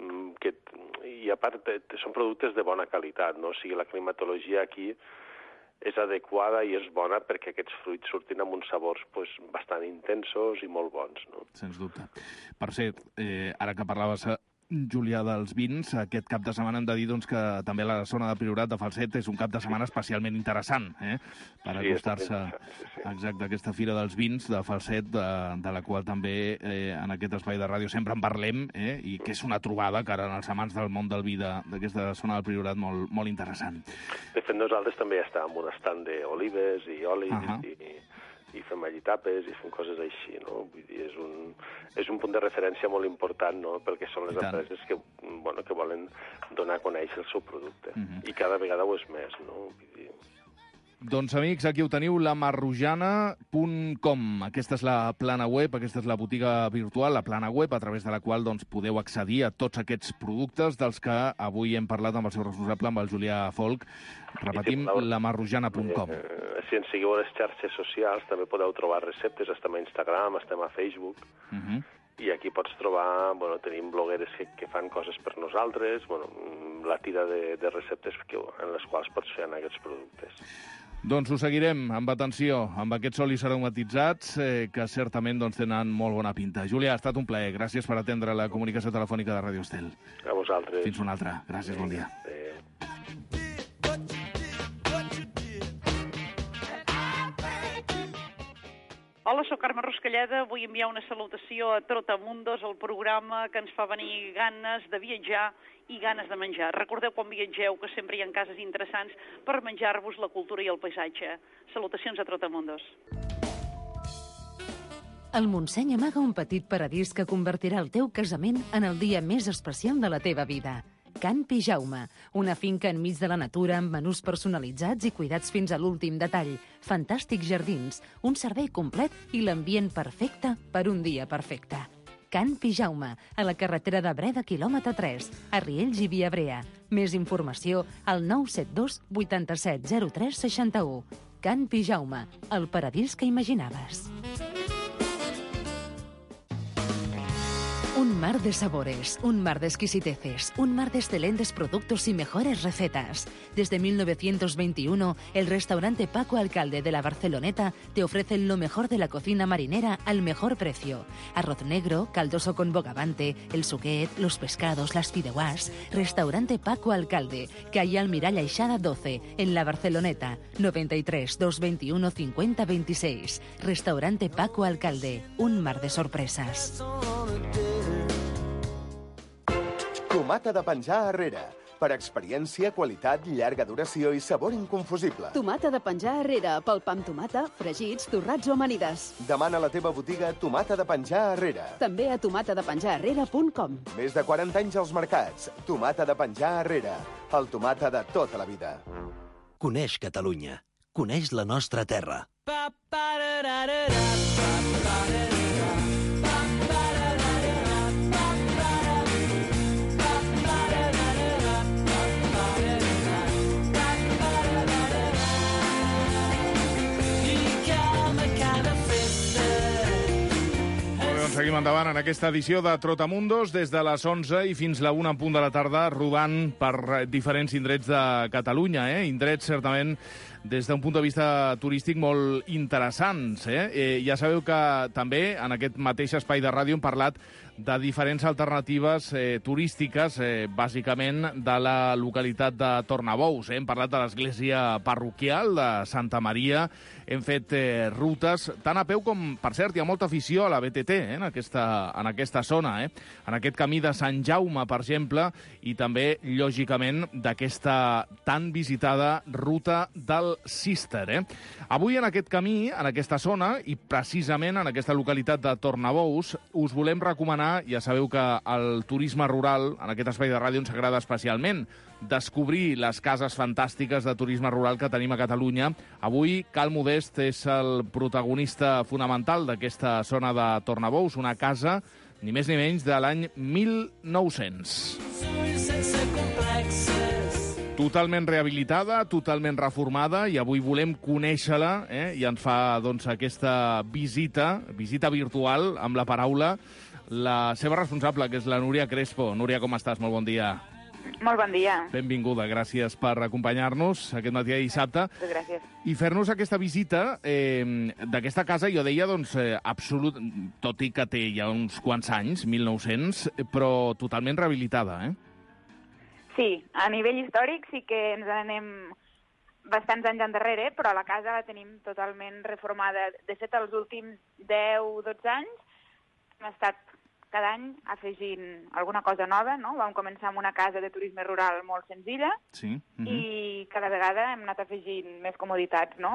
i a part són productes de bona qualitat, no? O sigui, la climatologia aquí és adequada i és bona perquè aquests fruits surtin amb uns sabors bastant intensos i molt bons, no? Sens dubte. Per cert, ara que parlaves, Julià, dels vins, aquest cap de setmana hem de dir doncs, que també la zona de Priorat de Falset és un cap de setmana especialment interessant per acostar-se a aquesta fira dels vins de Falset, de la qual també en aquest espai de ràdio sempre en parlem, i que és una trobada que ara en els amants del món del vi d'aquesta zona del Priorat molt interessant. De fet, nosaltres també estàvem en un estand d'olives i olis i i fem allí tapes i fem coses així, no? Vull dir, és un punt de referència molt important, no?, perquè són les empreses que volen donar a conèixer el seu producte. I cada vegada ho és més, no? Vull dir... Doncs, amics, aquí ho teniu, lamarrojana.com. Aquesta és la plana web, aquesta és la botiga virtual, la plana web, a través de la qual podeu accedir a tots aquests productes dels que avui hem parlat amb el seu responsable, amb el Julià Folch. Repetim, lamarrojana.com. Si ens seguiu a les xarxes socials, també podeu trobar receptes, estem a Instagram, estem a Facebook, i aquí pots trobar, tenim blogueres que fan coses per nosaltres, la tira de receptes en les quals pots fer en aquests productes. Doncs ho seguirem amb atenció, amb aquests olis aromatitzats que certament tenen molt bona pinta. Julià, ha estat un plaer. Gràcies per atendre la comunicació telefònica de Ràdio Estel. A vosaltres. Fins una altra. Gràcies, bon dia. Hola, soc Carme Ruscalleda. Vull enviar una salutació a Trotamundos, el programa que ens fa venir ganes de viatjar i ganes de menjar. Recordeu quan viatgeu que sempre hi ha cases interessants per menjar-vos la cultura i el paisatge. Salutacions a Trotamundos. El Montseny amaga un petit paradís que convertirà el teu casament en el dia més especial de la teva vida. Can Pijaume, una finca enmig de la natura amb menús personalitzats i cuidats fins a l'últim detall, fantàstics jardins, un servei complet i l'ambient perfecte per un dia perfecte. Can Pijaume, a la carretera de Breda, quilòmetre 3, a Riells i Viabrea. Més informació al 972 87 03 61. Can Pijaume, el paradís que imaginaves. Un mar de sabores, un mar de exquisiteces, un mar de excelentes productos y mejores recetas. Desde 1921, el restaurante Paco Alcalde de la Barceloneta te ofrece lo mejor de la cocina marinera al mejor precio. Arroz negro, caldoso con bogavante, el suquet, los pescados, las fideuás. Restaurante Paco Alcalde, calle Almirall Aixada 12, en la Barceloneta, 93 221 50 26. Restaurante Paco Alcalde, un mar de sorpresas. Tomata de penjar Herrera. Per experiència, qualitat, llarga duració i sabor inconfusible. Tomata de penjar Herrera, pel pa amb tomata, fregits, torrats o amanides. Demana a la teva botiga Tomata de penjar Herrera. També a tomatadepenjarherrera.com. Més de 40 anys als mercats. Tomata de penjar Herrera. El tomata de tota la vida. Coneix Catalunya. Coneix la nostra terra. Seguim endavant en aquesta edició de Trotamundos des de les 11 i fins la 1 en punt de la tarda, rodant per diferents indrets de Catalunya. Indrets, certament, des d'un punt de vista turístic molt interessants. Ja sabeu que també en aquest mateix espai de ràdio hem parlat de diferents alternatives turístiques, bàsicament de la localitat de Tornabous. Hem parlat de l'església parroquial de Santa Maria, hem fet rutes tant a peu com, per cert, hi ha molta afició a la BTT en aquesta zona, en aquest camí de Sant Jaume, per exemple, i també, lògicament, d'aquesta tan visitada ruta del Cister. Avui en aquest camí, en aquesta zona, i precisament en aquesta localitat de Tornabous, us volem recomanar, ja sabeu que el turisme rural, en aquest espai de ràdio ens agrada especialment, descobrir les cases fantàstiques de turisme rural que tenim a Catalunya. Avui, Cal Modest és el protagonista fonamental d'aquesta zona de Tornabous, una casa, ni més ni menys, de l'any 1900. Totalment rehabilitada, totalment reformada, i avui volem conèixer-la, i ens fa aquesta visita virtual, amb la paraula, la seva responsable, que és la Núria Crespo. Núria, com estàs? Molt bon dia. Molt bon dia. Benvinguda, gràcies per acompanyar-nos aquest matí de dissabte. Gràcies. I fer-nos aquesta visita d'aquesta casa, jo deia, absolut, tot i que té ja uns quants anys, 1900, però totalment rehabilitada, Sí, a nivell històric sí que ens anem bastants anys endarrere, però la casa la tenim totalment reformada. De fet, els últims 10-12 anys hem estat cada any afegint alguna cosa nova, no? Vam començar amb una casa de turisme rural molt senzilla, sí. I cada vegada hem anat afegint més comoditats, no?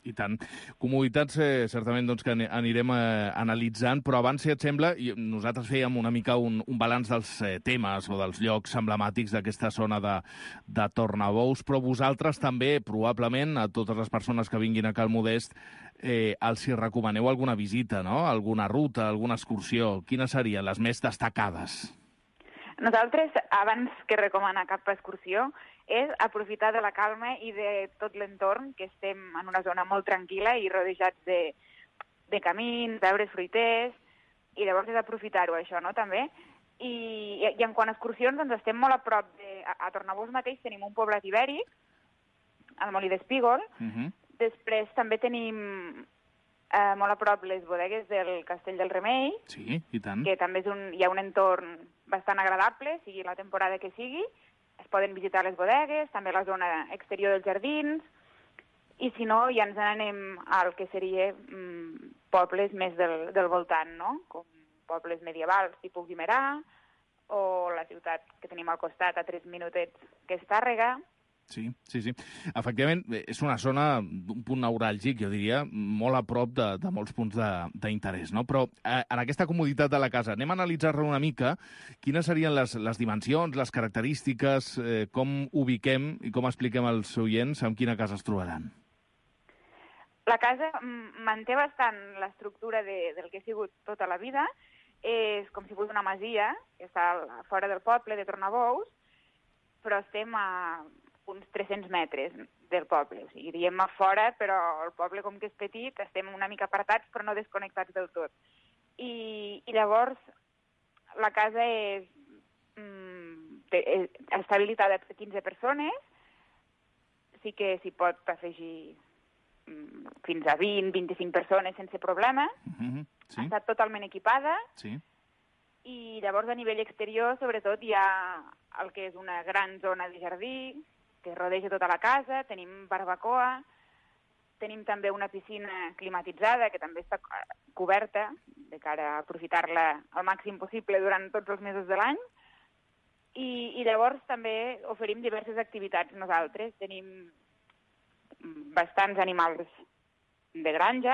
I tant. Comoditats, certament, doncs, que anirem analitzant, però abans, si et sembla, nosaltres fèiem una mica un balanç dels temes o dels llocs emblemàtics d'aquesta zona de Tornabous, però vosaltres també, probablement, a totes les persones que vinguin a Cal Modest, els hi recomaneu alguna visita, no? Alguna ruta, alguna excursió. Quines serien les més destacades? Nosaltres, abans que recomanar cap excursió, és aprofitar de la calma i de tot l'entorn, que estem en una zona molt tranquil·la i rodejats de camins, d'arbres fruiters, i llavors és aprofitar-ho, això, no?, també. I en quant a excursions, doncs estem molt a prop a Tornabous mateix tenim un poblat ibèric, al Molí d'Espígol. Després també tenim molt a prop les bodegues del Castell del Remei. Sí, i tant. Que també hi ha un entorn bastant agradable, sigui la temporada que sigui. Es poden visitar les bodegues, també la zona exterior dels jardins, i si no, ja ens n'anem al que seria pobles més del voltant, no? Com pobles medievals, tipus Guimerà, o la ciutat que tenim al costat, a 3 minutets, que és Tàrrega. Sí. Efectivament, és una zona d'un punt neuràlgic, jo diria, molt a prop de molts punts d'interès, no? Però en aquesta comoditat de la casa, anem a analitzar-la una mica. Quines serien les dimensions, les característiques, com ubiquem i com expliquem als oients en quina casa es trobaran? La casa manté bastant l'estructura del que ha sigut tota la vida. És com si fos una masia, que està fora del poble de Tornabous, però estem a uns 300 metres del poble. O sigui, diem a fora, però el poble, com que és petit, estem una mica apartats, però no desconnectats del tot. I llavors, la casa està habilitada per 15 persones, sí que s'hi pot afegir fins a 20-25 persones sense problema. Sí. Està totalment equipada. Sí. I llavors, a nivell exterior, sobretot, hi ha el que és una gran zona de jardí, que rodeja tota la casa, tenim barbacoa, tenim també una piscina climatitzada, que també està coberta, de cara a aprofitar-la al màxim possible durant tots els mesos de l'any, i llavors també oferim diverses activitats nosaltres. Tenim bastants animals de granja,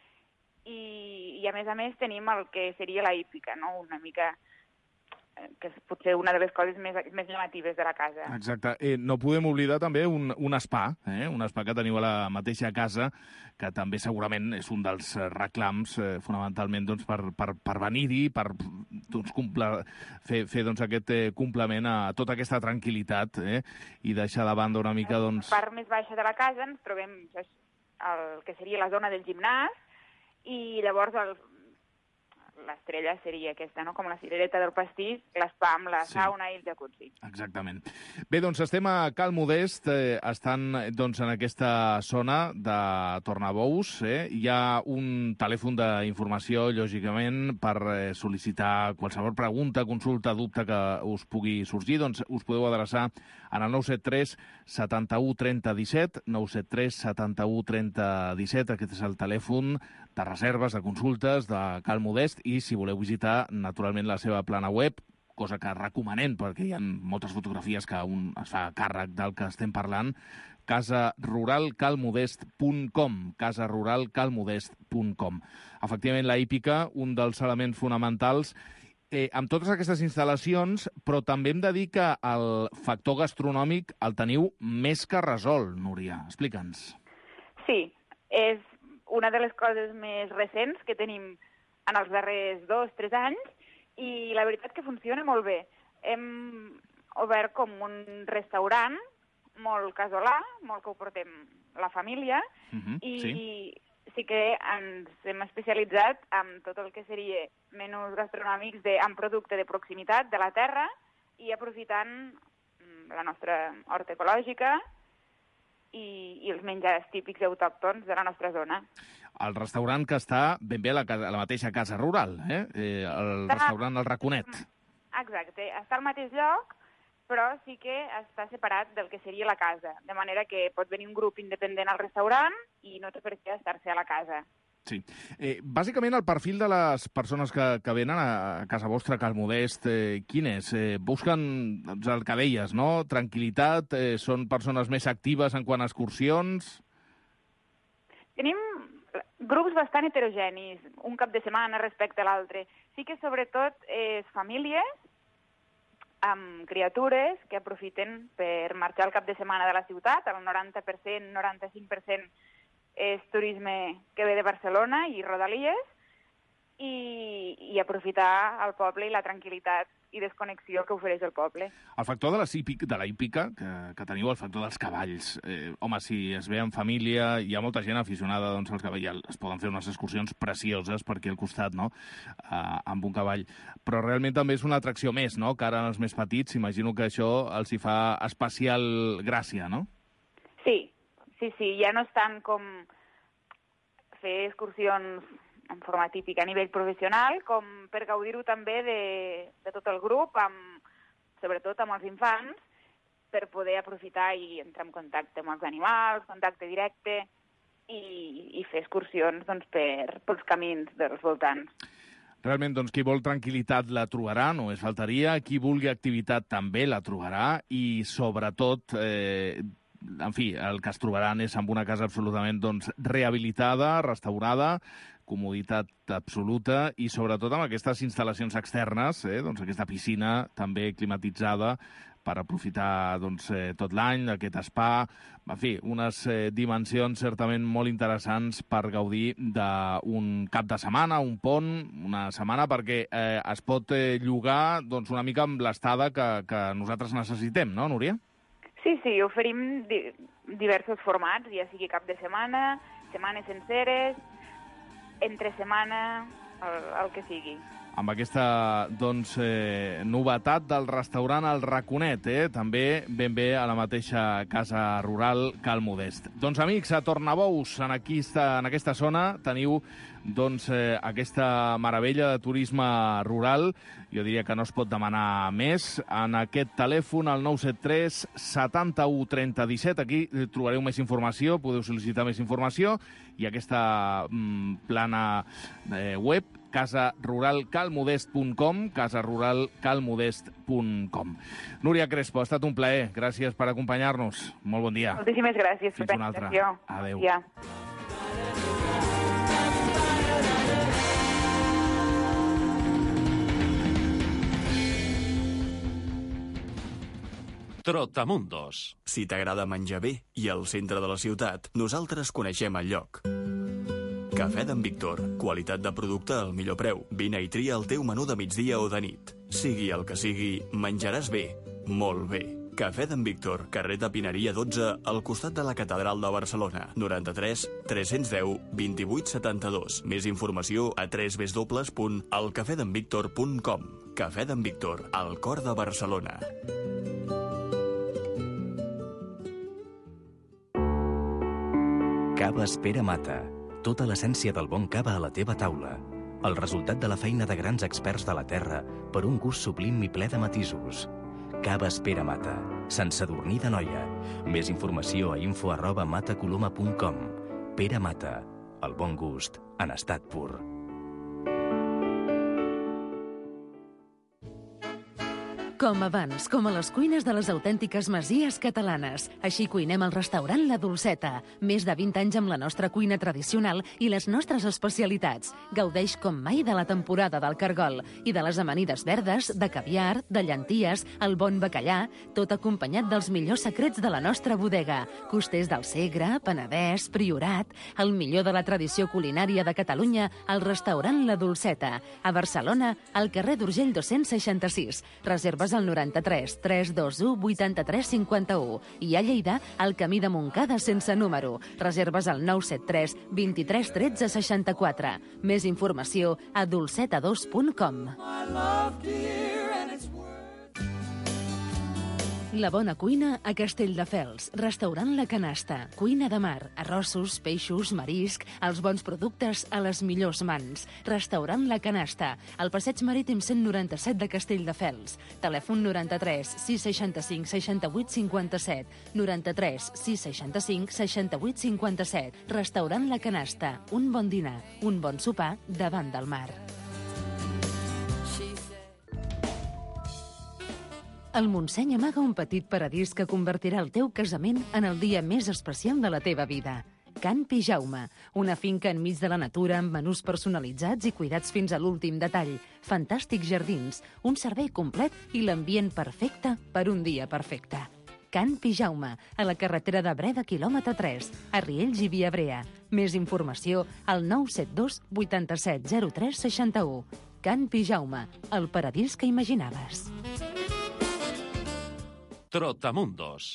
i a més tenim el que seria la hípica, no? Una mica, que és potser una de les coses més llamatives de la casa. Exacte. No podem oblidar també un spa, un spa que teniu a la mateixa casa, que també segurament és un dels reclams fonamentalment doncs, per venir-hi, per doncs, fer doncs, aquest complement a tota aquesta tranquil·litat i deixar de banda una mica... Doncs... A la part més baixa de la casa ens trobem el que seria la zona del gimnàs, i llavors l'estrella seria aquesta, no? Com la cirereta del pastís, l'espa amb la sauna i el jacuzzi. Exactament. Bé, doncs estem a Cal Modest, estan doncs, en aquesta zona de Tornabous. Hi ha un telèfon d'informació, lògicament, per sol·licitar qualsevol pregunta, consulta, dubte que us pugui sorgir. Doncs us podeu adreçar en el 973 71 30 17, 973 71 30 17, aquest és el telèfon de reserves, de consultes de Cal Modest, i si voleu visitar, naturalment, la seva plana web, cosa que recomanem, perquè hi ha moltes fotografies que un es fa càrrec del que estem parlant, casaruralcalmodest.com, casaruralcalmodest.com. Efectivament, la hípica, un dels elements fonamentals, amb totes aquestes instal·lacions, però també hem de dir que el factor gastronòmic el teniu més que resolt, Núria. Explica'ns. Sí, és una de les coses més recents que tenim en els darrers 2-3 anys, i la veritat que funciona molt bé. Hem obert com un restaurant molt casolà, molt que ho portem la família, i sí que ens hem especialitzat en tot el que seria menús gastronòmics amb producte de proximitat de la terra, i aprofitant la nostra horta ecològica i els menjars típics autòctons de la nostra zona. El restaurant que està ben bé a la mateixa casa rural, el restaurant El Raconet. Exacte, està al mateix lloc, però sí que està separat del que seria la casa, de manera que pot venir un grup independent al restaurant i no té per què estar-se a la casa. Sí. Bàsicament, el perfil de les persones que venen a casa vostra, a Cal Modest, quin és? Busquen el que deies, no? Tranquil·litat? Són persones més actives en quant a excursions? Tenim grups bastant heterogenis, un cap de setmana respecte a l'altre. Sí que sobretot és famílies amb criatures que aprofiten per marxar al cap de setmana de la ciutat. El 90%, 95% és turisme que ve de Barcelona i rodalies, i aprofitar el poble i la tranquil·litat i desconnexió que ofereix el poble. El factor de la hípica que teniu, el factor dels cavalls. Home, si es ve en família, hi ha molta gent aficionada doncs, als cavalls. Es poden fer unes excursions precioses per aquí al costat, no?, amb un cavall. Però realment també és una atracció més, no?, cara als més petits. Imagino que això els hi fa especial gràcia, no? Sí. Ja no és tant com fer excursions en forma típica a nivell professional, com per gaudir-ho també de tot el grup, sobretot amb els infants, per poder aprofitar i entrar en contacte amb els animals, contacte directe, i fer excursions doncs, pels camins dels voltants. Realment, doncs, qui vol tranquil·litat la trobarà, només faltaria. Qui vulgui activitat també la trobarà i, sobretot, en fi, el que es trobaran és amb una casa absolutament doncs, rehabilitada, restaurada, comoditat absoluta i sobretot amb aquestes instal·lacions externes, doncs aquesta piscina també climatitzada per aprofitar doncs, tot l'any, aquest spa, en fi, unes dimensions certament molt interessants per gaudir d'un cap de setmana, un pont, una setmana, perquè es pot llogar doncs, una mica amb l'estada que nosaltres necessitem, no, Núria? Sí, oferim diversos formats, ja sigui cap de setmana, setmanes senceres, entre setmana, el que sigui. Amb aquesta doncs, novetat del restaurant El Raconet, també ben bé a la mateixa casa rural Cal Modest. Doncs, amics, a Tornabous, en aquesta zona, teniu doncs, aquesta meravella de turisme rural. Jo diria que no es pot demanar més. En aquest telèfon, el 973 71 30 17, aquí trobareu més informació, podeu sol·licitar més informació, i aquesta plana web, casaruralcalmodest.com, casaruralcalmodest.com. Núria Crespo, ha estat un plaer. Gràcies per acompanyar-nos. Molt bon dia. Moltíssimes gràcies. Fins una altra. Adéu. Ja. Trotamundos. Si t'agrada menjar bé i al centre de la ciutat, nosaltres coneixem el lloc. Cafè d'en Víctor. Qualitat de producte al millor preu. Vine i tria el teu menú de migdia o de nit. Sigui el que sigui, menjaràs bé. Molt bé. Cafè d'en Víctor, carrer de Pineria 12, al costat de la Catedral de Barcelona. 93 310 28 72. Més informació a www.elcafedenvictor.com. Cafè d'en Víctor, al cor de Barcelona. Cava Espera Mata. Tota l'essència del bon cava a la teva taula. El resultat de la feina de grans experts de la terra per un gust sublim i ple de matisos. Cava Espera Mata. Sant Sadurní d'Anoia. Més informació a info@matacoloma.com. Pere Mata. El bon gust en estat pur. Com abans, com a les cuines de les autèntiques masies catalanes. Així cuinem al restaurant La Dolceta. Més de 20 anys amb la nostra cuina tradicional i les nostres especialitats. Gaudeix com mai de la temporada del cargol i de les amanides verdes, de caviar, de llenties, el bon bacallà, tot acompanyat dels millors secrets de la nostra bodega. Costers del Segre, Penedès, Priorat, el millor de la tradició culinària de Catalunya al restaurant La Dolceta. A Barcelona, al carrer d'Urgell 266. Reserves al 93 321 83 51 i a Lleida al camí de Montcada sense número. Reserves al 973 23 13 64. Més informació a dolceta2.com. La bona cuina a Castelldefels. Restaurant La Canasta. Cuina de mar, arrossos, peixos, marisc, els bons productes a les millors mans. Restaurant La Canasta. Al passeig marítim 197 de Castelldefels. Telèfon 93 665 68 57. 93 665 68 57. Restaurant La Canasta. Un bon dinar, un bon sopar davant del mar. El Montseny amaga un petit paradís que convertirà el teu casament en el dia més especial de la teva vida. Can Pijaume, una finca enmig de la natura amb menús personalitzats i cuidats fins a l'últim detall, fantàstics jardins, un servei complet i l'ambient perfecte per un dia perfecte. Can Pijaume, a la carretera de Breda, quilòmetre 3, a Riells i Viabrea. Més informació al 972 87 03 61. Can Pijaume, el paradís que imaginaves. Trotamundos.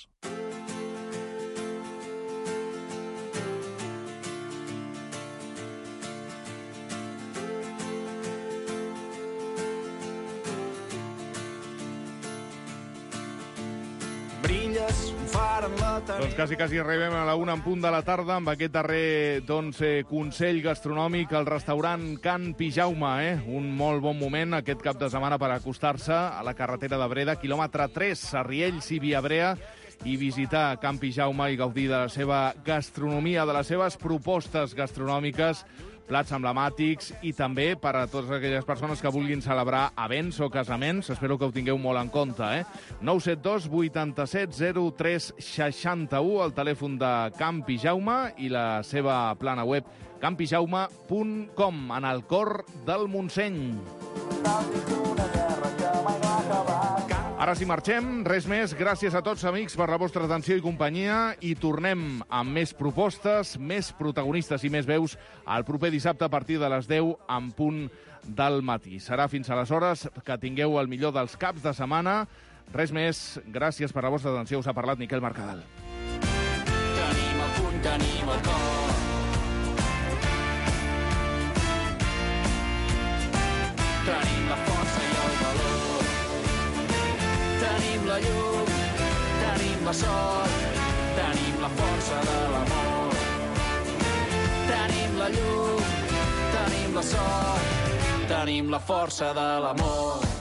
Doncs quasi arribem a la 1 en punt de la tarda amb aquest darrer consell gastronòmic al restaurant Can Pijaume. Un molt bon moment aquest cap de setmana per acostar-se a la carretera de Breda, quilòmetre 3, a Riells i Viabrea, i visitar Can Pijaume i gaudir de la seva gastronomia, de les seves propostes gastronòmiques, plats emblemàtics i també per a totes aquelles persones que vulguin celebrar events o casaments. Espero que ho tingueu molt en compte. 972 87 03 61, el telèfon de Can Pijaume i la seva plana web campijaume.com, en el cor del Montseny. Ara sí marxem, res més. Gràcies a tots, amics, per la vostra atenció i companyia, i tornem amb més propostes, més protagonistes i més veus el proper dissabte a partir de les 10 en punt del matí. Serà fins aleshores, que tingueu el millor dels caps de setmana. Res més, gràcies per la vostra atenció. Us ha parlat Miquel Mercadal. Tenim el punt, tenim el cor. Tenim la força i el valor. Tenim la llum, tenim la sort, tenim la força de l'amor. Tenim la llum, tenim la sort, tenim la força de l'amor.